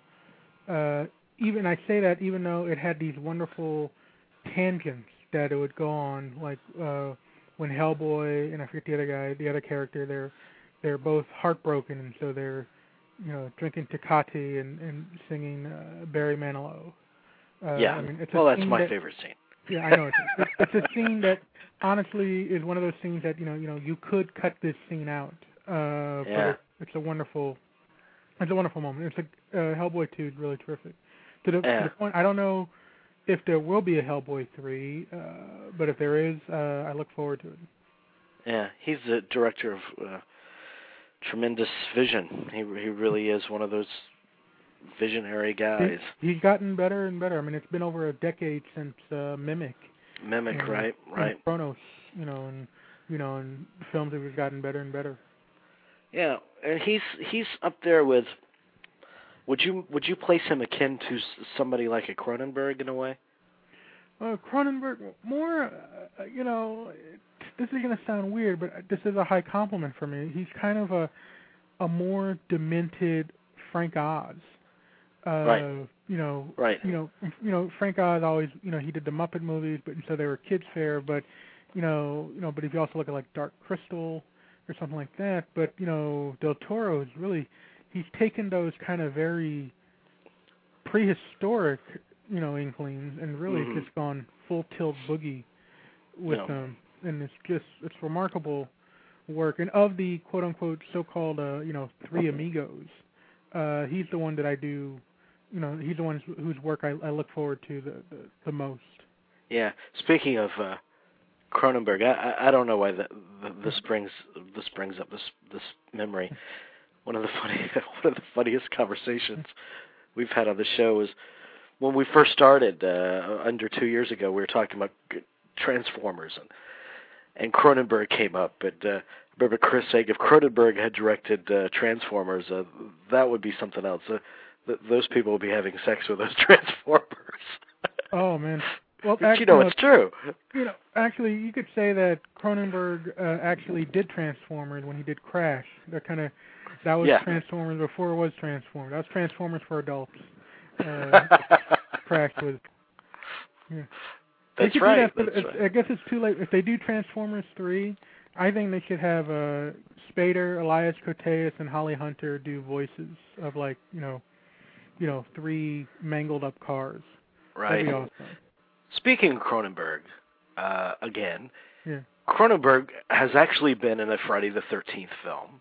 Uh, even I say that even though it had these wonderful tangents that it would go on, like uh, when Hellboy and I forget the other guy, the other character, they're they're both heartbroken, and so they're you know drinking Tecate and, and singing uh, Barry Manilow. Uh, yeah, I mean, it's well, a that's scene my that, favorite scene. Yeah, I know. It's, it's, it's a scene that honestly is one of those scenes that you know, you know, you could cut this scene out. Uh, yeah. But it, it's a wonderful, it's a wonderful moment. It's a uh, Hellboy two is really terrific. To the, yeah. to the point, I don't know if there will be a Hellboy three, uh, but if there is, uh, I look forward to it. Yeah, he's the director of uh, tremendous vision. He he really is one of those visionary guys. He, he's gotten better and better. I mean, it's been over a decade since uh, Mimic. Mimic, and, right, right. And Chronos, you know, and you know, and films have gotten better and better. Yeah, and he's he's up there with. Would you would you place him akin to somebody like a Cronenberg in a way? Uh, Cronenberg, more, uh, you know, this is going to sound weird, but this is a high compliment for me. He's kind of a a more demented Frank Oz. Uh, right. You know, right. You know, you know, Frank Oz always, you know, he did the Muppet movies, but so they were kids' fair. But, you know, you know, but if you also look at like Dark Crystal or something like that, but you know, Del Toro is really, he's taken those kind of very prehistoric, you know, inklings and really mm-hmm. just gone full tilt boogie with no. them, and it's just it's remarkable work. And of the quote unquote so-called, uh, you know, three amigos, uh, he's the one that I do. You know, he's the one whose work I, I look forward to the, the, the most. Yeah. Speaking of uh, Cronenberg, I, I don't know why the, the, this brings this brings up this this memory. One of the funny one of the funniest conversations we've had on the show is when we first started uh, under two years ago. We were talking about Transformers, and and Cronenberg came up. And uh, I remember Chris saying if Cronenberg had directed uh, Transformers, uh, that would be something else. Uh, th- those people would be having sex with those Transformers. Oh man. Well, but, actually, you know, it's true. You know, actually, you could say that Cronenberg uh, actually did Transformers when he did Crash. That kind of that was yeah. Transformers before it was Transformers. That was Transformers for adults. Uh, Crash was. Yeah. That's right. That, That's right. I guess it's too late. If they do Transformers three, I think they should have uh, Spader, Elias Koteas, and Holly Hunter do voices of like you know, you know, three mangled up cars. Right. That'd be awesome. Speaking of Cronenberg, uh, again, yeah. Cronenberg has actually been in a Friday the thirteenth film,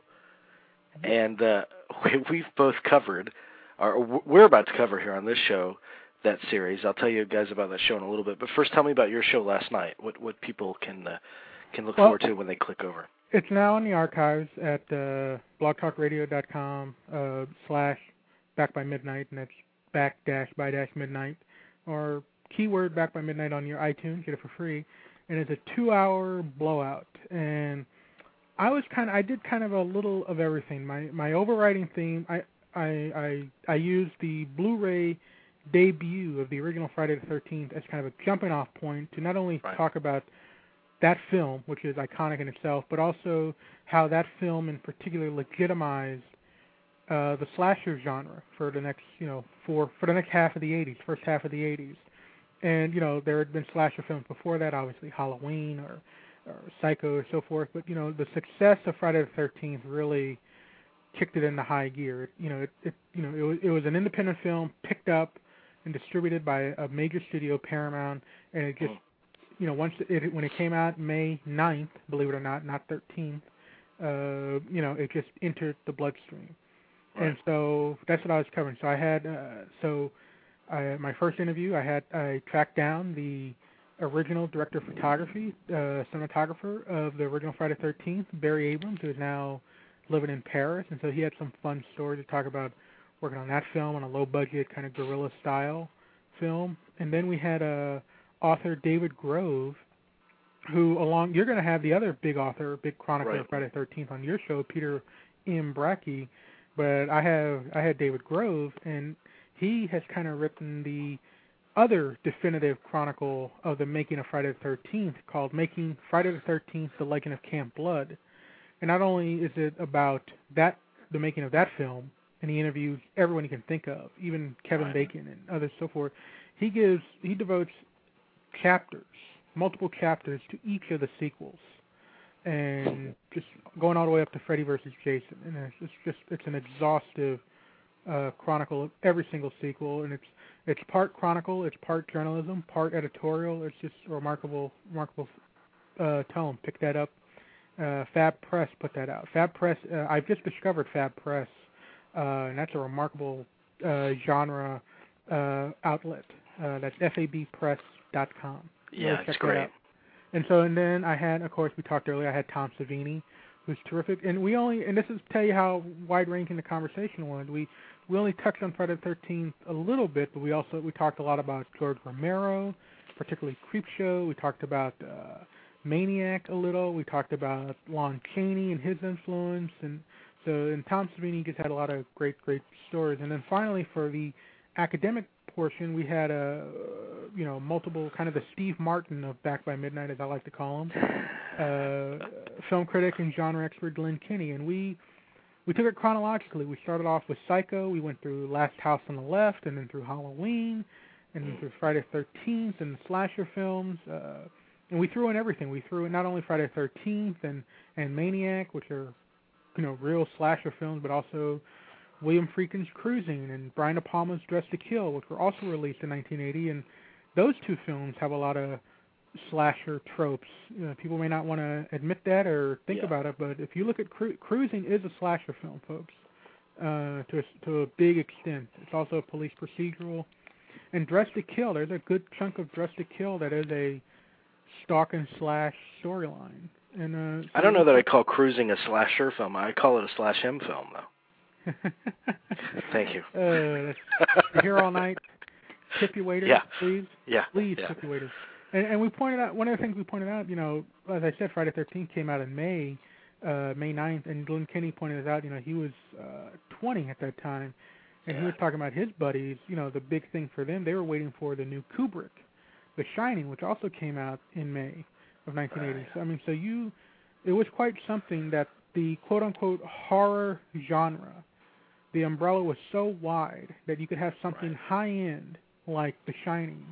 and uh, we, we've both covered, or we're about to cover here on this show, that series. I'll tell you guys about that show in a little bit, but first tell me about your show last night, what what people can uh, can look well, forward to when they click over. It's now in the archives at uh, blogtalkradio.com uh, slash back by midnight, and that's back dash by dash midnight, or keyword back by midnight on your iTunes, get it for free, and it's a two-hour blowout. And I was kind of, I did kind of a little of everything. My my overriding theme, I I I, I used the Blu-ray debut of the original Friday the thirteenth as kind of a jumping-off point to not only right. talk about that film, which is iconic in itself, but also how that film in particular legitimized uh, the slasher genre for the next, you know, for for the next half of the eighties, first half of the eighties. And, you know, there had been slasher films before that, obviously Halloween or, or Psycho or so forth. But, you know, the success of Friday the thirteenth really kicked it into high gear. It, you know, it, it you know it was, it was an independent film picked up and distributed by a major studio, Paramount, and it just you know, once it when it came out May ninth, believe it or not, not thirteenth, uh, you know, it just entered the bloodstream. Right. And so that's what I was covering. So I had uh, so I, my first interview, I had I tracked down the original director of photography, uh, cinematographer of the original Friday the thirteenth, Barry Abrams, who is now living in Paris, and so he had some fun stories to talk about working on that film on a low-budget kind of guerrilla style film. And then we had uh, author David Grove, who along you're going to have the other big author, big chronicler right. of Friday the thirteenth on your show, Peter M. Bracke. But I have I had David Grove, and he has kind of written the other definitive chronicle of the making of Friday the thirteenth called Making Friday the thirteenth, The Legend of Camp Blood. And not only is it about that the making of that film, and he interviews everyone he can think of, even Kevin right. Bacon and others so forth, he gives he devotes chapters, multiple chapters to each of the sequels. And just going all the way up to Freddy versus Jason. And it's just, just it's an exhaustive uh, chronicle of every single sequel, and it's it's part chronicle, it's part journalism, part editorial. It's just a remarkable, remarkable uh, tome. Pick that up. Uh, Fab Press put that out. Fab Press. Uh, I've just discovered Fab Press, uh, and that's a remarkable uh, genre uh, outlet. Uh, that's F A B press dot com. Yeah, check it's that great. out. And so, and then I had, of course, we talked earlier, I had Tom Savini, who's terrific. And we only, and this is to tell you how wide-ranging the conversation was. We we only touched on Friday the thirteenth a little bit, but we also, we talked a lot about George Romero, particularly Creepshow. We talked about uh, Maniac a little. We talked about Lon Chaney and his influence. And so, and Tom Savini just had a lot of great, great stories. And then finally, for the academic portion, we had a, you know, multiple, kind of the Steve Martin of Back by Midnight, as I like to call him, uh, film critic and genre expert Glenn Kinney, and we we took it chronologically. We started off with Psycho, we went through Last House on the Left, and then through Halloween, and then through Friday the thirteenth, and the slasher films, uh, and we threw in everything. We threw in not only Friday the thirteenth and, and Maniac, which are, you know, real slasher films, but also William Friedkin's Cruising and Brian De Palma's Dressed to Kill, which were also released in nineteen eighty, and those two films have a lot of slasher tropes. You know, people may not want to admit that or think yeah. about it, but if you look at Cru- Cruising is a slasher film, folks, uh, to a, to a big extent. It's also a police procedural. And Dressed to Kill, there's a good chunk of Dressed to Kill that is a stalk and slash storyline. And uh, so I don't know that I call Cruising a slasher film. I call it a slash M film, though. Thank you. Uh, you're here all night. Tip your waiters, yeah. please. Yeah. Please yeah. tip your waiters. And, and we pointed out, one of the things we pointed out, you know, as I said, Friday the thirteenth came out in May, uh, May ninth, and Glenn Kinney pointed out, you know, he was uh, twenty at that time, and yeah. he was talking about his buddies, you know, the big thing for them, they were waiting for the new Kubrick, The Shining, which also came out in May of nineteen eighty. Right. So, I mean, so you, it was quite something that the quote-unquote horror genre, the umbrella was so wide that you could have something right. high-end like The Shining,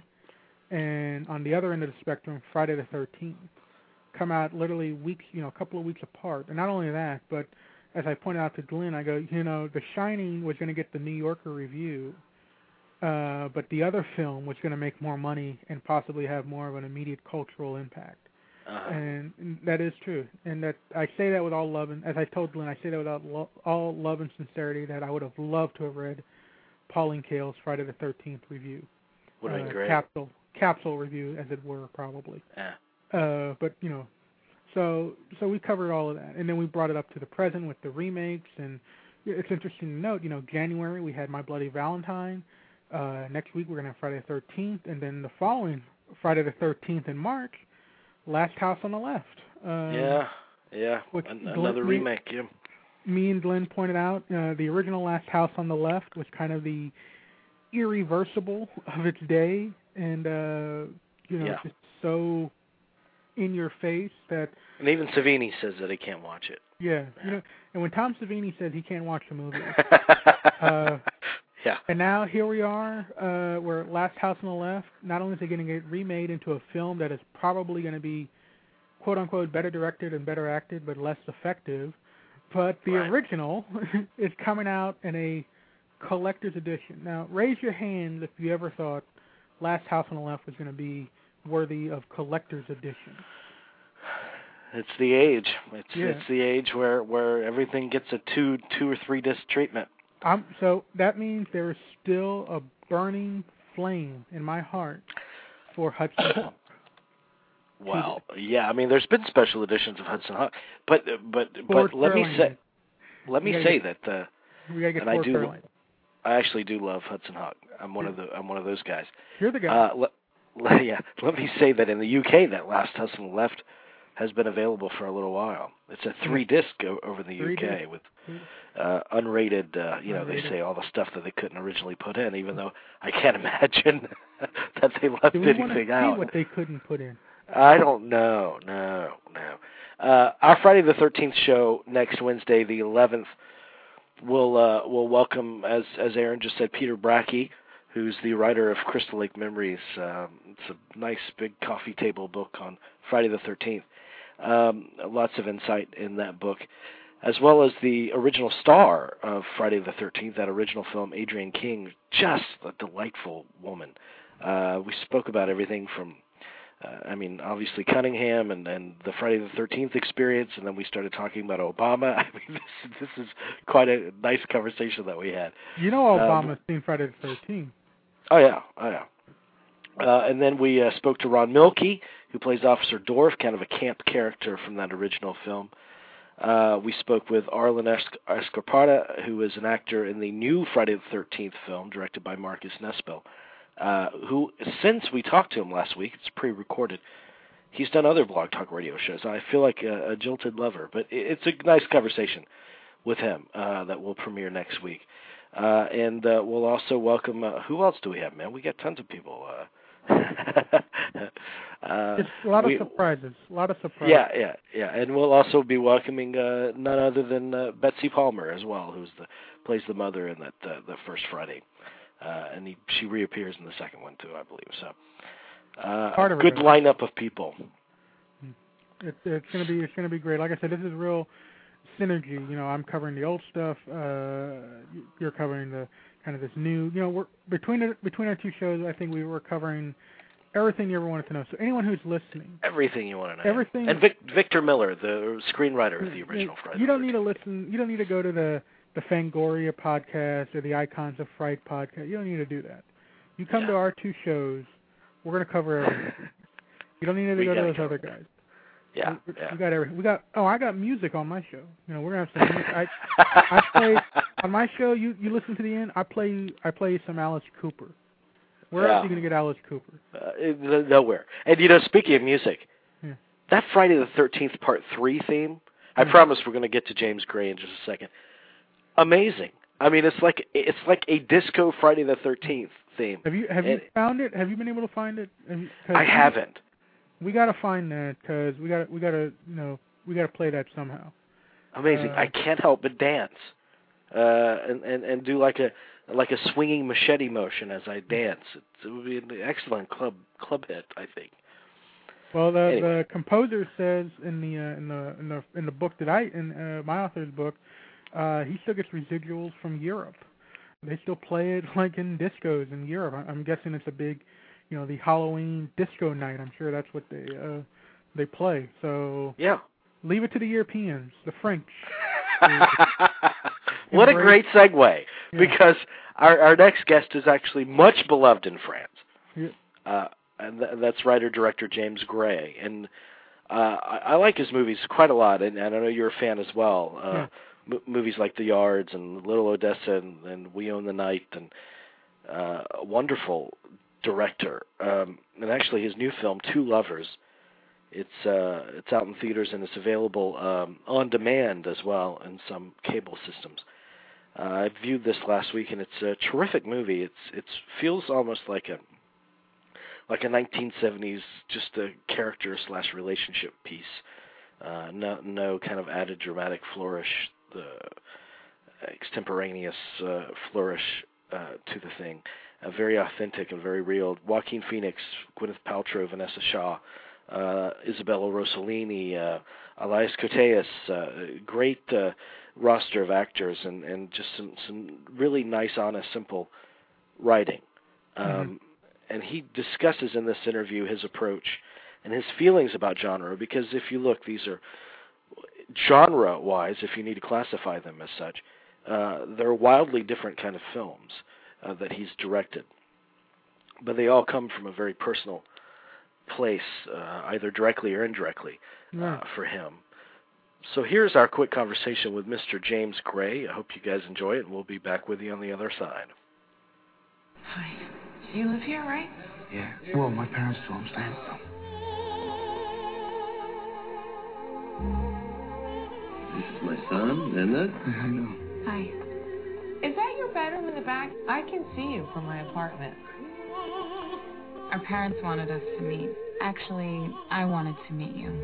and on the other end of the spectrum, Friday the thirteenth, come out literally weeks, you know, a couple of weeks apart. And not only that, but as I pointed out to Glenn, I go, you know, The Shining was going to get the New Yorker review, uh, but the other film was going to make more money and possibly have more of an immediate cultural impact. Uh-huh. And that is true. And that I say that with all love, and as I told Glenn, I say that without lo- all love and sincerity, that I would have loved to have read Pauline Kael's Friday the thirteenth review. Would have uh, been great. Capsule, capsule review, as it were, probably. Yeah. Uh, but, you know, so so we covered all of that. And then we brought it up to the present with the remakes. And it's interesting to note, you know, January we had My Bloody Valentine. Uh, next week we're going to have Friday the thirteenth. And then the following Friday the thirteenth in March, Last House on the Left. Um, yeah, yeah. Which An- Glenn, another me, remake, yeah. Me and Glenn pointed out, uh, the original Last House on the Left was kind of the irreversible of its day, and, uh, you know, yeah. just so in your face that... And even Savini says that he can't watch it. Yeah, yeah. you know, and when Tom Savini says he can't watch the movie... uh, yeah. And now here we are, uh, we're Last House on the Left. Not only is it going to get remade into a film that is probably going to be, quote-unquote, better directed and better acted, but less effective, but the right. original is coming out in a collector's edition. Now, raise your hand if you ever thought Last House on the Left was going to be worthy of collector's edition. It's the age. It's yeah. it's the age where, where everything gets a two two or three disc treatment. Um, so that means there is still a burning flame in my heart for Hudson Hawk. Well, yeah, I mean, there's been special editions of Hudson Hawk, but but Ford but let Fairlane. me say let me say get, that uh, we gotta get and I Ford do Fairlane. I actually do love Hudson Hawk. I'm one of the I'm one of those guys. You're the guy. Uh, let, let, yeah, let me say that in the U K, that Last Hudson Left has been available for a little while. It's a three disc o- over in the Three U K disc. with uh, unrated. Uh, you know, Unrated. they say all the stuff that they couldn't originally put in, even though I can't imagine that they left Do we want to anything see out. what they couldn't put in? I don't know. No, no. Uh, our Friday the thirteenth show next Wednesday, the eleventh, will uh, will welcome, as as Aaron just said, Peter Bracke, who's the writer of Crystal Lake Memories. Um, it's a nice big coffee table book on Friday the thirteenth. Um, lots of insight in that book, as well as the original star of Friday the thirteenth, that original film, Adrienne King, just a delightful woman. Uh, we spoke about everything from, uh, I mean, obviously Cunningham and, and the Friday the thirteenth experience, and then we started talking about Obama. I mean, this, this is quite a nice conversation that we had. You know Obama's um, seen Friday the thirteenth. Oh, yeah, oh, yeah. Uh, and then we uh, spoke to Ron Milkey, who plays Officer Dorff, kind of a camp character from that original film. Uh, we spoke with Arlen Escarpata, who is an actor in the new Friday the thirteenth film, directed by Marcus Nespel, uh, who, since we talked to him last week, it's pre-recorded, he's done other Blog Talk Radio shows. I feel like a, a jilted lover, but it's a nice conversation with him uh, that will premiere next week. Uh, and uh, we'll also welcome, uh, who else do we have, man? We got tons of people. Uh, uh, Just a lot we, of surprises. A lot of surprises. Yeah, yeah, yeah. And we'll also be welcoming uh, none other than uh, Betsy Palmer as well, who's the plays the mother in that uh, the first Friday, uh, and he, she reappears in the second one too, I believe. So, uh, Part of good it. lineup of people. It, it's gonna be it's gonna be great. Like I said, this is real synergy. You know, I'm covering the old stuff. Uh, you're covering the kind of this new. You know, we're between the, between our two shows. I think we were covering everything you ever wanted to know. So anyone who's listening, everything you want to know, everything. And Vic, Victor Miller, the screenwriter of the original Friday. You don't need to listen. You don't need to go to the the Fangoria podcast or the Icons of Fright podcast. You don't need to do that. You come yeah. to our two shows. We're going to cover everything. You don't need to we go to those cover. other guys. Yeah, we, yeah. we got everything. We got. Oh, I got music on my show. You know, we're gonna have some. Music. I I play on my show. You you listen to the end. I play I play some Alice Cooper. Where yeah. else are you gonna get Alice Cooper? Uh, nowhere. And you know, speaking of music, yeah. that Friday the thirteenth Part Three theme. I mm-hmm. promise we're gonna get to James Gray in just a second. Amazing. I mean, it's like it's like a disco Friday the thirteenth theme. Have you have and you found it? Have you been able to find it? You, I haven't. We gotta find that because we got we gotta you know we gotta play that somehow. Amazing! Uh, I can't help but dance, uh, and, and and do like a like a swinging machete motion as I dance. It, it would be an excellent club club hit, I think. Well, the anyway. the composer says in the uh, in the in the in the book that I in uh, my author's book, uh, he still gets residuals from Europe. They still play it like in discos in Europe. I'm guessing it's a big. You know, the Halloween disco night. I'm sure that's what they uh, they play. So yeah, leave it to the Europeans, the French. What a great segue! Yeah. Because our our next guest is actually much beloved in France. Yeah. Uh, and th- that's writer director James Gray, and uh, I, I like his movies quite a lot. And, and I know you're a fan as well. Uh, yeah. m- movies like The Yards and Little Odessa and, and We Own the Night, and uh, wonderful. Director, um, and actually his new film, Two Lovers, it's uh, it's out in theaters and it's available um, on demand as well in some cable systems. Uh, I viewed this last week and it's a terrific movie. It's it's feels almost like a like a nineteen seventies just a character slash relationship piece. Uh, no no kind of added dramatic flourish, the extemporaneous uh, flourish uh, to the thing. Uh, very authentic and very real. Joaquin Phoenix, Gwyneth Paltrow, Vanessa Shaw, uh, Isabella Rossellini, uh, Elias Koteas, uh, great uh, roster of actors and, and just some, some really nice, honest, simple writing. Um, mm-hmm. and he discusses in this interview his approach and his feelings about genre, because if you look, these are genre-wise, if you need to classify them as such, uh, they're wildly different kind of films uh, that he's directed. But they all come from a very personal place, uh, either directly or indirectly, uh, for him. So here's our quick conversation with Mister James Gray. I hope you guys enjoy it, and we'll be back with you on the other side. Hi. You live here, right? Yeah. Well, my parents do. I'm staying with them. This is my son, isn't it? I know. Hi. Is that your bedroom in the back? I can see you from my apartment. Our parents wanted us to meet. Actually, I wanted to meet you.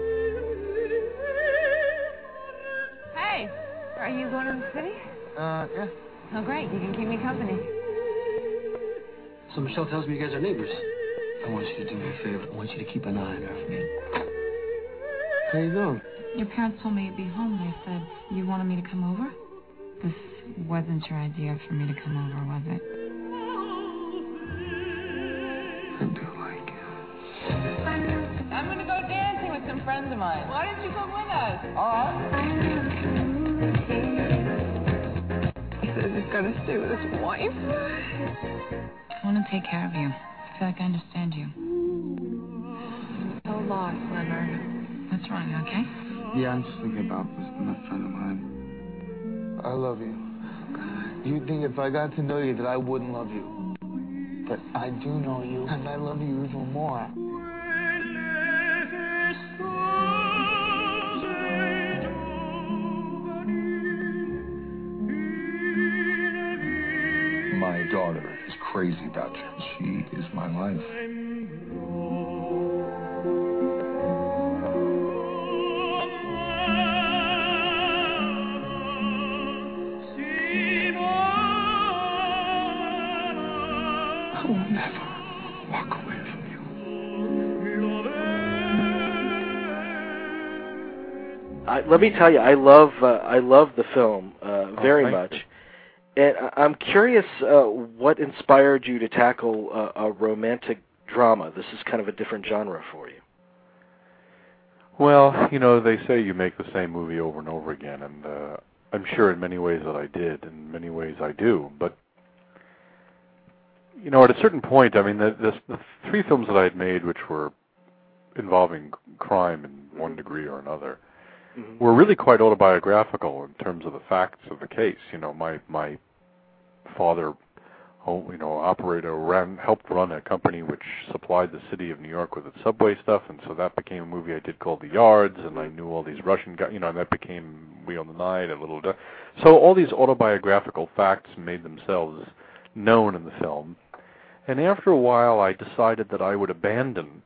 Hey, are you going to the city? Uh, yeah. Oh, great. You can keep me company. So Michelle tells me you guys are neighbors. I want you to do me a favor. I want you to keep an eye on her for me. How you doing? Your parents told me you'd be home. They said you wanted me to come over. This wasn't your idea for me to come over, was it? I do like you. I'm going to go dancing with some friends of mine. Why don't you come with us? All right. He says he's going to stay with his wife. I want to take care of you. I feel like I understand you. So lost, Leonard. What's wrong, you okay? Yeah, I'm just thinking about this best friend of mine. I love you. You'd think if I got to know you that I wouldn't love you. But I do know you, and I love you even more. My daughter is crazy about you. She is my life. I will never walk away from you. I, let me tell you, I love uh, I love the film uh, very oh, much. You. And I'm curious uh, what inspired you to tackle uh, a romantic drama. This is kind of a different genre for you. Well, you know, they say you make the same movie over and over again, and uh, I'm sure in many ways that I did, in many ways I do. But, you know, at a certain point, I mean, the, the, the three films that I had made, which were involving crime in one degree or another, mm-hmm. were really quite autobiographical in terms of the facts of the case. You know, my my father, you know, operator ran helped run a company which supplied the city of New York with its subway stuff, and so that became a movie I did called The Yards, and I knew all these Russian guys, you know, and that became We Own the Night, a little. So all these autobiographical facts made themselves known in the film, and after a while, I decided that I would abandon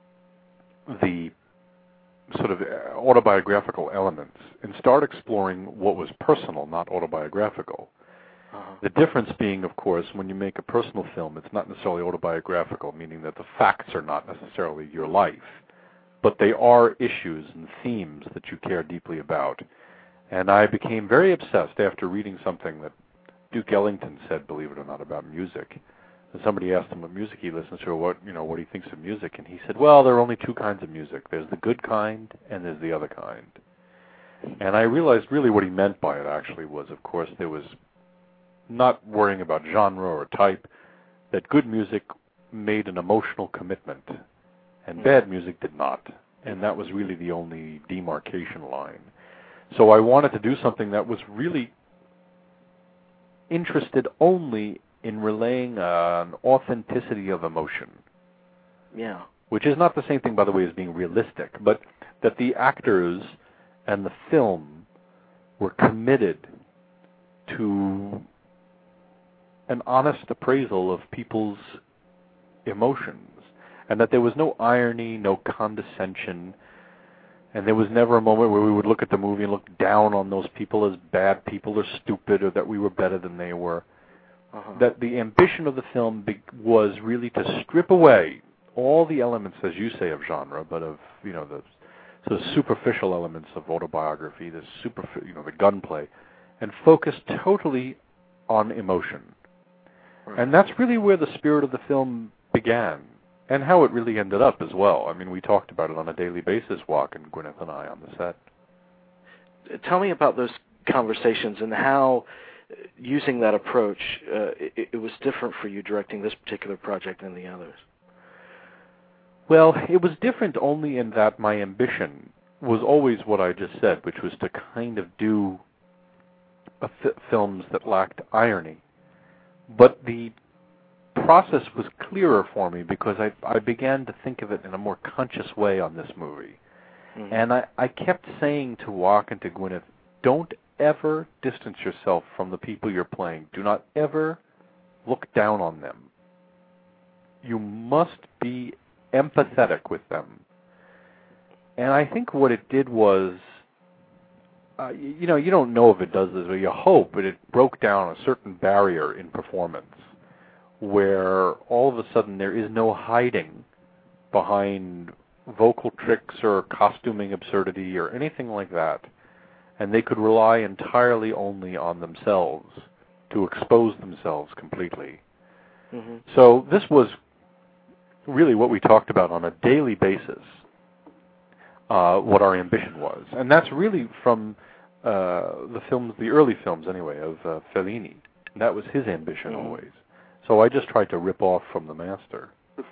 the sort of autobiographical elements and start exploring what was personal, not autobiographical. Uh-huh. The difference being, of course, when you make a personal film, it's not necessarily autobiographical, meaning that the facts are not necessarily your life, but they are issues and themes that you care deeply about. And I became very obsessed after reading something that Duke Ellington said, believe it or not, about music. And somebody asked him what music he listens to, or what, you know, what he thinks of music, and he said, well, there are only two kinds of music. There's the good kind, and there's the other kind. And I realized really what he meant by it actually was, of course, there was not worrying about genre or type, that good music made an emotional commitment, and bad music did not. And that was really the only demarcation line. So I wanted to do something that was really interested only in relaying uh, an authenticity of emotion. Yeah. Which is not the same thing, by the way, as being realistic, but that the actors and the film were committed to an honest appraisal of people's emotions, and that there was no irony, no condescension, and there was never a moment where we would look at the movie and look down on those people as bad people or stupid, or that we were better than they were. Uh-huh. That the ambition of the film be- was really to strip away all the elements, as you say, of genre, but of, you know, the sort of superficial elements of autobiography, the super, you know, the gunplay, and focus totally on emotion. Right. And that's really where the spirit of the film began and how it really ended up as well. I mean, we talked about it on a daily basis, Joaquin, Gwyneth and I, on the set. Tell me about those conversations and how, using that approach, uh, it, it was different for you directing this particular project than the others. Well, it was different only in that my ambition was always what I just said, which was to kind of do a f- films that lacked irony. But the process was clearer for me because I, I began to think of it in a more conscious way on this movie. Mm-hmm. And I, I kept saying to Joaquin and to Gwyneth, don't ever distance yourself from the people you're playing. Do not ever look down on them. You must be empathetic with them. And I think what it did was, uh, you, you know, you don't know if it does this, or you hope, but it broke down a certain barrier in performance where all of a sudden there is no hiding behind vocal tricks or costuming absurdity or anything like that. And they could rely entirely only on themselves to expose themselves completely. Mm-hmm. So this was really what we talked about on a daily basis, uh, what our ambition was. And that's really from uh, the films, the early films anyway, of uh, Fellini. That was his ambition mm-hmm. always. So I just tried to rip off from the master.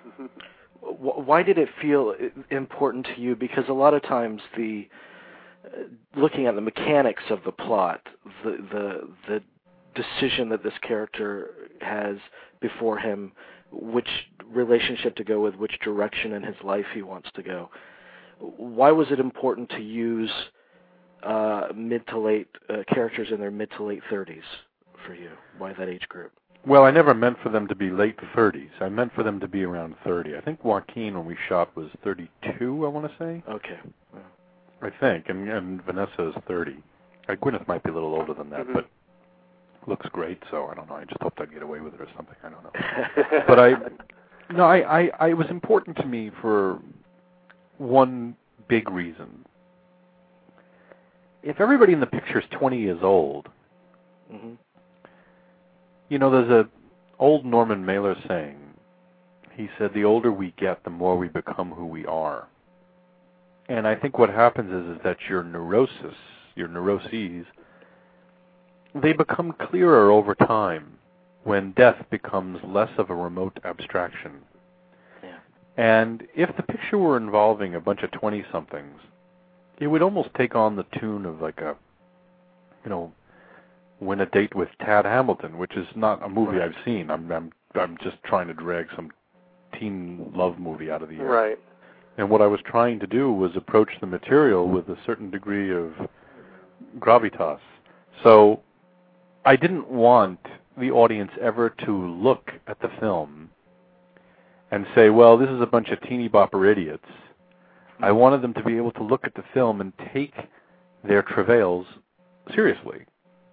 Why did it feel important to you? Because a lot of times the uh, looking at the mechanics of the plot, the the the decision that this character has before him, which relationship to go with, which direction in his life he wants to go. Why was it important to use uh, mid to late uh, characters in their mid to late thirties for you? Why that age group? Well, I never meant for them to be late thirties. I meant for them to be around thirty. I think Joaquin, when we shot, was thirty-two, I want to say. Okay. Wow. I think, and, and Vanessa is thirty. Uh, Gwyneth might be a little older than that, mm-hmm. but looks great, so I don't know. I just hoped I'd get away with it or something. I don't know. But I, no, I, I, I, it was important to me for one big reason. If everybody in the picture is twenty years old, mm-hmm. you know, there's a old Norman Mailer saying. He said, the older we get, the more we become who we are. And I think what happens is, is that your neurosis, your neuroses, they become clearer over time when death becomes less of a remote abstraction. Yeah. And if the picture were involving a bunch of twenty-somethings, it would almost take on the tune of like a, you know, Win a Date with Tad Hamilton, which is not a movie right. I've seen. I'm, I'm I'm just trying to drag some teen love movie out of the air. Right. And what I was trying to do was approach the material with a certain degree of gravitas. So I didn't want the audience ever to look at the film and say, well, this is a bunch of teeny bopper idiots. I wanted them to be able to look at the film and take their travails seriously.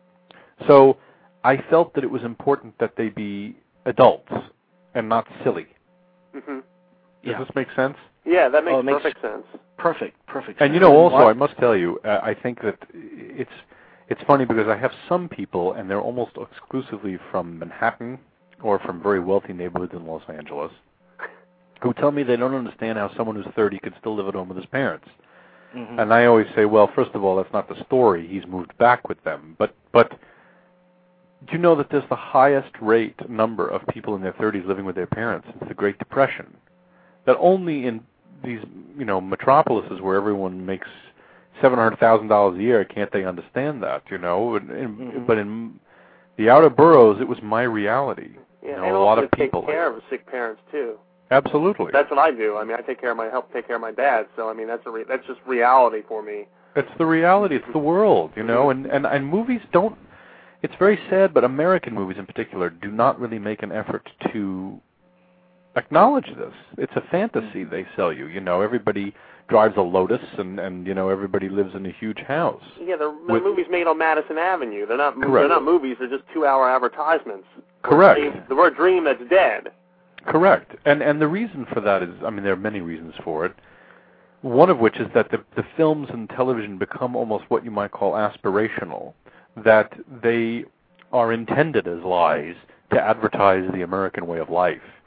So I felt that it was important that they be adults and not silly. Mm-hmm. Does yeah. this make sense? Yeah, that makes oh, perfect makes sense. Perfect, perfect. And you know, also, I must tell you, uh, I think that it's it's funny because I have some people, and they're almost exclusively from Manhattan or from very wealthy neighborhoods in Los Angeles, who tell me they don't understand how someone who's thirty could still live at home with his parents. Mm-hmm. And I always say, well, first of all, that's not the story. He's moved back with them. But but do you know that there's the highest rate number of people in their thirties living with their parents since the Great Depression? That only in these, you know, metropolises where everyone makes seven hundred thousand dollars a year can't they understand that, you know? And, and, mm-hmm. But in the outer boroughs, it was my reality. Yeah, you know, and a also lot of take people care of sick parents too. Absolutely. That's what I do. I mean, I take care of my help take care of my dad. So I mean, that's a re- that's just reality for me. It's the reality. It's the world, you know. And and and movies don't. It's very sad, but American movies in particular do not really make an effort to acknowledge this. It's a fantasy they sell you. You know, everybody drives a Lotus, and, and you know, everybody lives in a huge house. Yeah, they're, they're With, movies made on Madison Avenue. They're not. Correct. They're not movies. They're just two-hour advertisements. Correct. The word dream that's dead. Correct. And and the reason for that is, I mean, there are many reasons for it. One of which is that the the films and television become almost what you might call aspirational. That they are intended as lies to advertise the American way of life.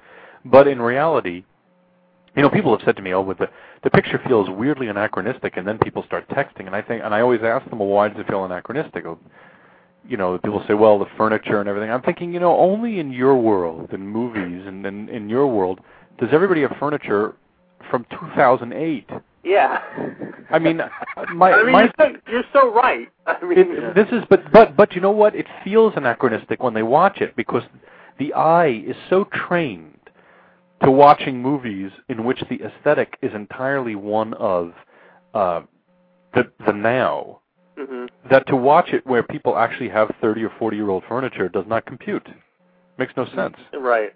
But in reality, you know, people have said to me, "Oh, with the the picture feels weirdly anachronistic," and then people start texting, and I think, and I always ask them, "Well, why does it feel anachronistic?" You know, people say, "Well, the furniture and everything." I'm thinking, you know, only in your world, in movies, and in, in your world, does everybody have furniture from two thousand eight? Yeah. I mean, my I mean, my. You're, so, you're so right. I mean, it, this is, but but but you know what? It feels anachronistic when they watch it because the eye is so trained to watching movies in which the aesthetic is entirely one of uh, the the now. Mm-hmm. That to watch it where people actually have thirty or forty year old furniture does not compute. Makes no sense. Right.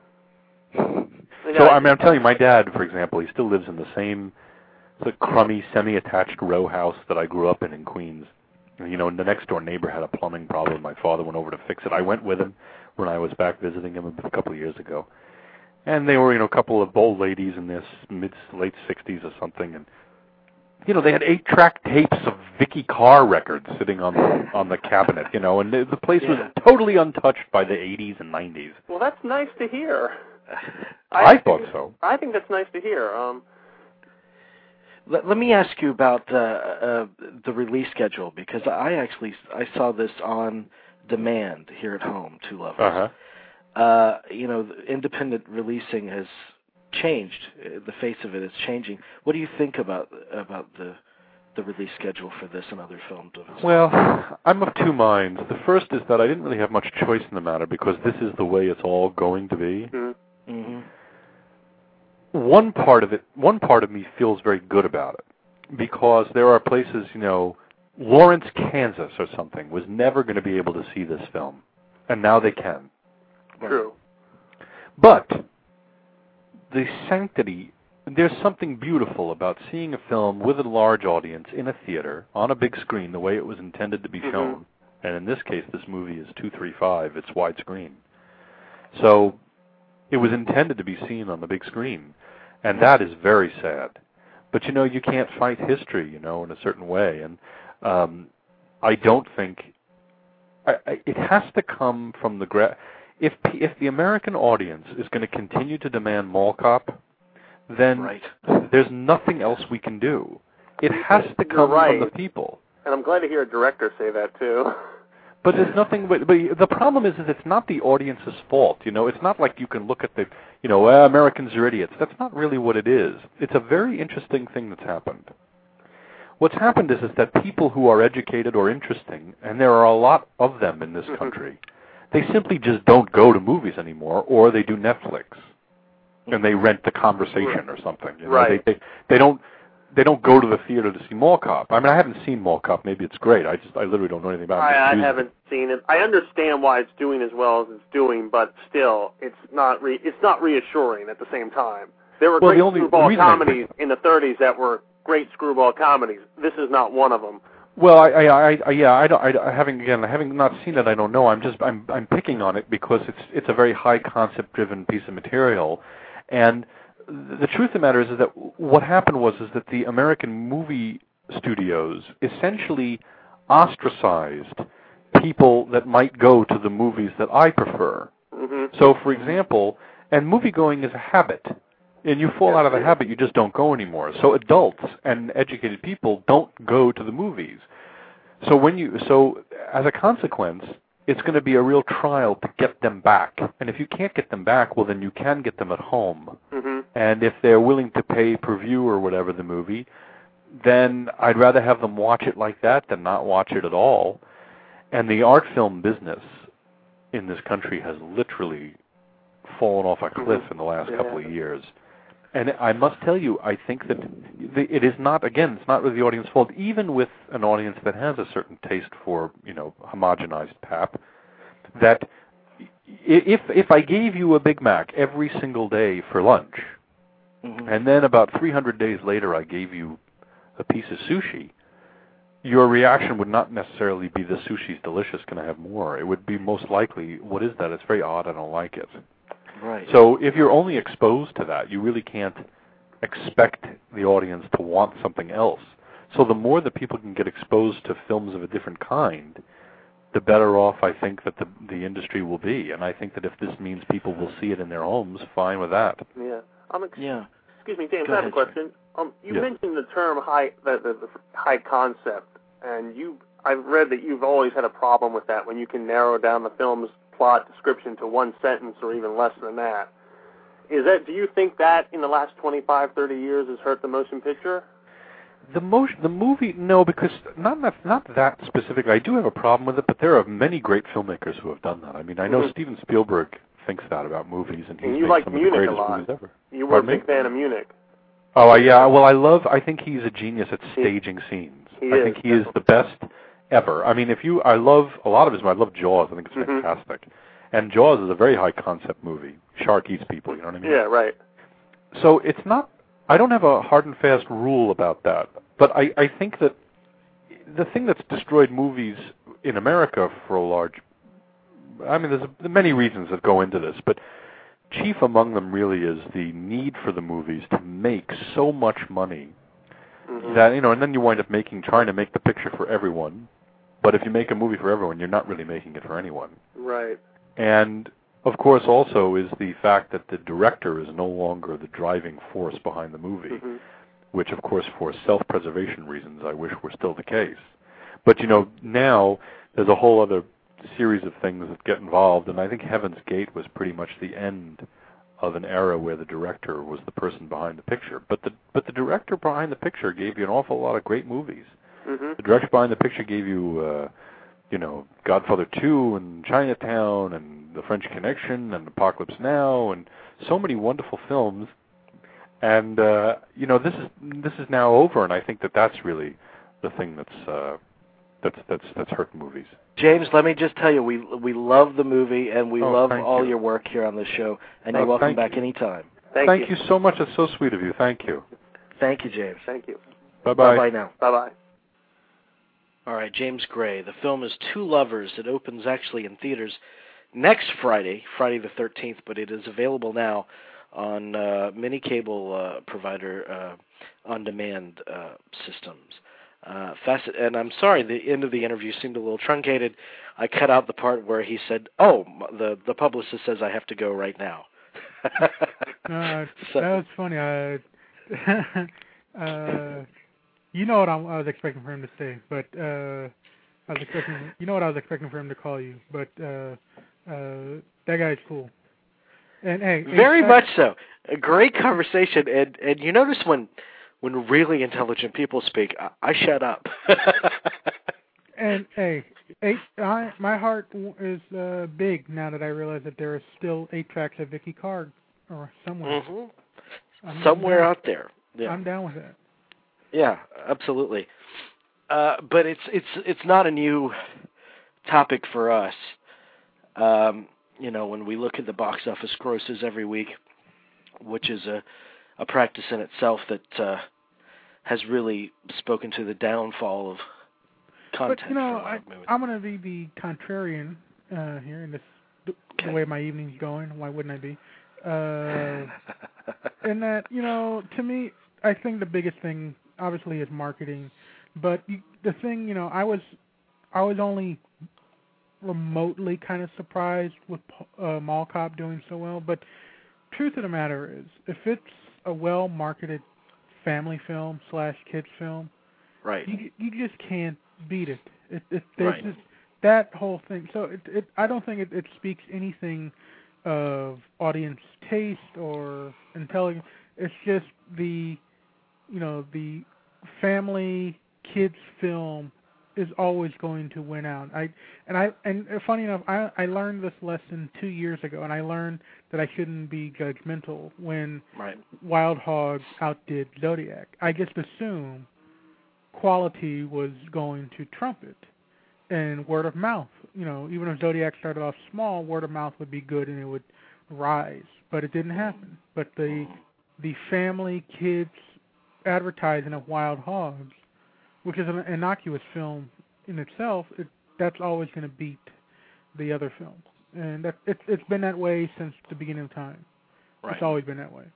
So I mean, I'm telling you, my dad, for example, he still lives in the same the crummy, semi-attached row house that I grew up in in Queens. You know, the next door neighbor had a plumbing problem. My father went over to fix it. I went with him when I was back visiting him a couple of years ago. And they were, you know, a couple of old ladies in their mid, late sixties or something. And, you know, they had eight-track tapes of Vicky Carr records sitting on the, on the cabinet, you know, and the, the place yeah. was totally untouched by the eighties and nineties. Well, that's nice to hear. I, I thought think, so. I think that's nice to hear. Um, Let, let me ask you about uh, uh, the release schedule, because I actually I saw this on demand here at home, Two Lovers. Uh-huh. Uh, you know, independent releasing has changed. The face of it is changing. What do you think about about the the release schedule for this and other films? Well, I'm of two minds. The first is that I didn't really have much choice in the matter because this is the way it's all going to be. Mm-hmm. Mm-hmm. One part of it, one part of me feels very good about it because there are places, you know, Lawrence, Kansas or something was never going to be able to see this film, and now they can. True. But the sanctity, there's something beautiful about seeing a film with a large audience in a theater on a big screen the way it was intended to be mm-hmm. shown. And in this case, this movie is two thirty-five. It's widescreen. So it was intended to be seen on the big screen. And that is very sad. But, you know, you can't fight history, you know, in a certain way. And um, I don't think... I, I, it has to come from the... Gra- if if the American audience is going to continue to demand mall cop, then right. there's nothing else we can do. It has to come right. from the people. And I'm glad to hear a director say that, too. But there's nothing. But, but the problem is, is it's not the audience's fault. You know, it's not like you can look at the, you know, uh, Americans are idiots. That's not really what it is. It's a very interesting thing that's happened. What's happened is, is that people who are educated or interesting, and there are a lot of them in this country, they simply just don't go to movies anymore, or they do Netflix, and they rent The Conversation or something. You know? Right. They, they they don't. They don't go to the theater to see Mall Cop. I mean, I haven't seen Mall Cop. Maybe it's great. I just, I literally don't know anything about it. I, I haven't seen it. I understand why it's doing as well as it's doing, but still, it's not re- it's not reassuring at the same time. There were well, great the only, screwball the comedies in the thirties that were great screwball comedies. This is not one of them. Well, I, I, I yeah, I don't, I, having again, having not seen it, I don't know. I'm just, I'm, I'm picking on it because it's, it's a very high concept-driven piece of material, and the truth of the matter is, is that what happened was is that the American movie studios essentially ostracized people that might go to the movies that I prefer. Mm-hmm. So, for example, and movie-going is a habit, and you fall yes, out of the habit, you just don't go anymore. So adults and educated people don't go to the movies. So when you, so as a consequence, it's going to be a real trial to get them back. And if you can't get them back, well, then you can get them at home. Mm-hmm. And if they're willing to pay per view or whatever the movie, then I'd rather have them watch it like that than not watch it at all. And the art film business in this country has literally fallen off a cliff in the last yeah. couple of years. And I must tell you, I think that it is not, again, it's not really the audience's fault. Even with an audience that has a certain taste for, you know, homogenized pap, that if if I gave you a Big Mac every single day for lunch, mm-hmm. and then about three hundred days later I gave you a piece of sushi, your reaction would not necessarily be, the sushi's delicious, can I have more? It would be most likely, what is that? It's very odd, I don't like it. Right. So if you're only exposed to that, you really can't expect the audience to want something else. So the more that people can get exposed to films of a different kind, the better off I think that the the industry will be. And I think that if this means people will see it in their homes, fine with that. Yeah. Um, ex- Yeah. Excuse me, James. Go I have ahead, a question. Um, you Yeah. mentioned the term high, the, the, the high concept, and you. I've read that you've always had a problem with that when you can narrow down the film's plot description to one sentence or even less than that. Is that? Do you think that in the last twenty-five, thirty years has hurt the motion picture? The motion, the movie, no, because not not not that specifically. I do have a problem with it, but there are many great filmmakers who have done that. I mean, I know Mhm. Steven Spielberg thinks that about movies, and he's And you made like some Munich of the a greatest lot. movies ever. You were Pardon a big me? fan of Munich. Oh, uh, yeah. Well, I love. I think he's a genius at staging scenes. He I is, think he is the best ever. I mean, if you, I love a lot of his. I love Jaws. I think it's Mhm. fantastic. And Jaws is a very high concept movie. Shark eats people. You know what I mean? Yeah, right. So it's not. I don't have a hard and fast rule about that, but I, I think that the thing that's destroyed movies in America for a large, I mean, there's many reasons that go into this, but chief among them really is the need for the movies to make so much money Mhm. that, you know, and then you wind up making, trying to make the picture for everyone, but if you make a movie for everyone, you're not really making it for anyone. Right. And of course, also is the fact that the director is no longer the driving force behind the movie, Mhm. which, of course, for self-preservation reasons, I wish were still the case. But, you know, now there's a whole other series of things that get involved, and I think Heaven's Gate was pretty much the end of an era where the director was the person behind the picture. But the but the director behind the picture gave you an awful lot of great movies. Mhm. The director behind the picture gave you, uh, you know, Godfather two and Chinatown and The French Connection and Apocalypse Now and so many wonderful films. And uh, you know, this is this is now over, and I think that that's really the thing that's uh, that's that's that's hurt movies. James, let me just tell you, we we love the movie, and we Oh, love thank all you. your work here on the show, and Oh, you're welcome thank back you. anytime. Thank, Thank you. you so much. That's so sweet of you. Thank you. Thank you, James. Thank you. Bye bye. Bye-bye now. Bye-bye. All right, James Gray. The film is Two Lovers. It opens actually in theaters next Friday, Friday the thirteenth, but it is available now on uh, many cable uh, provider uh, on-demand uh, systems. Uh, facet, and I'm sorry, the end of the interview seemed a little truncated. I cut out the part where he said, "Oh, the the publicist says I have to go right now." uh, so, that was funny. I, uh, you know what I'm, I was expecting for him to say, but uh, I was expecting. You know what I was expecting for him to call you, but uh, uh, that guy's cool. And hey, very hey, much so. A great conversation, and and you notice when. When really intelligent people speak, I, I shut up. And hey, eight, I, my heart is uh, big now that I realize that there are still eight tracks of Vicky Card or somewhere. Mm-hmm. Somewhere down. out there. Yeah. I'm down with that. Yeah, absolutely. Uh, but it's it's it's not a new topic for us. Um, you know, when we look at the box office grosses every week, which is a a practice in itself that uh, has really spoken to the downfall of content. But you know, for a lot I, of movies. I'm going to be the contrarian uh, here in this the, Okay. the way my evening's going. Why wouldn't I be? Uh, and that, you know, to me, I think the biggest thing obviously is marketing. But you, the thing, you know, I was I was only remotely kind of surprised with uh, Mall Cop doing so well. But truth of the matter is, if it's a well-marketed family film slash kids film, right? You you just can't beat it. It, it there's Right. just that whole thing. So it, it I don't think it, it speaks anything of audience taste or intelligence. It's just the you know the family kids film is always going to win out. I and I and funny enough, I I learned this lesson two years ago, and I learned that I shouldn't be judgmental when Right. Wild Hogs outdid Zodiac. I just assumed quality was going to trump it, and word of mouth. You know, even if Zodiac started off small, word of mouth would be good and it would rise. But it didn't happen. But the the family kids advertising of Wild Hogs, which is an innocuous film in itself, it, that's always going to beat the other films. And that, it's it's been that way since the beginning of time. Right. It's always been that way.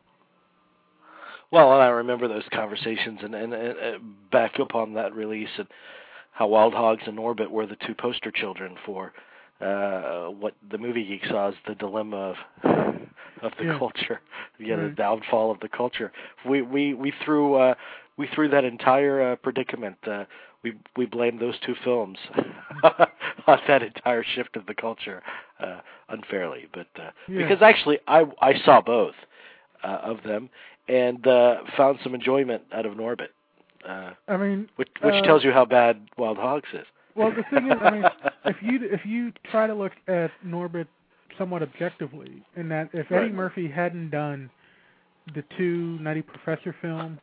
Well, and I remember those conversations, and, and, and back upon that release, and how Wild Hogs and Norbit were the two poster children for uh, what the movie geek saw as the dilemma of of the yeah. culture, yeah, right. the downfall of the culture. We we we threw uh, we threw that entire uh, predicament. Uh, we we blamed those two films on that entire shift of the culture uh, unfairly, but uh, yeah. because actually I I saw both uh, of them and uh, found some enjoyment out of Norbit. Uh, I mean, which which uh, tells you how bad Wild Hogs is. Well, the thing is, I mean, if you if you try to look at Norbit somewhat objectively, in that if right. Eddie Murphy hadn't done the two Nutty Professor films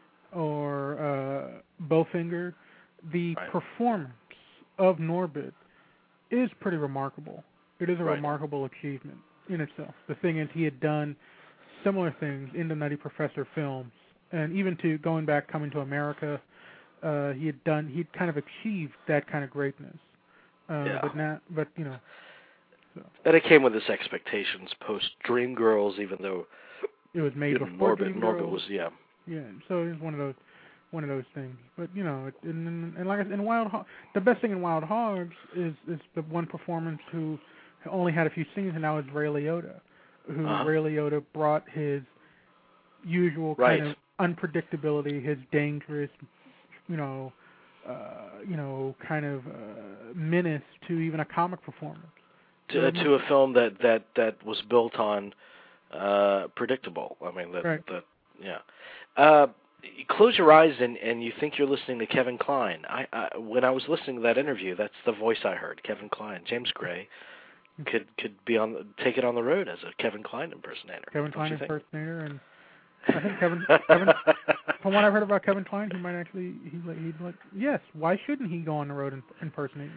or uh, Bowfinger, the right. performance of Norbit is pretty remarkable. It is a right. remarkable achievement in itself. The thing is, he had done similar things in the Nutty Professor films, and even to going back, Coming to America. Uh, he had done. He'd kind of achieved that kind of greatness, uh, yeah. but not. But you know, so. And it came with his expectations post Dreamgirls, even though it was made you know, before Norbit. Dreamgirls. Norbit was yeah. Yeah, so it was one of those, one of those things. But you know, it, and, and like I said, in Wild, Ho- the best thing in Wild Hogs is is the one performance who only had a few scenes, and that was Ray Liotta, who uh-huh. Ray Liotta brought his usual right. kind of unpredictability, his dangerous. You know, uh, you know, kind of uh, menace to even a comic performance. To, to a film that, that, that was built on uh, predictable. I mean, that, right. that yeah. Uh, you close your eyes and, and you think you're listening to Kevin Kline. I, I when I was listening to that interview, that's the voice I heard. Kevin Kline. James Gray could could be on take it on the road as a Kevin Kline impersonator. Kevin Kline think? impersonator and. I think Kevin, Kevin, from what I've heard about Kevin Kline, he might actually, he, he'd like, yes, why shouldn't he go on the road and impersonate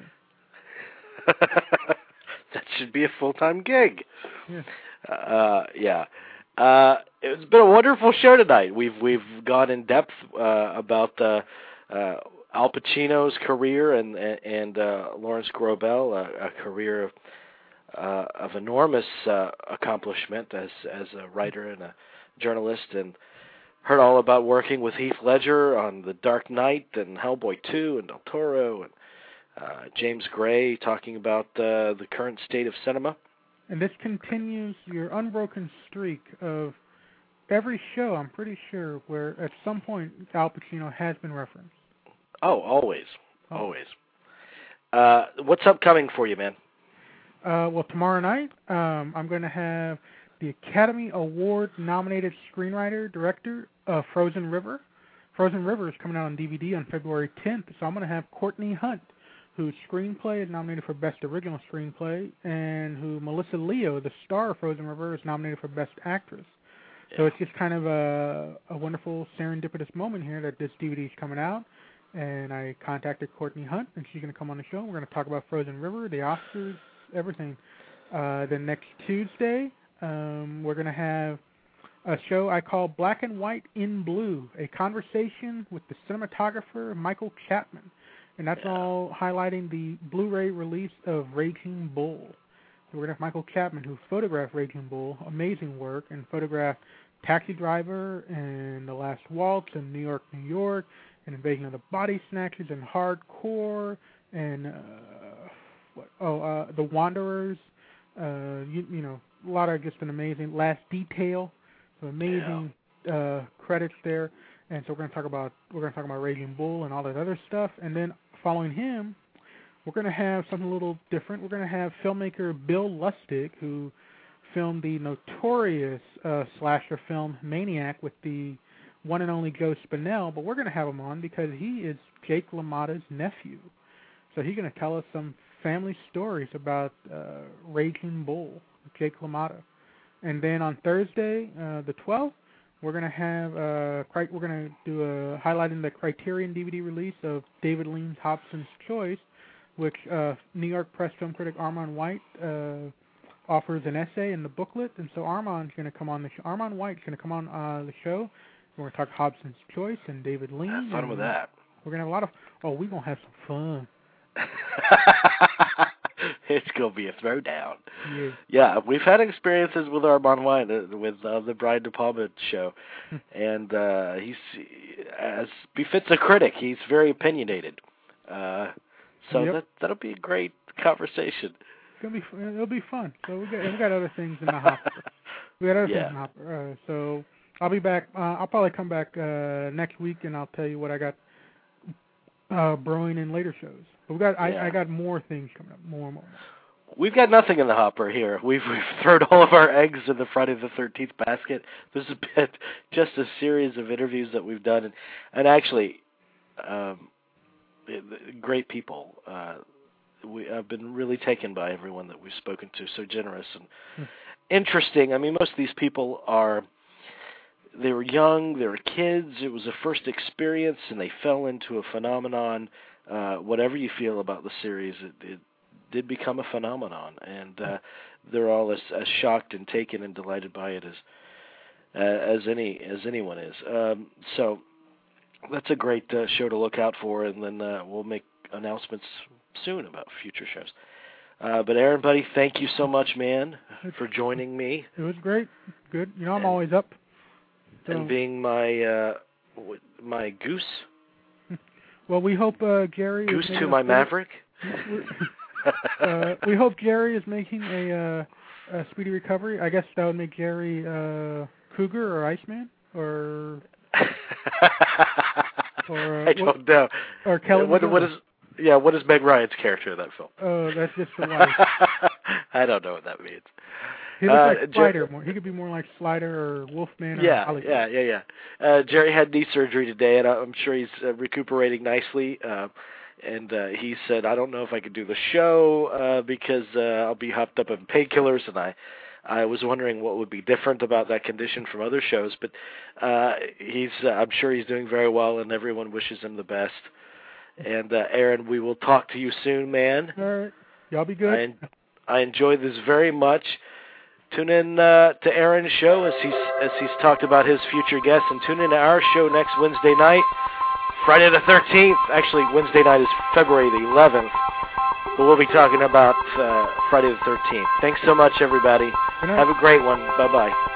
me? That should be a full-time gig. Yeah. Uh, yeah. Uh, it's been a wonderful show tonight. We've we've gone in depth uh, about uh, uh, Al Pacino's career and and uh, Lawrence Grobel, a, a career of uh, of enormous uh, accomplishment as as a writer and a journalist, and heard all about working with Heath Ledger on The Dark Knight and Hellboy two and Del Toro, and uh, James Gray talking about uh, the current state of cinema. And this continues your unbroken streak of every show, I'm pretty sure, where at some point Al Pacino has been referenced. Oh, always. Oh. Always. Uh, what's upcoming for you, man? Uh, well, tomorrow night, um, I'm going to have the Academy Award-nominated screenwriter, director of Frozen River. Frozen River is coming out on D V D on February tenth, so I'm going to have Courtney Hunt, whose screenplay is nominated for Best Original Screenplay, and who Melissa Leo, the star of Frozen River, is nominated for Best Actress. Yeah. So it's just kind of a, a wonderful serendipitous moment here that this D V D is coming out, and I contacted Courtney Hunt, and she's going to come on the show. We're going to talk about Frozen River, the Oscars, everything. Uh, then next Tuesday, Um, we're going to have a show I call Black and White in Blue, a conversation with the cinematographer Michael Chapman. And that's yeah. all highlighting the Blu-ray release of Raging Bull. So we're going to have Michael Chapman, who photographed Raging Bull, amazing work, and photographed Taxi Driver and The Last Waltz and New York, New York, and Invasion of the Body Snatchers and Hardcore and, uh, what, oh, uh, The Wanderers, uh, you, you know, a lot of just an amazing Last Detail, so amazing yeah. uh, credits there, and so we're going to talk about we're going to talk about Raging Bull and all that other stuff, and then following him, we're going to have something a little different. We're going to have filmmaker Bill Lustig, who filmed the notorious uh, slasher film Maniac with the one and only Joe Spinell, but we're going to have him on because he is Jake LaMotta's nephew, so he's going to tell us some family stories about uh, Raging Bull. Jake LaMotta. And then on Thursday, uh, the twelfth, we're going to have uh, we're going to do a highlighting the Criterion D V D release of David Lean's Hobson's Choice, which uh, New York Press film critic Armand White uh, offers an essay in the booklet, and so Armand's going to come on the show. Armand White's going to come on uh, the show. We're going to talk Hobson's Choice and David Lean. Have fun with that. We're going to have a lot of oh, we're going to have some fun. It's going to be a throwdown. Yeah. yeah, we've had experiences with Armand White uh, with uh, the Brian De Palma show, and uh, he's, as befits a critic, he's very opinionated. Uh, so yep. that that'll be a great conversation. It's gonna be it'll be fun. So we got we got other things in the hopper. We got other yeah. things in the hopper. Uh, so I'll be back. Uh, I'll probably come back uh, next week, and I'll tell you what I got uh, brewing in later shows. But we got yeah. I, I got more things coming up. More and more. We've got nothing in the hopper here. We've we've thrown all of our eggs in the Friday the thirteenth basket. This has been just a series of interviews that we've done, and, and actually, um, great people. Uh, we I've been really taken by everyone that we've spoken to. So generous and hmm. interesting. I mean, most of these people are. They were young. They were kids. It was a first experience, and they fell into a phenomenon. Uh, whatever you feel about the series, it. it did become a phenomenon, and uh, they're all as, as shocked and taken and delighted by it as uh, as any as anyone is. Um, so that's a great uh, show to look out for, and then uh, we'll make announcements soon about future shows. Uh, but Aaron, buddy, thank you so much, man, for joining me. It was great. Good. You know, I'm and, always up. So. And being my uh, my goose. Well, we hope uh, Gary. Goose to my Maverick. uh, we hope Gary is making a, uh, a speedy recovery. I guess that would make Gary uh, Cougar or Iceman or. or uh, I don't what, know. Or Kelly. What, what is? Yeah, what is Meg Ryan's character in that film? Oh, uh, that's just for life. I don't know what that means. He looks uh, like Slider. More. He could be more like Slider or Wolfman. Or yeah, Hollywood. yeah, yeah, yeah. Uh, Jerry had knee surgery today, and I'm sure he's uh, recuperating nicely. Uh, And uh, he said, I don't know if I could do the show uh, because uh, I'll be hopped up on painkillers. And I, I was wondering what would be different about that condition from other shows. But uh, he's, uh, I'm sure he's doing very well, and everyone wishes him the best. And uh, Aaron, we will talk to you soon, man. All right, y'all be good. I, en- I enjoyed this very much. Tune in uh, to Aaron's show as he's as he's talked about his future guests, and tune in to our show next Wednesday night. Friday the thirteenth. Actually, Wednesday night is February the eleventh. But we'll be talking about uh, Friday the thirteenth. Thanks so much, everybody. Have a great one. Bye-bye.